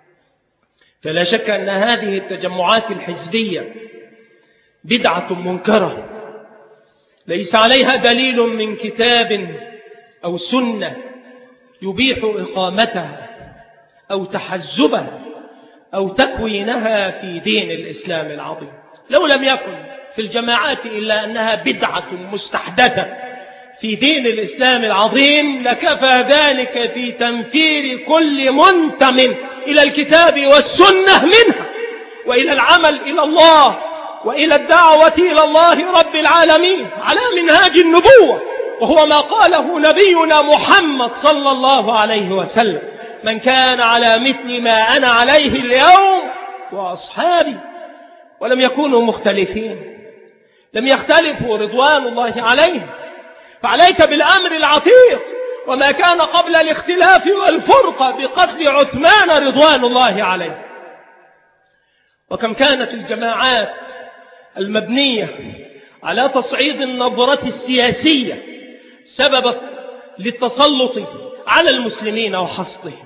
فلا شك أن هذه التجمعات الحزبية بدعة منكرة ليس عليها دليل من كتاب أو سنة يبيح إقامتها أو تحزبها أو تكوينها في دين الإسلام العظيم. لو لم يكن في الجماعات إلا أنها بدعة مستحدثة في دين الإسلام العظيم لكفى ذلك في تنفير كل منتم إلى الكتاب والسنة منها، وإلى العمل إلى الله وإلى الدعوة إلى الله رب العالمين على منهاج النبوة، وهو ما قاله نبينا محمد صلى الله عليه وسلم: من كان على مثل ما أنا عليه اليوم وأصحابي. ولم يكونوا مختلفين، لم يختلفوا رضوان الله عليهم. فعليك بالأمر العتيق وما كان قبل الاختلاف والفرقة بقتل عثمان رضوان الله عليه. وكم كانت الجماعات المبنية على تصعيد النظرة السياسية سببا للتسلط على المسلمين وحصدهم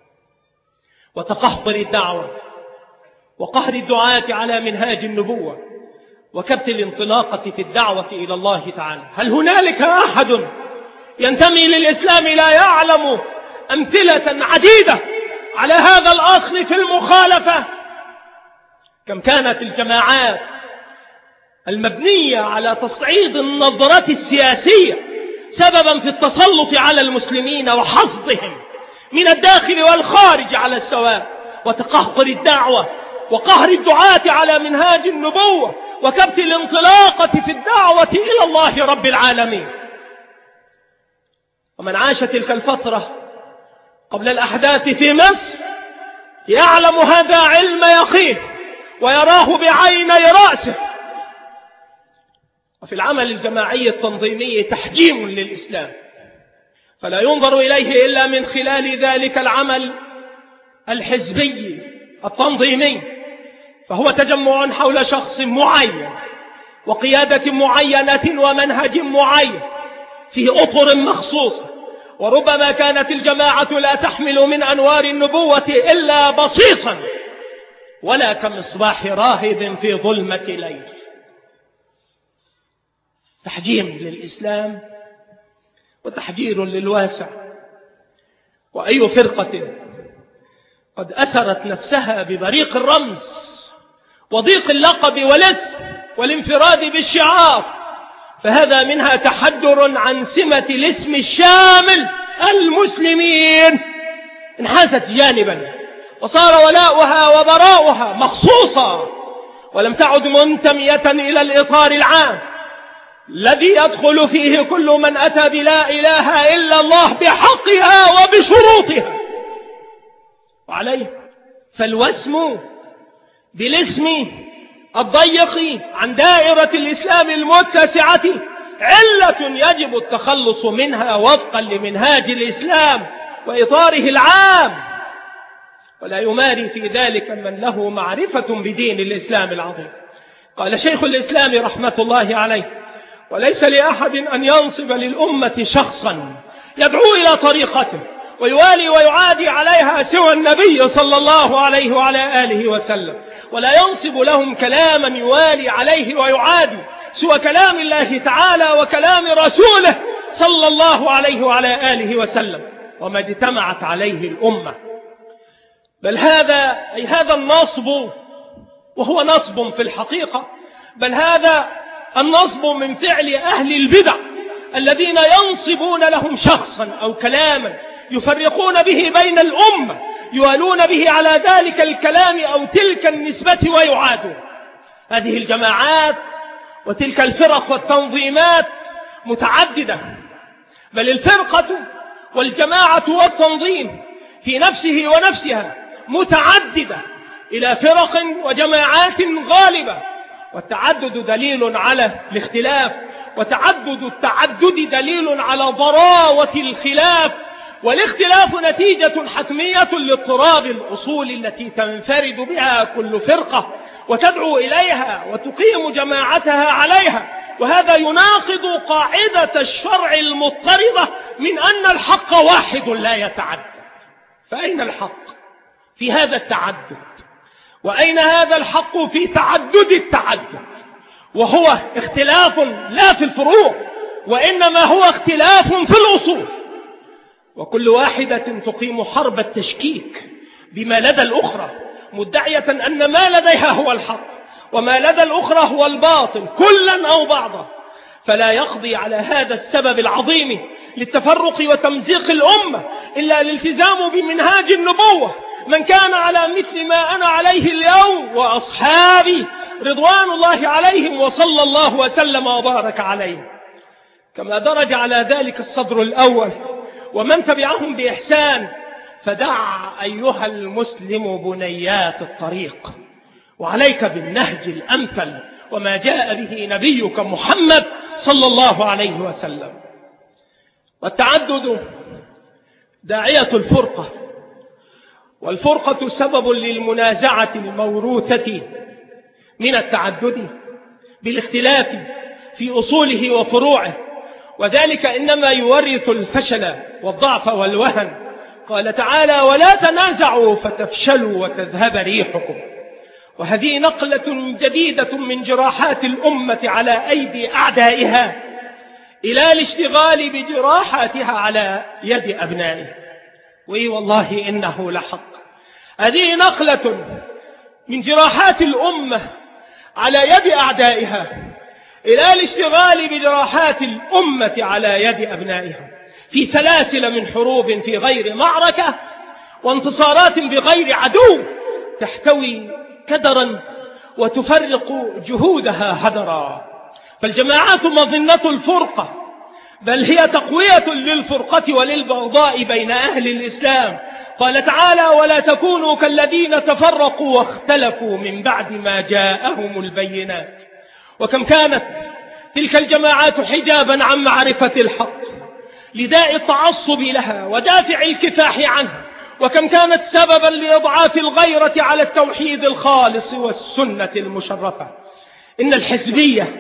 وتقهقر الدعوة وقهر الدعاة على منهاج النبوة وكبت الانطلاقة في الدعوة إلى الله تعالى. هل هنالك أحد ينتمي للإسلام لا يعلم أمثلة عديدة على هذا الأصل في المخالفة؟ كم كانت الجماعات المبنية على تصعيد النظرة السياسية سببا في التسلط على المسلمين وحصدهم من الداخل والخارج على السواء، وتقهقر الدعوة وقهر الدعاة على منهاج النبوة وكبت الانطلاقة في الدعوة إلى الله رب العالمين. ومن عاش تلك الفترة قبل الأحداث في مصر يعلم هذا علم يقين ويراه بعيني رأسه. وفي العمل الجماعي التنظيمي تحجيم للإسلام، فلا ينظر إليه إلا من خلال ذلك العمل الحزبي التنظيمي، فهو تجمع حول شخص معين وقيادة معينة ومنهج معين في أطر مخصوصة. وربما كانت الجماعة لا تحمل من أنوار النبوة إلا بصيصا ولا كمصباح راهب في ظلمة ليل. تحجيم للإسلام وتحجير للواسع. وأي فرقة قد أسرت نفسها ببريق الرمز وضيق اللقب والاسم والانفراد بالشعار فهذا منها تحدر عن سمة الاسم الشامل المسلمين، انحازت جانبا وصار ولاؤها وبراؤها مخصوصا ولم تعد منتمية إلى الإطار العام الذي يدخل فيه كل من أتى بلا إله إلا الله بحقها وبشروطها وعليه فالوسم بالاسم الضيق عن دائرة الإسلام المتسعة علة يجب التخلص منها وفقا لمنهاج الإسلام وإطاره العام، ولا يماري في ذلك من له معرفة بدين الإسلام العظيم. قال شيخ الإسلام رحمة الله عليه: وليس لأحد أن ينصب للأمة شخصا يدعو إلى طريقته ويوالي ويعادي عليها سوى النبي صلى الله عليه وعلى آله وسلم، ولا ينصب لهم كلاما يوالي عليه ويعادي سوى كلام الله تعالى وكلام رسوله صلى الله عليه وعلى آله وسلم وما اجتمعت عليه الأمة. بل هذا النصب، وهو نصب في الحقيقة، بل هذا النصب من فعل أهل البدع الذين ينصبون لهم شخصا أو كلاما يفرقون به بين الأمة، يوالون به على ذلك الكلام أو تلك النسبة ويعادون. هذه الجماعات وتلك الفرق والتنظيمات متعددة، بل الفرقة والجماعة والتنظيم في نفسه ونفسها متعددة إلى فرق وجماعات غالبة، والتعدد دليل على الاختلاف، وتعدد التعدد دليل على ضراوة الخلاف، والاختلاف نتيجة حتمية لاضطراب الأصول التي تنفرد بها كل فرقة وتدعو إليها وتقيم جماعتها عليها. وهذا يناقض قاعدة الشرع المضطردة من أن الحق واحد لا يتعدد. فأين الحق في هذا التعدد؟ وأين هذا الحق في تعدد التعدد؟ وهو اختلاف لا في الفروع، وإنما هو اختلاف في الأصول، وكل واحدة تقيم حرب التشكيك بما لدى الأخرى، مدعية أن ما لديها هو الحق وما لدى الأخرى هو الباطل، كلا أو بعضا. فلا يقضي على هذا السبب العظيم للتفرق وتمزيق الأمة إلا الالتزام بمنهاج النبوة. من كان على مثل ما أنا عليه اليوم وأصحابي رضوان الله عليهم وصلى الله وسلم وبارك عليهم، كما درج على ذلك الصدر الأول ومن تبعهم بإحسان. فدع أيها المسلم بنيات الطريق، وعليك بالنهج الأمثل وما جاء به نبيك محمد صلى الله عليه وسلم. والتعدد داعية الفرقة، والفرقة سبب للمنازعة الموروثة من التعدد بالاختلاف في أصوله وفروعه، وذلك إنما يورث الفشل والضعف والوهن. قال تعالى: ولا تنازعوا فتفشلوا وتذهب ريحكم. وهذه نقلة جديدة من جراحات الأمة على أيدي أعدائها إلى الاشتغال بجراحاتها على يد أبنائها. والله إنه لحق. هذه نقلة من جراحات الأمة على يد أعدائها إلى الاشتغال بجراحات الأمة على يد أبنائها في سلاسل من حروب في غير معركة وانتصارات بغير عدو تحتوي كدرا وتفرق جهودها هدرا. فالجماعات مظنة الفرقة، بل هي تقوية للفرقة وللبغضاء بين أهل الإسلام. قال تعالى: ولا تكونوا كالذين تفرقوا واختلفوا من بعد ما جاءهم البينات. وكم كانت تلك الجماعات حجابا عن معرفة الحق لداء التعصب لها ودافع الكفاح عنها، وكم كانت سببا لإضعاف الغيرة على التوحيد الخالص والسنة المشرفة. إن الحزبية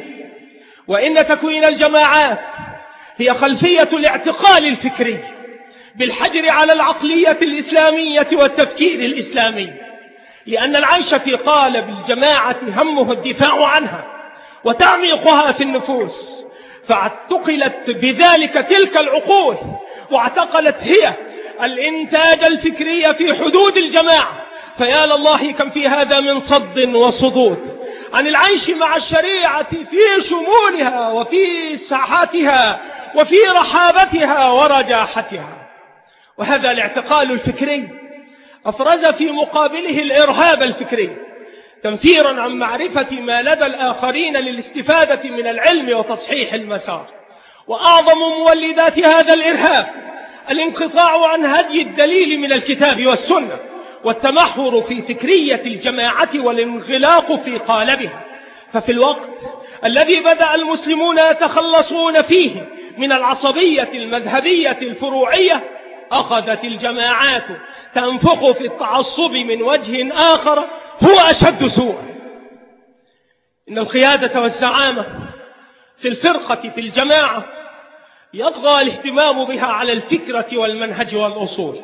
وإن تكوين الجماعات هي خلفية الاعتقال الفكري بالحجر على العقلية الإسلامية والتفكير الإسلامي، لأن العيش في قالب الجماعة همه الدفاع عنها وتعميقها في النفوس، فاعتقلت بذلك تلك العقول، واعتقلت هي الإنتاج الفكري في حدود الجماعة. فيا لله كم في هذا من صد وصدود عن العيش مع الشريعة في شمولها وفي ساحاتها وفي رحابتها ورجاحتها. وهذا الاعتقال الفكري أفرز في مقابله الإرهاب الفكري، تنفيرا عن معرفة ما لدى الآخرين للاستفادة من العلم وتصحيح المسار. وأعظم مولدات هذا الإرهاب الانقطاع عن هدي الدليل من الكتاب والسنة، والتمحور في فكرية الجماعة والانغلاق في قالبها. ففي الوقت الذي بدأ المسلمون يتخلصون فيه من العصبية المذهبية الفروعية، أخذت الجماعات تنفخ في التعصب من وجه آخر هو أشد سوءا. إن القيادة والزعامة في الفرقة في الجماعة يطغى الاهتمام بها على الفكرة والمنهج والأصول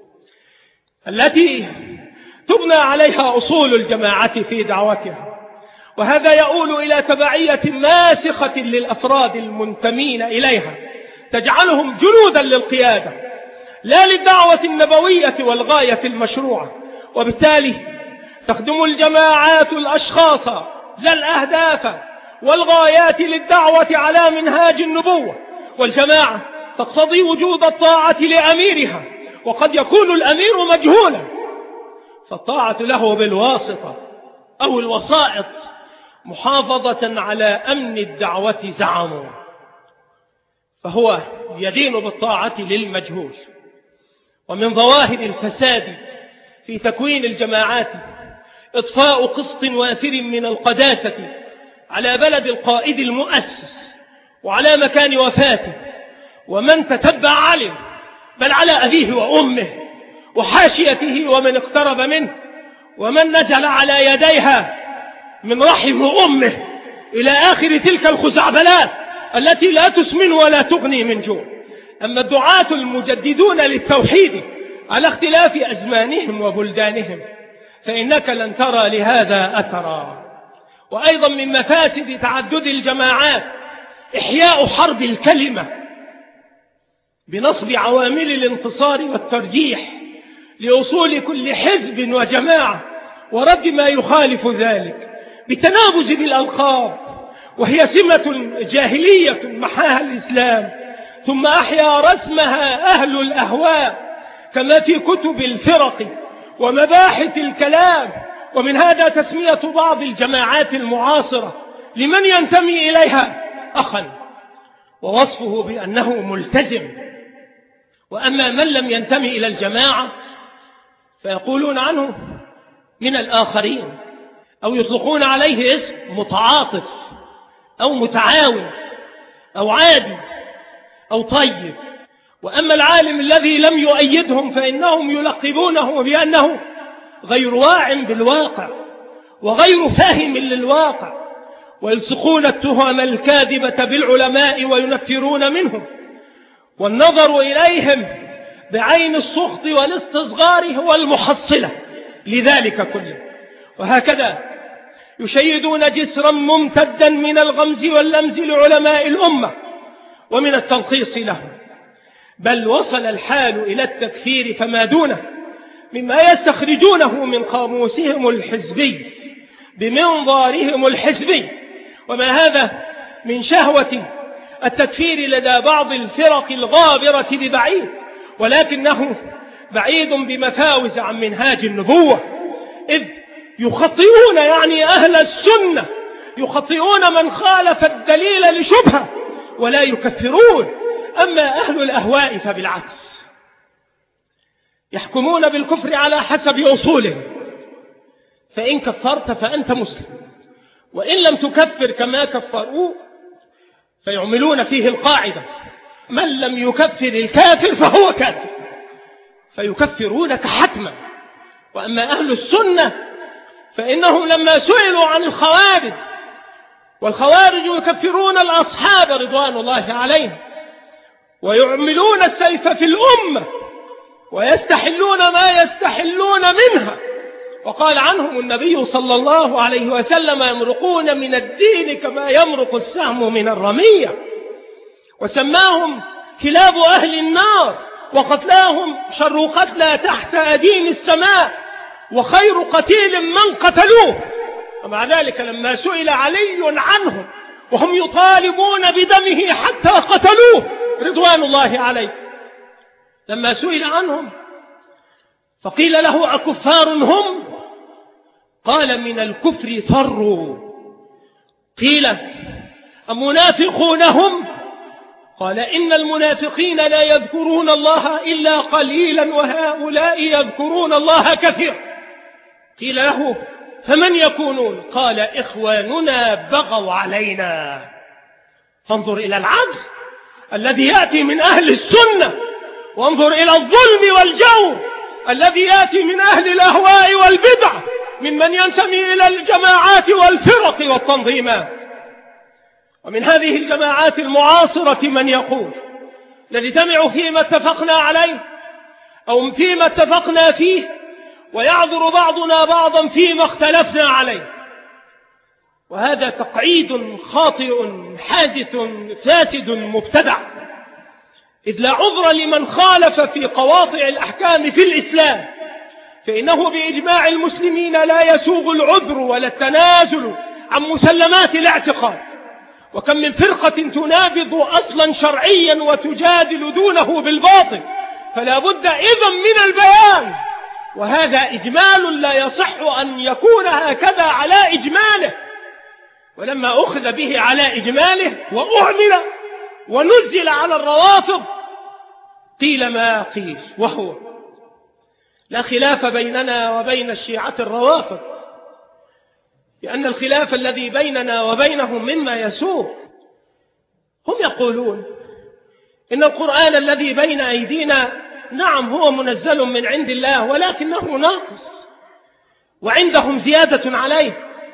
التي تبنى عليها أصول الجماعة في دعوتها، وهذا يؤول إلى تبعية ماسخة للأفراد المنتمين إليها تجعلهم جنودا للقيادة لا للدعوة النبوية والغاية المشروعة، وبالتالي تخدم الجماعات الأشخاص لا الأهداف والغايات للدعوة على منهاج النبوة. والجماعة تقتضي وجود الطاعة لأميرها، وقد يكون الأمير مجهولا فالطاعة له بالواسطة أو الوسائط محافظة على أمن الدعوة زعموا، فهو يدين بالطاعة للمجهول. ومن ظواهر الفساد في تكوين الجماعات إضفاء قسط وافر من القداسة على بلد القائد المؤسس وعلى مكان وفاته، ومن تتبع علم، بل على أبيه وأمه وحاشيته ومن اقترب منه ومن نزل على يديها من رحم أمه إلى آخر تلك الخزعبلات التي لا تسمن ولا تغني من جوع. أما الدعاة المجددون للتوحيد على اختلاف أزمانهم وبلدانهم فإنك لن ترى لهذا أثرا. وأيضا من مفاسد تعدد الجماعات إحياء حرب الكلمة بنصب عوامل الانتصار والترجيح لأصول كل حزب وجماعة ورد ما يخالف ذلك بالتنابز بالألقاب، وهي سمة جاهلية محاها الإسلام، ثم أحيا رسمها أهل الأهواء كما في كتب الفرق ومباحث الكلام. ومن هذا تسمية بعض الجماعات المعاصرة لمن ينتمي إليها أخا، ووصفه بأنه ملتزم. وأما من لم ينتمي إلى الجماعة فيقولون عنه من الآخرين، أو يطلقون عليه اسم متعاطف أو متعاون أو عادي أو طيب. وأما العالم الذي لم يؤيدهم فإنهم يلقبونه بأنه غير واع بالواقع وغير فاهم للواقع، ويلصقون التهم الكاذبة بالعلماء وينفرون منهم، والنظر إليهم بعين السخط والاستصغار هو المحصلة لذلك كله. وهكذا يشيدون جسرا ممتدا من الغمز واللمز لعلماء الأمة ومن التنقيص لهم، بل وصل الحال إلى التكفير فما دونه مما يستخرجونه من قاموسهم الحزبي بمنظارهم الحزبي. وما هذا من شهوة التكفير لدى بعض الفرق الغابرة ببعيد، ولكنه بعيد بمفاوز عن منهاج النبوة، إذ يخطئون يعني أهل السنة يخطئون من خالف الدليل لشبهة ولا يكفرون. أما أهل الأهواء فبالعكس يحكمون بالكفر على حسب أصولهم، فإن كفرت فأنت مسلم، وإن لم تكفر كما كفروا فيعملون فيه القاعدة من لم يكفر الكافر فهو كافر، فيكفرونك حتما. وأما أهل السنة فإنهم لما سئلوا عن الخوارج، والخوارج يكفرون الأصحاب رضوان الله عليهم ويعملون السيف في الأمة ويستحلون ما يستحلون منها، وقال عنهم النبي صلى الله عليه وسلم يمرقون من الدين كما يمرق السهم من الرمية، وسماهم كلاب أهل النار، وقتلاهم شر قتلى تحت أديم السماء، وخير قتيل من قتلوه. ومع ذلك لما سئل علي عنهم وهم يطالبون بدمه حتى قتلوه رضوان الله عليه، لما سئل عنهم فقيل له أكفار هم؟ قال من الكفر فروا. قيل أمنافقون هم؟ قال إن المنافقين لا يذكرون الله إلا قليلا وهؤلاء يذكرون الله كثيرا. قيل له فمن يكونون؟ قال إخواننا بغوا علينا. فانظر إلى العدل الذي يأتي من أهل السنة، وانظر إلى الظلم والجور الذي يأتي من أهل الأهواء والبدع، ممن ينتمي إلى الجماعات والفرق والتنظيمات. ومن هذه الجماعات المعاصرة من يقول نجتمع فيما اتفقنا عليه أو فيما اتفقنا فيه، ويعذر بعضنا بعضا فيما اختلفنا عليه. وهذا تقعيد خاطئ حادث فاسد مبتدع، إذ لا عذر لمن خالف في قواطع الأحكام في الإسلام، فإنه بإجماع المسلمين لا يسوغ العذر ولا التنازل عن مسلمات الاعتقاد. وكم من فرقة تنابض أصلا شرعيا وتجادل دونه بالباطل، فلا بد إذن من البيان. وهذا إجمال لا يصح أن يكون هكذا على إجماله. ولما أخذ به على إجماله وأعمل ونزل على الروافض قيل ما قيل، وهو لا خلاف بيننا وبين الشيعة الروافض، لأن الخلاف الذي بيننا وبينهم مما يسوء. هم يقولون إن القرآن الذي بين أيدينا نعم هو منزل من عند الله، ولكنه ناقص، وعندهم زيادة عليه،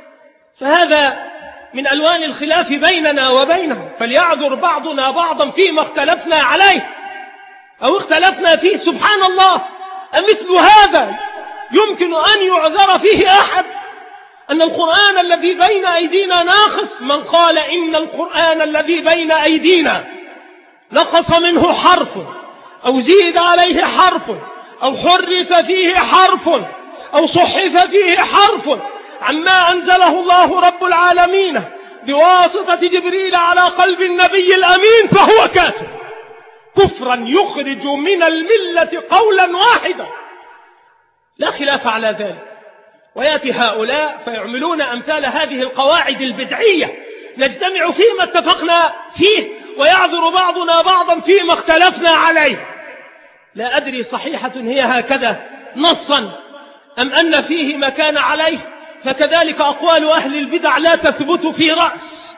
فهذا من ألوان الخلاف بيننا وبينهم. فليعذر بعضنا بعضا فيما اختلفنا عليه أو اختلفنا فيه. سبحان الله، أمثل هذا يمكن أن يعذر فيه أحد؟ أن القرآن الذي بين أيدينا ناقص. من قال إن القرآن الذي بين أيدينا نقص منه حرف أو زيد عليه حرف أو حرف فيه حرف أو صحف فيه حرف عما أنزله الله رب العالمين بواسطة جبريل على قلب النبي الأمين، فهو كافر كفرا يخرج من الملة قولا واحدا، لا خلاف على ذلك. ويأتي هؤلاء فيعملون أمثال هذه القواعد البدعية، نجتمع فيما اتفقنا فيه ويعذر بعضنا بعضا فيما اختلفنا عليه. لا أدري صحيحة هي هكذا نصا أم أن فيه ما كان عليه، فكذلك أقوال أهل البدع لا تثبت في رأس.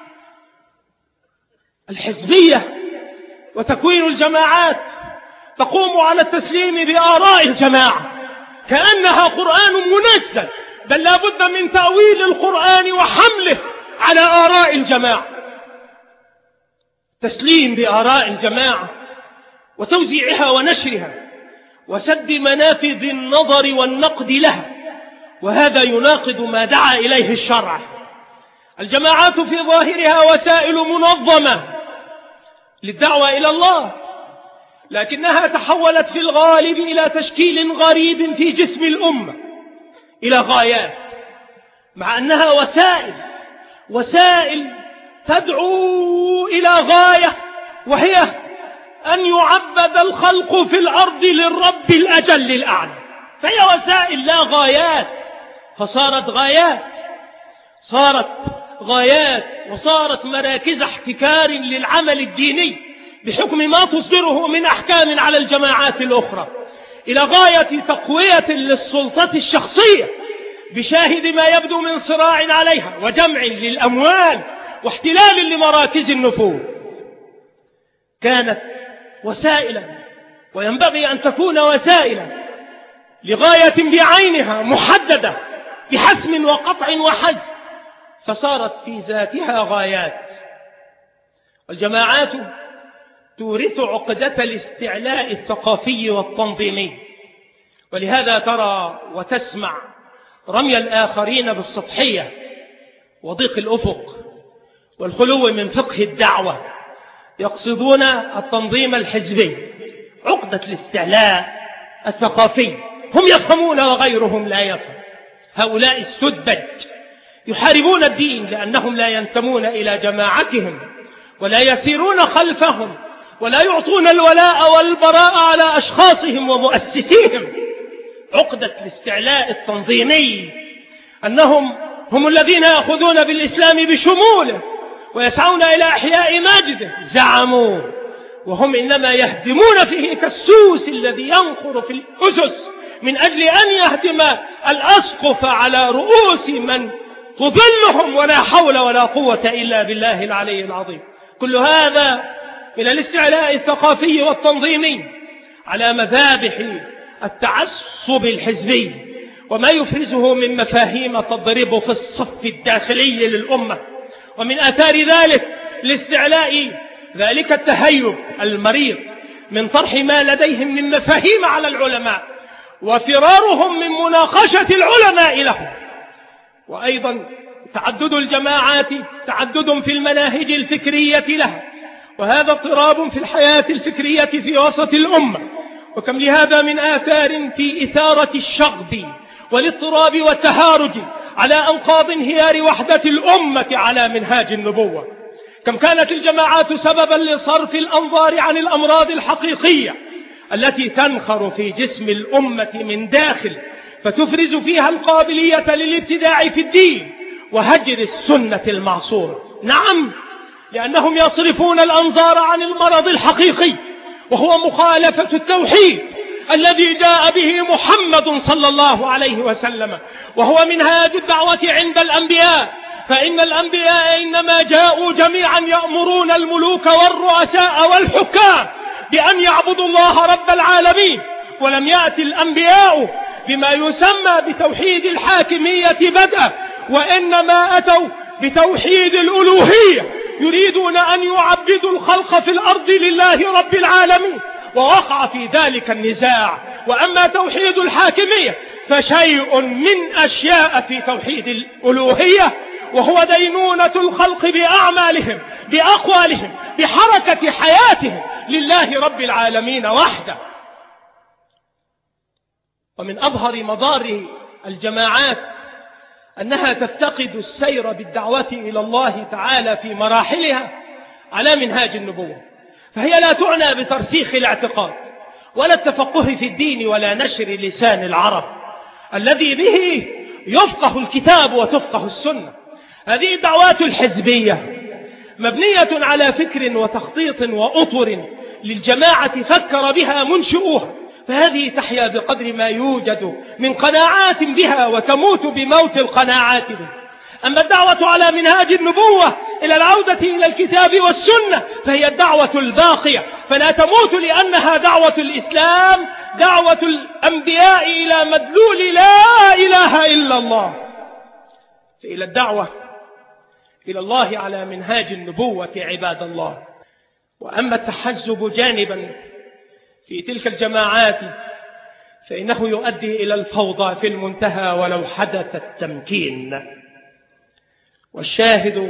الحزبية وتكوين الجماعات تقوم على التسليم بآراء الجماعة كأنها قرآن منزل، بل لا بد من تأويل القرآن وحمله على آراء الجماعة. تسليم بآراء الجماعة وتوزيعها ونشرها وسد منافذ النظر والنقد لها، وهذا يناقض ما دعا إليه الشرع. الجماعات في ظاهرها وسائل منظمة للدعوة إلى الله، لكنها تحولت في الغالب إلى تشكيل غريب في جسم الأمة، إلى غايات، مع أنها وسائل تدعو إلى غاية، وهي أن يعبد الخلق في الأرض للرب الأجل الأعلى. فهي وسائل لا غايات، فصارت غايات وصارت مراكز احتكار للعمل الديني بحكم ما تصدره من أحكام على الجماعات الأخرى، إلى غاية تقوية للسلطة الشخصية بشاهد ما يبدو من صراع عليها وجمع للأموال واحتلال لمراكز النفوذ. كانت وسائلا، وينبغي أن تكون وسائلا لغاية بعينها محددة بحسم وقطع وحزم، فصارت في ذاتها غايات. والجماعات تورث عقدة الاستعلاء الثقافي والتنظيمي، ولهذا ترى وتسمع رمي الآخرين بالسطحية وضيق الأفق والخلو من فقه الدعوة، يقصدون التنظيم الحزبي، عقدة الاستعلاء الثقافي. هم يفهمون وغيرهم لا يفهم. هؤلاء السذج يحاربون الدين لأنهم لا ينتمون إلى جماعتهم ولا يسيرون خلفهم ولا يعطون الولاء والبراء على أشخاصهم ومؤسسيهم. عقدة الاستعلاء التنظيمي أنهم هم الذين يأخذون بالإسلام بشموله ويسعون إلى إحياء مجده. زعموا وهم إنما يهدمون فيه كالسوس الذي ينخر في الأسس من أجل أن يهدم الأسقف على رؤوس من تظلهم، ولا حول ولا قوة إلا بالله العلي العظيم. كل هذا من الاستعلاء الثقافي والتنظيمي على مذابح التعصب الحزبي وما يفرزه من مفاهيم تضرب في الصف الداخلي للأمة. ومن آثار ذلك الاستعلاء ذلك التهيب المريض من طرح ما لديهم من مفاهيم على العلماء وفرارهم من مناقشة العلماء لهم. وأيضا تعدد الجماعات تعدد في المناهج الفكرية لها، وهذا اضطراب في الحياة الفكرية في وسط الأمة. وكم لهذا من آثار في إثارة الشغب والاضطراب والتهارج على أنقاض انهيار وحدة الأمة على منهاج النبوة. كم كانت الجماعات سببا لصرف الأنظار عن الأمراض الحقيقية التي تنخر في جسم الأمة من داخل، فتفرز فيها القابلية للابتداع في الدين وهجر السنة المعصورة. نعم، لأنهم يصرفون الأنظار عن المرض الحقيقي، وهو مخالفة التوحيد الذي جاء به محمد صلى الله عليه وسلم، وهو منهاج الدعوة عند الأنبياء. فإن الأنبياء إنما جاءوا جميعا يأمرون الملوك والرؤساء والحكام بأن يعبدوا الله رب العالمين، ولم يأتي الأنبياء بما يسمى بتوحيد الحاكمية بدءا، وإنما أتوا بتوحيد الألوهية، يريدون أن يعبدوا الخلق في الأرض لله رب العالمين، ووقع في ذلك النزاع. وأما توحيد الحاكمية فشيء من أشياء في توحيد الألوهية، وهو دينونة الخلق بأعمالهم بأقوالهم بحركة حياتهم لله رب العالمين وحده. ومن أظهر مضار الجماعات أنها تفتقد السير بالدعوة إلى الله تعالى في مراحلها على منهاج النبوة، فهي لا تعنى بترسيخ الاعتقاد ولا التفقه في الدين ولا نشر لسان العرب الذي به يفقه الكتاب وتفقه السنة. هذه الدعوات الحزبية مبنية على فكر وتخطيط وأطر للجماعة فكر بها منشئوها، فهذه تحيا بقدر ما يوجد من قناعات بها وتموت بموت القناعات بها. أما الدعوة على منهاج النبوة إلى العودة إلى الكتاب والسنة فهي الدعوة الباقية، فلا تموت لأنها دعوة الإسلام، دعوة الأنبياء إلى مدلول لا إله إلا الله. فإلى الدعوة إلى الله على منهاج النبوة عباد الله. وأما التحزب جانبا في تلك الجماعات فإنه يؤدي إلى الفوضى في المنتهى ولو حدث التمكين. والشاهد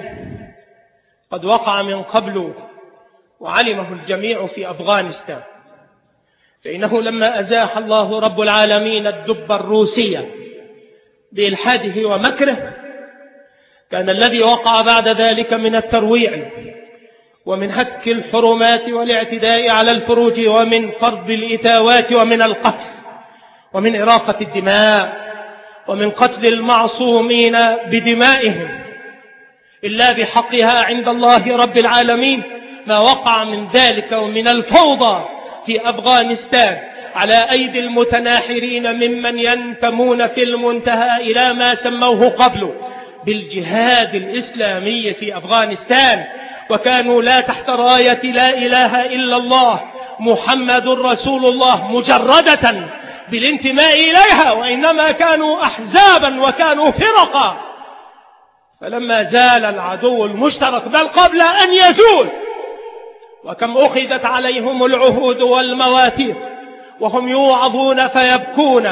قد وقع من قبل وعلمه الجميع في أفغانستان، فإنه لما أزاح الله رب العالمين الدب الروسية بإلحاده ومكره، كان الذي وقع بعد ذلك من الترويع ومن هتك الحرمات والاعتداء على الفروج ومن فرض الإتاوات ومن القتل ومن إراقة الدماء ومن قتل المعصومين بدمائهم إلا بحقها عند الله رب العالمين، ما وقع من ذلك ومن الفوضى في أفغانستان على أيدي المتناحرين ممن ينتمون في المنتهى إلى ما سموه قبل بالجهاد الإسلامي في أفغانستان، وكانوا لا تحت راية لا إله إلا الله محمد رسول الله مجردة بالانتماء إليها، وإنما كانوا أحزابا وكانوا فرقا. فلما زال العدو المشترك بل قبل أن يزول، وكم أخذت عليهم العهود والمواثيق وهم يوعظون فيبكون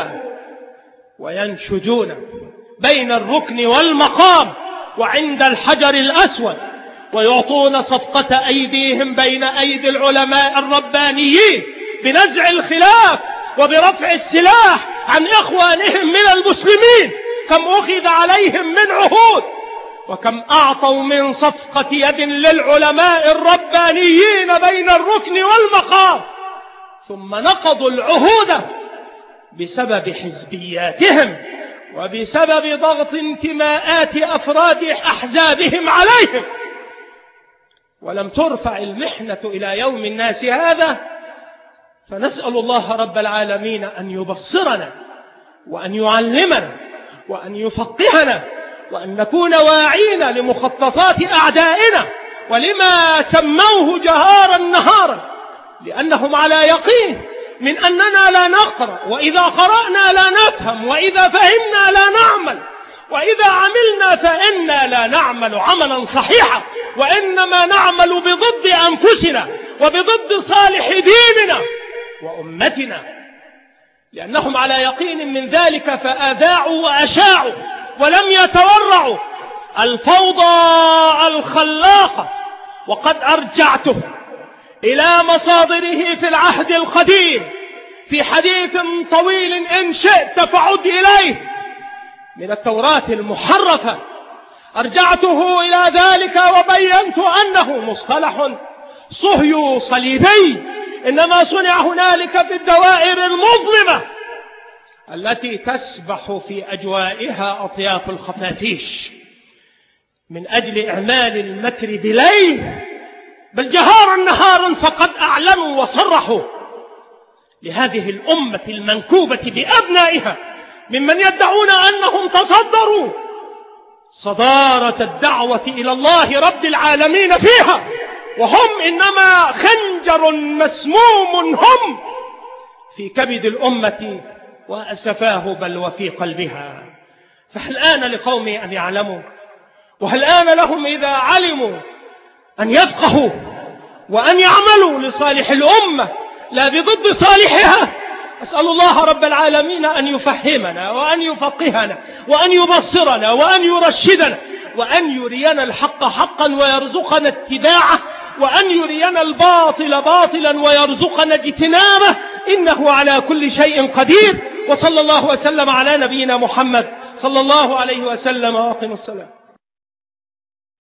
وينشجون بين الركن والمقام وعند الحجر الأسود، ويعطون صفقة أيديهم بين أيدي العلماء الربانيين بنزع الخلاف وبرفع السلاح عن إخوانهم من المسلمين. كم أخذ عليهم من عهود، وكم أعطوا من صفقة يد للعلماء الربانيين بين الركن والمقام، ثم نقضوا العهود بسبب حزبياتهم وبسبب ضغط انتماءات أفراد أحزابهم عليهم. ولم ترفع المحنة إلى يوم الناس هذا، فنسأل الله رب العالمين أن يبصرنا وأن يعلمنا وأن يفقهنا، وأن نكون واعين لمخططات أعدائنا ولما سموه جهارا نهارا، لأنهم على يقين من أننا لا نقرأ، وإذا قرأنا لا نفهم، وإذا فهمنا لا نعمل، وإذا عملنا فإنا لا نعمل عملا صحيحا، وإنما نعمل بضد أنفسنا وبضد صالح ديننا وأمتنا، لأنهم على يقين من ذلك فأذاعوا وأشاعوا ولم يتورعوا الفوضى الخلاقة. وقد أرجعته إلى مصادره في العهد القديم في حديث طويل إن شئت فعد إليه من التوراة المحرفة، أرجعته إلى ذلك وبينت أنه مصطلح صهيو صليبي إنما صنع هنالك في الدوائر المظلمة التي تسبح في أجوائها أطياف الخفافيش من أجل إعمال المكر بليل بل جهارا نهارا، فقد أعلنوا وصرحوا لهذه الأمة المنكوبة بأبنائها ممن يدعون أنهم تصدروا صدارة الدعوة إلى الله رب العالمين فيها، وهم إنما خنجر مسموم هم في كبد الأمة وأسفاه بل وفي قلبها. فهل آن لقوم أن يعلموا، وهل آن لهم إذا علموا أن يفقهوا وأن يعملوا لصالح الأمة لا بضد صالحها. أسأل الله رب العالمين أن يفهمنا وأن يفقهنا وأن يبصرنا وأن يرشدنا وأن يرينا الحق حقا ويرزقنا اتباعه، وأن يرينا الباطل باطلا ويرزقنا اجتنابه، إنه على كل شيء قدير. وصلى الله وسلم على نبينا محمد صلى الله عليه وسلم، وأقم الصلاة.